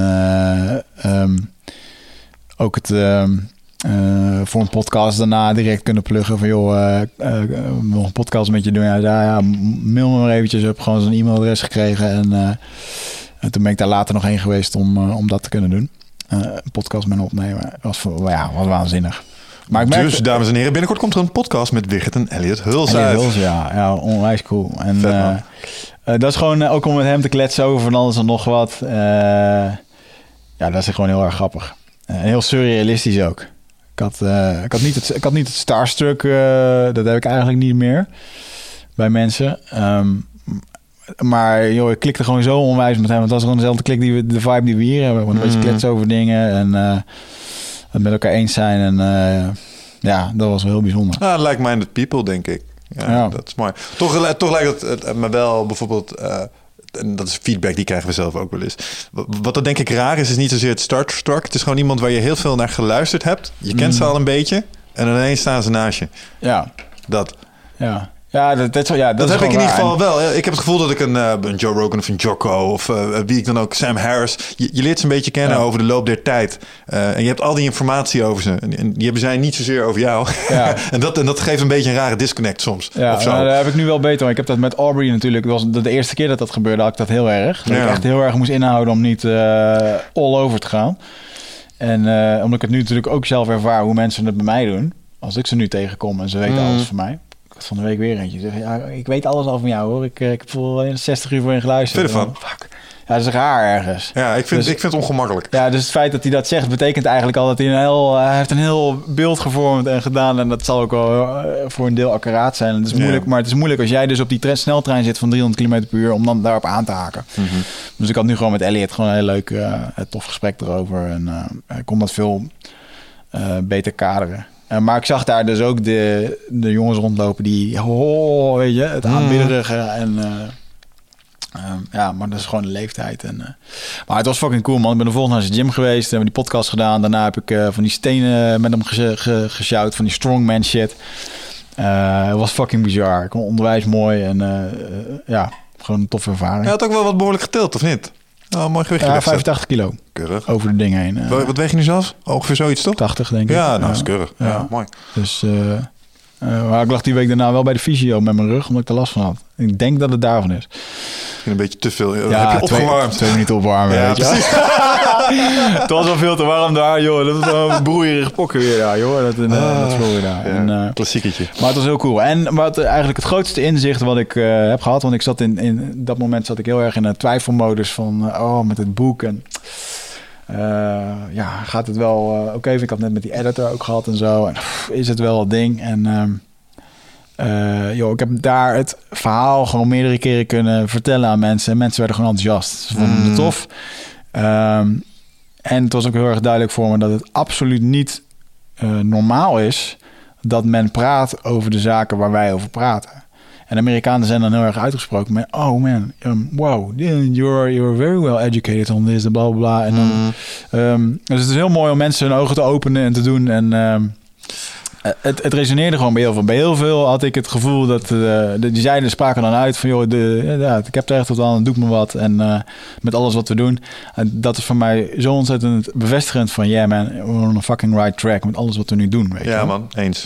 ook het voor een podcast daarna direct kunnen pluggen van... joh, nog een podcast met je doen. Hij zei, ja, mail me maar eventjes. Ik heb gewoon zo'n e-mailadres gekregen. En toen ben ik daar later nog heen geweest om dat te kunnen doen. Een podcast met opnemen. Was waanzinnig. Maar ik merk, dus, dames en heren, binnenkort komt er een podcast met Wigert en Elliot Huls uit. Huls, ja, onwijs cool. En dat is gewoon ook om met hem te kletsen over van alles en nog wat. Ja, dat is gewoon heel erg grappig. Heel surrealistisch ook. Ik had niet het starstruck, dat heb ik eigenlijk niet meer bij mensen. Maar joh, ik klikte gewoon zo onwijs met hem. Want dat is gewoon dezelfde klik de vibe die we hier hebben. Gewoon een beetje kletsen over dingen en het met elkaar eens zijn. En ja, dat was wel heel bijzonder. Like-minded people, denk ik. Ja. Dat is mooi. Toch lijkt het me wel bijvoorbeeld... en dat is feedback, die krijgen we zelf ook wel eens. Wat er denk ik raar is niet zozeer het starstruck. Het is gewoon iemand waar je heel veel naar geluisterd hebt. Je kent ze al een beetje. En ineens staan ze naast je. Ja. Dat. Ja. Ja, dat heb ik in ieder geval wel. Ik heb het gevoel dat ik een Joe Rogan of een Jocko of wie ik dan ook, Sam Harris. Je leert ze een beetje kennen over de loop der tijd. En je hebt al die informatie over ze. En die hebben zij niet zozeer over jou. Ja. en dat geeft een beetje een rare disconnect soms. Ja, of zo. Nou, daar heb ik nu wel beter. Want ik heb dat met Aubrey natuurlijk. Dat was de eerste keer dat gebeurde, had ik dat heel erg. Dat ik echt heel erg moest inhouden om niet all over te gaan. En omdat ik het nu natuurlijk ook zelf ervaar hoe mensen het bij mij doen. Als ik ze nu tegenkom en ze weten alles van mij. Van de week weer eentje. Zeg, ja, ik weet alles over jou hoor. Ik heb voor 60 uur voor je geluisterd. Vind je ervan? Fuck. Ja, dat is raar ergens. Ja, ik vind het ongemakkelijk. Ja, dus het feit dat hij dat zegt betekent eigenlijk al dat hij hij heeft een heel beeld gevormd en gedaan. En dat zal ook wel voor een deel accuraat zijn. Het is moeilijk, maar het is moeilijk als jij dus op die sneltrein zit van 300 km per uur om dan daarop aan te haken. Mm-hmm. Dus ik had nu gewoon met Elliot gewoon een heel leuk, tof gesprek erover. En ik kon dat veel beter kaderen. Maar ik zag daar dus ook de jongens rondlopen die, weet je, het aanbidderige en ja, maar dat is gewoon de leeftijd. Maar het was fucking cool, man. Ik ben de volgende naar zijn gym geweest, hebben die podcast gedaan. Daarna heb ik van die stenen met hem gesjouwd, van die strongman shit. Het was fucking bizar. Onwijs mooi en ja, gewoon een toffe ervaring. Hij had ook wel wat behoorlijk getild, of niet? Oh, mooi gewicht. Ja, 85 kilo. Keurig. Over de dingen heen. Wat weeg je nu zelf? Ongeveer zoiets, toch? 80, denk ik. Ja, nou, dat is keurig. Ja, mooi. Dus maar ik lag die week daarna wel bij de fysio met mijn rug, omdat ik er last van had. Ik denk dat het daarvan is. Misschien een beetje te veel. Ja, heb je opgewarmd? 2 minuten opwarmen, ja, weet je. Het was al veel te warm daar, joh. Dat was een broeierig pokken weer daar, joh. Dat voel je daar. Ja, klassieketje. Maar het was heel cool. En wat eigenlijk het grootste inzicht wat ik heb gehad, want ik zat in dat moment zat ik heel erg in een twijfelmodus van, met het boek en ja, gaat het wel oké? Ik had net met die editor ook gehad en zo. En is het wel het ding? En ik heb daar het verhaal gewoon meerdere keren kunnen vertellen aan mensen. En mensen werden gewoon enthousiast. Ze vonden het tof. En het was ook heel erg duidelijk voor me dat het absoluut niet normaal is dat men praat over de zaken waar wij over praten. En Amerikanen zijn dan heel erg uitgesproken met... oh man, wow, you're very well educated on this, bla bla bla. En dan, dus het is heel mooi om mensen hun ogen te openen en te doen. En het resoneerde gewoon bij heel veel. Bij heel veel had ik het gevoel dat... die zeiden, spraken dan uit van... joh, ik heb er echt wat aan, doe me wat. En met alles wat we doen. Dat is voor mij zo ontzettend bevestigend van... yeah man, we're on a fucking right track met alles wat we nu doen. Weet je man, eens.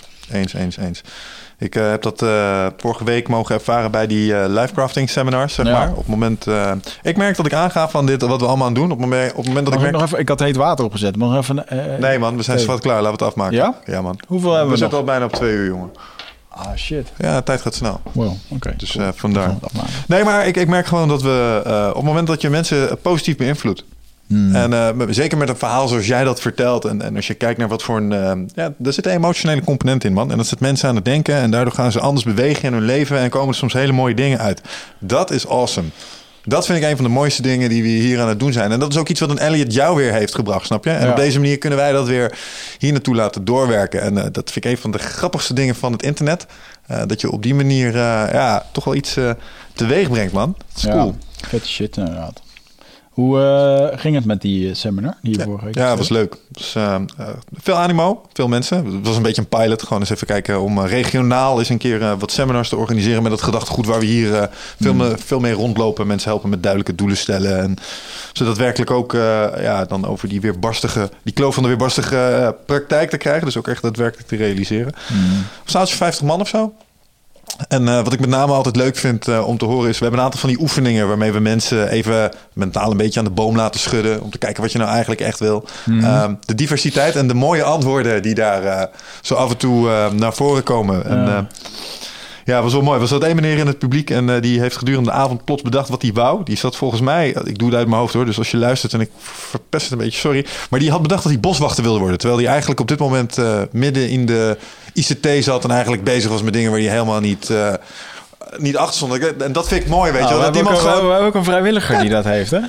Ik heb dat vorige week mogen ervaren bij die livecrafting seminars, zeg maar. Op het moment... ik merk dat ik aanga van dit, wat we allemaal aan doen. Op het moment dat ik merk... nog even, ik had heet water opgezet. Nog even, nee man, we zijn zo wat klaar. Laten we het afmaken. Ja? Ja man. Hoeveel hebben we zitten al bijna op 2 uur, jongen. Ah, shit. Ja, de tijd gaat snel. Wow, oké. Dus cool. vandaar. Nee, maar ik merk gewoon dat we... op het moment dat je mensen positief beïnvloedt... En zeker met een verhaal zoals jij dat vertelt. En als je kijkt naar wat voor een... er zit een emotionele component in, man. En dat zet mensen aan het denken. En daardoor gaan ze anders bewegen in hun leven. En komen er soms hele mooie dingen uit. Dat is awesome. Dat vind ik een van de mooiste dingen die we hier aan het doen zijn. En dat is ook iets wat een Elliot jou weer heeft gebracht, snap je? En op deze manier kunnen wij dat weer hier naartoe laten doorwerken. En dat vind ik een van de grappigste dingen van het internet. Dat je op die manier toch wel iets teweeg brengt, man. Dat is cool. Vette shit, inderdaad. Hoe ging het met die seminar? Die vorige week het was leuk. Dus, veel animo, veel mensen. Het was een beetje een pilot. Gewoon eens even kijken om regionaal eens een keer wat seminars te organiseren met het gedachtegoed waar we hier veel mee rondlopen. Mensen helpen met duidelijke doelen stellen. En zodat werkelijk ook dan over die kloof van de weerbarstige praktijk te krijgen. Dus ook echt daadwerkelijk te realiseren. We staan 50 man of zo. En wat ik met name altijd leuk vind om te horen is... we hebben een aantal van die oefeningen... waarmee we mensen even mentaal een beetje aan de boom laten schudden... om te kijken wat je nou eigenlijk echt wil. De diversiteit en de mooie antwoorden die daar zo af en toe naar voren komen. En, het was wel mooi. Er zat één meneer in het publiek... en die heeft gedurende de avond plots bedacht wat hij wou. Die zat volgens mij... ik doe het uit mijn hoofd hoor... dus als je luistert en ik verpest het een beetje, sorry... maar die had bedacht dat hij boswachter wilde worden... terwijl hij eigenlijk op dit moment midden in de ICT zat... en eigenlijk bezig was met dingen waar hij helemaal niet achter stond. En dat vind ik mooi, weet je wel. We hebben ook een vrijwilliger die dat heeft, hè?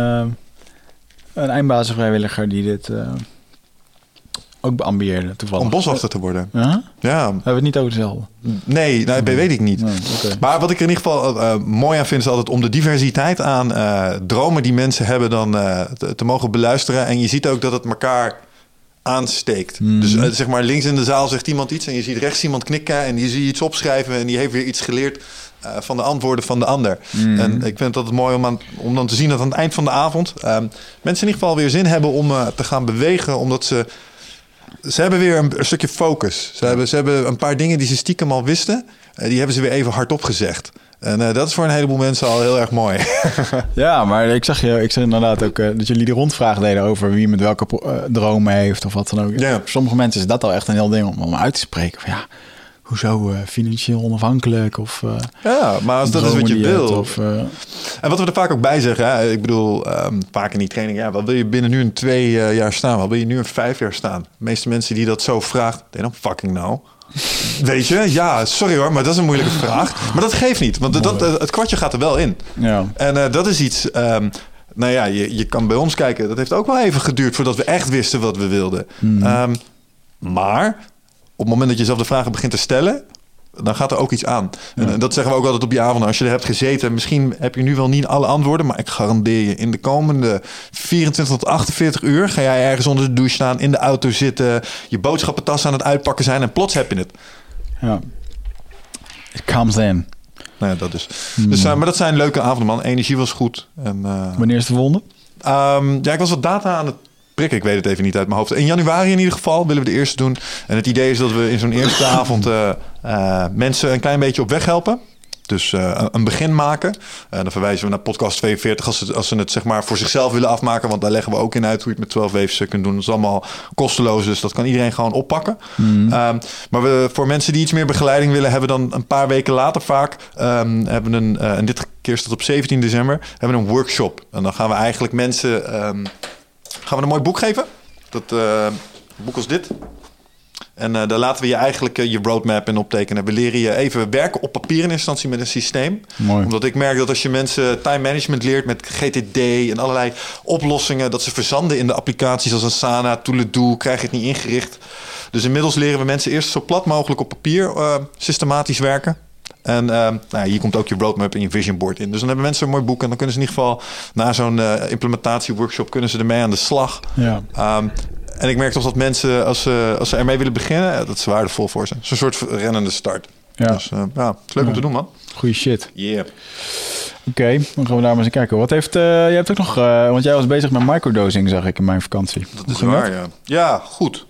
Een eindbazenvrijwilliger die dit... ook beambieerde toevallig. Om boswachter te worden. Ja? Hebben we het niet over dezelfde? Nee, weet ik niet. Nee, okay. Maar wat ik er in ieder geval mooi aan vind... is altijd om de diversiteit aan dromen die mensen hebben... dan te mogen beluisteren. En je ziet ook dat het elkaar aansteekt. Dus zeg maar links in de zaal zegt iemand iets... en je ziet rechts iemand knikken... en die zie je iets opschrijven... en die heeft weer iets geleerd... van de antwoorden van de ander. En ik vind dat het mooi om dan te zien... dat aan het eind van de avond... mensen in ieder geval weer zin hebben om te gaan bewegen... omdat ze hebben weer een stukje focus. Ze hebben een paar dingen die ze stiekem al wisten. Die hebben ze weer even hardop gezegd. En dat is voor een heleboel mensen al heel erg mooi. Ja, maar ik zag inderdaad ook dat jullie die rondvraag deden over wie met welke dromen heeft of wat dan ook. Ja. Voor sommige mensen is dat al echt een heel ding om uit te spreken. Van, hoezo financieel onafhankelijk of maar als dat is wat je wil. En wat we er vaak ook bij zeggen, hè? Ik bedoel, vaak in die training, wat wil je binnen nu een 2 jaar staan? Wat wil je nu een 5 jaar staan? De meeste mensen die dat zo vragen, they don't fucking know. Weet je? Ja, sorry hoor, maar dat is een moeilijke vraag. Maar dat geeft niet, want het kwartje gaat er wel in. Ja. En dat is iets... je kan bij ons kijken. Dat heeft ook wel even geduurd voordat we echt wisten wat we wilden. Maar op het moment dat je zelf de vragen begint te stellen... dan gaat er ook iets aan. Ja. En dat zeggen we ook altijd op die avond. Als je er hebt gezeten, misschien heb je nu wel niet alle antwoorden... maar ik garandeer je, in de komende 24 tot 48 uur... ga jij ergens onder de douche staan, in de auto zitten... je boodschappentas aan het uitpakken zijn... en plots heb je het. Ja. It comes in. Nou ja, dat is. Dus, maar dat zijn leuke avonden, man. Energie was goed. En, wanneer is de volgende? Ik was wat data aan het prikken. Ik weet het even niet uit mijn hoofd. In januari in ieder geval willen we de eerste doen. En het idee is dat we in zo'n eerste avond mensen een klein beetje op weg helpen. Dus een begin maken. Dan verwijzen we naar podcast 42 als ze het zeg maar voor zichzelf willen afmaken. Want daar leggen we ook in uit hoe je het met 12 waves kunt doen. Dat is allemaal kosteloos, dus dat kan iedereen gewoon oppakken. Maar voor mensen die iets meer begeleiding willen... hebben we dan een paar weken later vaak... hebben en dit keer staat op 17 december... hebben we een workshop. En dan gaan we eigenlijk mensen... gaan we een mooi boek geven. Dat boek als dit... En daar laten we je eigenlijk je roadmap in optekenen. We leren je even werken op papier in instantie met een systeem. Mooi. Omdat ik merk dat als je mensen time management leert met GTD en allerlei oplossingen... dat ze verzanden in de applicaties als Asana, Tool-A-Do, krijg je het niet ingericht. Dus inmiddels leren we mensen eerst zo plat mogelijk op papier systematisch werken. En hier komt ook je roadmap en je vision board in. Dus dan hebben mensen een mooi boek. En dan kunnen ze in ieder geval na zo'n implementatieworkshop kunnen ze ermee aan de slag. Ja. En ik merk toch dat mensen, als ze ermee willen beginnen, dat is waardevol voor ze. Zo'n soort rennende start. Ja. Dus het is leuk om te doen, man. Goeie shit. Yeah. Oké, dan gaan we daar maar eens kijken. Wat heeft, jij hebt ook nog, want jij was bezig met microdosing, zag ik in mijn vakantie. Dat is waar, ja. Ja, goed.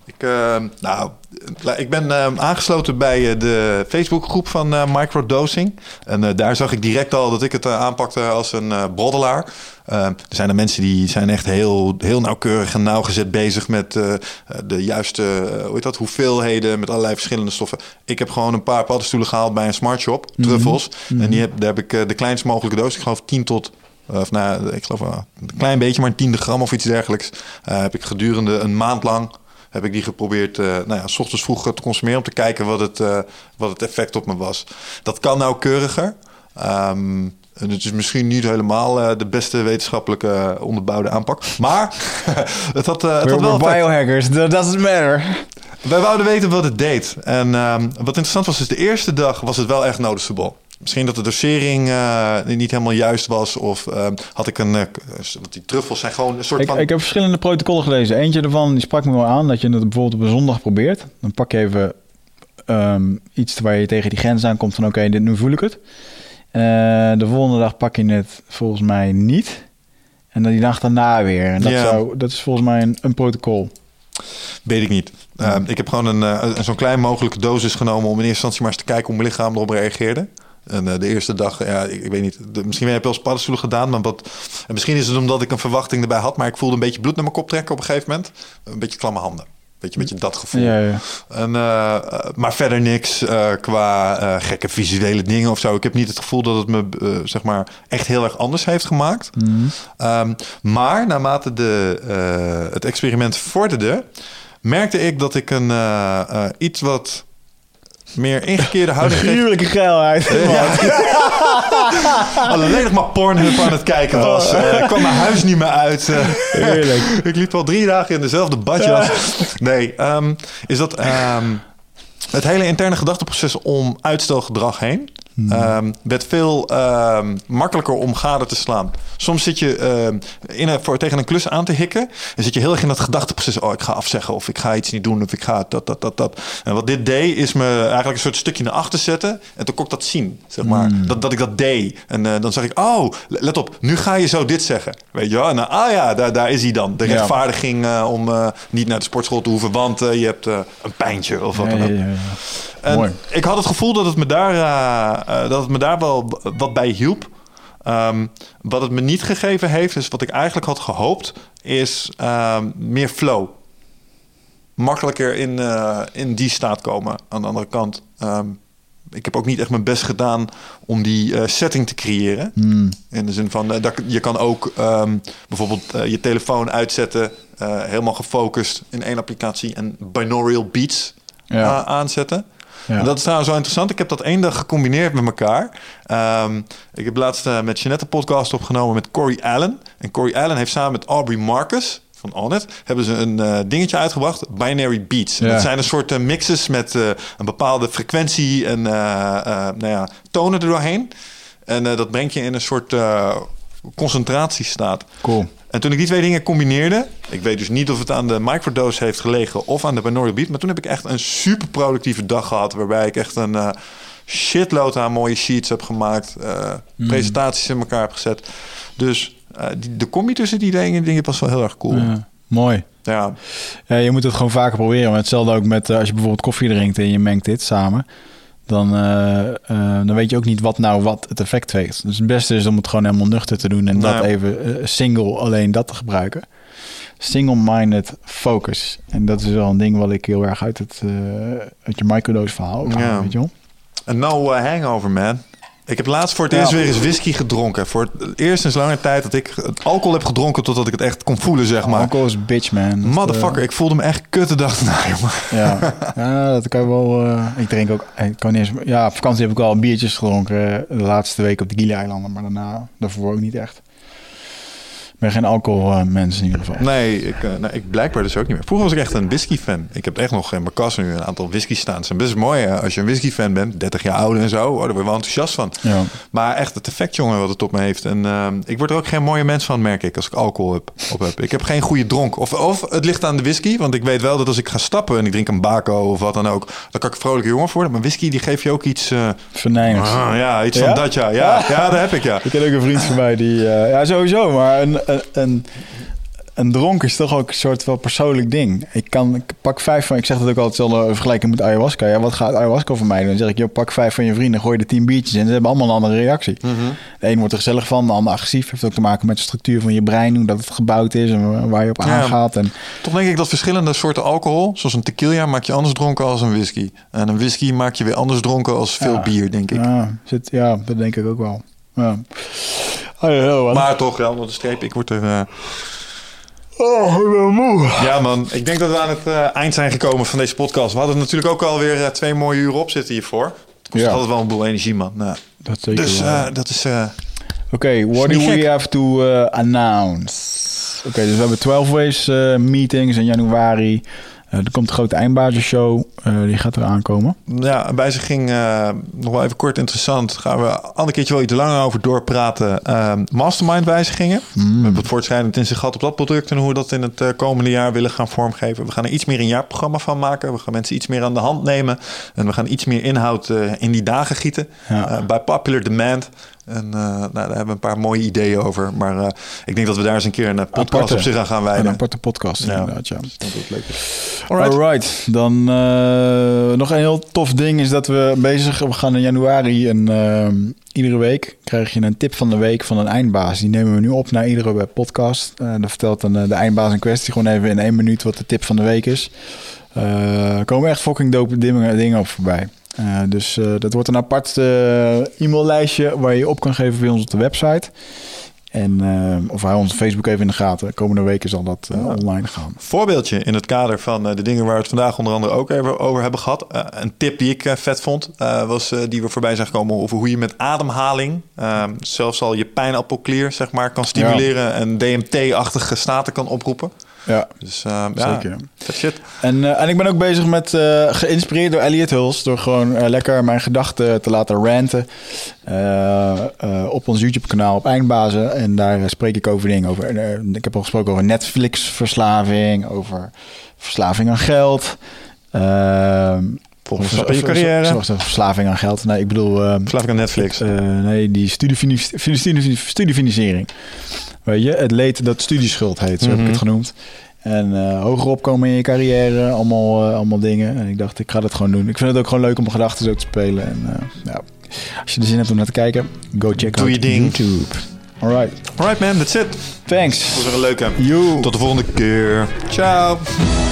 Ik ben aangesloten bij de Facebookgroep van microdosing. En daar zag ik direct al dat ik het aanpakte als een broddelaar. Er zijn er mensen die zijn echt heel, heel nauwkeurig en nauwgezet bezig met de juiste hoeveelheden met allerlei verschillende stoffen. Ik heb gewoon een paar paddenstoelen gehaald bij een smartshop, truffels. En daar heb ik de kleinst mogelijke doos. Ik geloof 10 tot... ik geloof een klein beetje, maar een 10e gram of iets dergelijks. Heb ik gedurende een maand lang heb ik die geprobeerd 's ochtends vroeg te consumeren om te kijken wat het effect op me was. Dat kan nauwkeuriger. En het is misschien niet helemaal de beste wetenschappelijke onderbouwde aanpak. Maar het had wel effect. Biohackers, that doesn't matter. Wij wouden weten wat het deed. En wat interessant was, is de eerste dag was het wel echt noticeable. Misschien dat de dosering niet helemaal juist was. Of had ik want die truffels zijn gewoon een soort van... Ik heb verschillende protocollen gelezen. Eentje daarvan die sprak me wel aan dat je het bijvoorbeeld op een zondag probeert. Dan pak je even iets waar je tegen die grens aankomt van oké, nu voel ik het. De volgende dag pak je het volgens mij niet. En dan die dag daarna weer. En dat is volgens mij een protocol. Weet ik niet. Ik heb gewoon zo'n klein mogelijke dosis genomen om in eerste instantie maar eens te kijken hoe mijn lichaam erop reageerde. En de eerste dag, ik weet niet. Misschien heb je wel eens paddenstoelen gedaan. Maar en misschien is het omdat ik een verwachting erbij had. Maar ik voelde een beetje bloed naar mijn kop trekken op een gegeven moment. Een beetje klamme handen. Een beetje dat gevoel. Ja. En, maar verder niks qua gekke visuele dingen of zo. Ik heb niet het gevoel dat het me echt heel erg anders heeft gemaakt. Maar naarmate het experiment vorderde, merkte ik dat ik een iets wat meer ingekeerde houding... Gruwelijke geilheid. Alleen nog maar Pornhub aan het kijken was. Ik kwam mijn huis niet meer uit. Heerlijk. Ik liep al 3 dagen in dezelfde badjas. Nee, is dat het hele interne gedachteproces om uitstelgedrag heen werd veel makkelijker om gade te slaan. Soms zit je tegen een klus aan te hikken en zit je heel erg in dat gedachteproces. Oh, ik ga afzeggen of ik ga iets niet doen of ik ga dat. En wat dit deed is me eigenlijk een soort stukje naar achter zetten en toen kon ik dat zien, zeg maar. Dat ik dat deed. En dan zag ik, oh, let op, nu ga je zo dit zeggen. Weet je wel? En daar is hij dan. De rechtvaardiging om niet naar de sportschool te hoeven, want je hebt een pijntje of wat dan ook. En mooi. Ik had het gevoel dat het me daar wel wat bij hielp. Wat het me niet gegeven heeft, is wat ik eigenlijk had gehoopt, is meer flow. Makkelijker in die staat komen. Aan de andere kant, ik heb ook niet echt mijn best gedaan om die setting te creëren. In de zin van, je kan ook bijvoorbeeld je telefoon uitzetten, helemaal gefocust in 1 applicatie en binaural beats aanzetten. Ja. En dat is trouwens zo interessant. Ik heb dat 1 dag gecombineerd met elkaar. Ik heb laatst met Jeanette een podcast opgenomen met Corey Allen. En Corey Allen heeft samen met Aubrey Marcus van Onnit hebben ze een dingetje uitgebracht, Binary Beats. Ja. Dat zijn een soort mixes met een bepaalde frequentie en tonen er doorheen. En dat brengt je in een soort concentratiestaat. Cool. En toen ik die 2 dingen combineerde, ik weet dus niet of het aan de microdose heeft gelegen of aan de binaural beat, maar toen heb ik echt een super productieve dag gehad, waarbij ik echt een shitload aan mooie sheets heb gemaakt, presentaties in elkaar heb gezet. Dus de combi tussen die dingen was wel heel erg cool. Ja, mooi. Ja. Je moet het gewoon vaker proberen. Maar hetzelfde ook met als je bijvoorbeeld koffie drinkt en je mengt dit samen. Dan weet je ook niet wat het effect heeft. Dus het beste is om het gewoon helemaal nuchter te doen. En dat even alleen dat te gebruiken. Single-minded focus. En dat is wel een ding wat ik heel erg uit je microdose verhaal ook haal, weet je wel. En no hangover, man. Ik heb laatst voor het eerst weer eens whisky gedronken. Voor het eerst sinds lange tijd dat ik alcohol heb gedronken totdat ik het echt kon voelen, zeg maar. Alcohol is bitch, man. Motherfucker, ik voelde me echt kut de dag na, jongen. Ja, dat kan je wel... ik drink ook... op vakantie heb ik al biertjes gedronken de laatste week op de Gili-eilanden. Maar daarvoor ook niet echt. ben geen alcoholmens in ieder geval. Nee, ik blijkbaar dus ook niet meer. Vroeger was ik echt een whisky-fan. Ik heb echt nog in mijn kast nu een aantal whisky staan. Het is best mooi als je een whisky-fan bent. 30 jaar ouder en zo. Daar word je wel enthousiast van. Ja. Maar echt het effect, jongen, wat het op me heeft. En ik word er ook geen mooie mens van, merk ik, als ik alcohol op heb. Ik heb geen goede dronk. Of het ligt aan de whisky. Want ik weet wel dat als ik ga stappen en ik drink een bako of wat dan ook, dan kan ik vrolijke jongen worden. Maar whisky, die geeft je ook iets... Verneiners. Ja, iets van dat, ja. Ja, daar heb ik, ja. Ik ken ook een vriend van mij die... ja, sowieso, maar een dronk is toch ook een soort wel persoonlijk ding. Ik pak 5 van... Ik zeg dat ook altijd wel vergelijken met ayahuasca. Ja, wat gaat ayahuasca voor mij doen? Dan zeg ik, joh, pak 5 van je vrienden, gooi er 10 biertjes in. Ze hebben allemaal een andere reactie. Mm-hmm. De een wordt er gezellig van, de ander agressief. Heeft ook te maken met de structuur van je brein, hoe dat het gebouwd is en waar je op aangaat. En... Toch denk ik dat verschillende soorten alcohol, zoals een tequila, maak je anders dronken als een whisky. En een whisky maak je weer anders dronken als veel bier, denk ik. Ja, dat denk ik ook wel. Ja. Maar toch, ja, onder de streep, ik word er... Oh, ik ben moe. Ja, man. Ik denk dat we aan het eind zijn gekomen van deze podcast. We hadden natuurlijk ook alweer 2 mooie uur op zitten hiervoor. Het kost altijd wel een boel energie, man. Nou, dat zeker. Dus dat is... Oké, what do we have to announce? Oké, dus we hebben 12 Ways meetings in januari. Er komt de grote eindbazenshow. Die gaat er aankomen. Ja, een wijziging, nog wel even kort interessant. Gaan we een ander keertje wel iets langer over doorpraten. Mastermind wijzigingen. We hebben het voortschrijdend in zich gehad op dat product en hoe we dat in het komende jaar willen gaan vormgeven. We gaan er iets meer een jaarprogramma van maken. We gaan mensen iets meer aan de hand nemen. En we gaan iets meer inhoud in die dagen gieten. Ja. Bij popular demand. En daar hebben we een paar mooie ideeën over. Maar ik denk dat we daar eens een keer een podcast op zich aan gaan wijden. Een aparte podcast, inderdaad, ja. Dus dat het leuk is. Alright. Dan nog een heel tof ding is dat we gaan in januari en iedere week krijg je een tip van de week van een eindbaas. Die nemen we nu op naar iedere podcast. Dan vertelt dan de eindbaas in kwestie gewoon even in 1 minuut wat de tip van de week is. Er komen echt fucking dope dingen op voorbij. Dus dat wordt een apart e-maillijstje waar je op kan geven bij ons op de website. En of hou onze Facebook even in de gaten. De komende weken zal dat online gaan. Voorbeeldje in het kader van de dingen waar we het vandaag onder andere ook even over hebben gehad. Een tip die ik vet vond, was die we voorbij zijn gekomen over hoe je met ademhaling zelfs al je pijnappelklier zeg maar kan stimuleren en DMT-achtige staten kan oproepen. Ja, dus zeker. Dat shit. En ik ben ook bezig met, geïnspireerd door Elliot Hulse, door gewoon lekker mijn gedachten te laten ranten op ons YouTube-kanaal op Eindbazen. En daar spreek ik over dingen. Ik heb al gesproken over Netflix-verslaving, over verslaving aan geld. Je carrière. Verslaving aan geld. Nee, ik bedoel... verslaving aan Netflix. Nee, die studiefinanciering. Weet je, het leed dat studieschuld heet, zo heb ik het genoemd. En hoger opkomen in je carrière, allemaal dingen. En ik dacht, ik ga dat gewoon doen. Ik vind het ook gewoon leuk om gedachten zo te spelen. En als je er zin hebt om naar te kijken, go check out YouTube. Alright man, that's it. Thanks. Dat was weer een leuke. You. Tot de volgende keer. Ciao.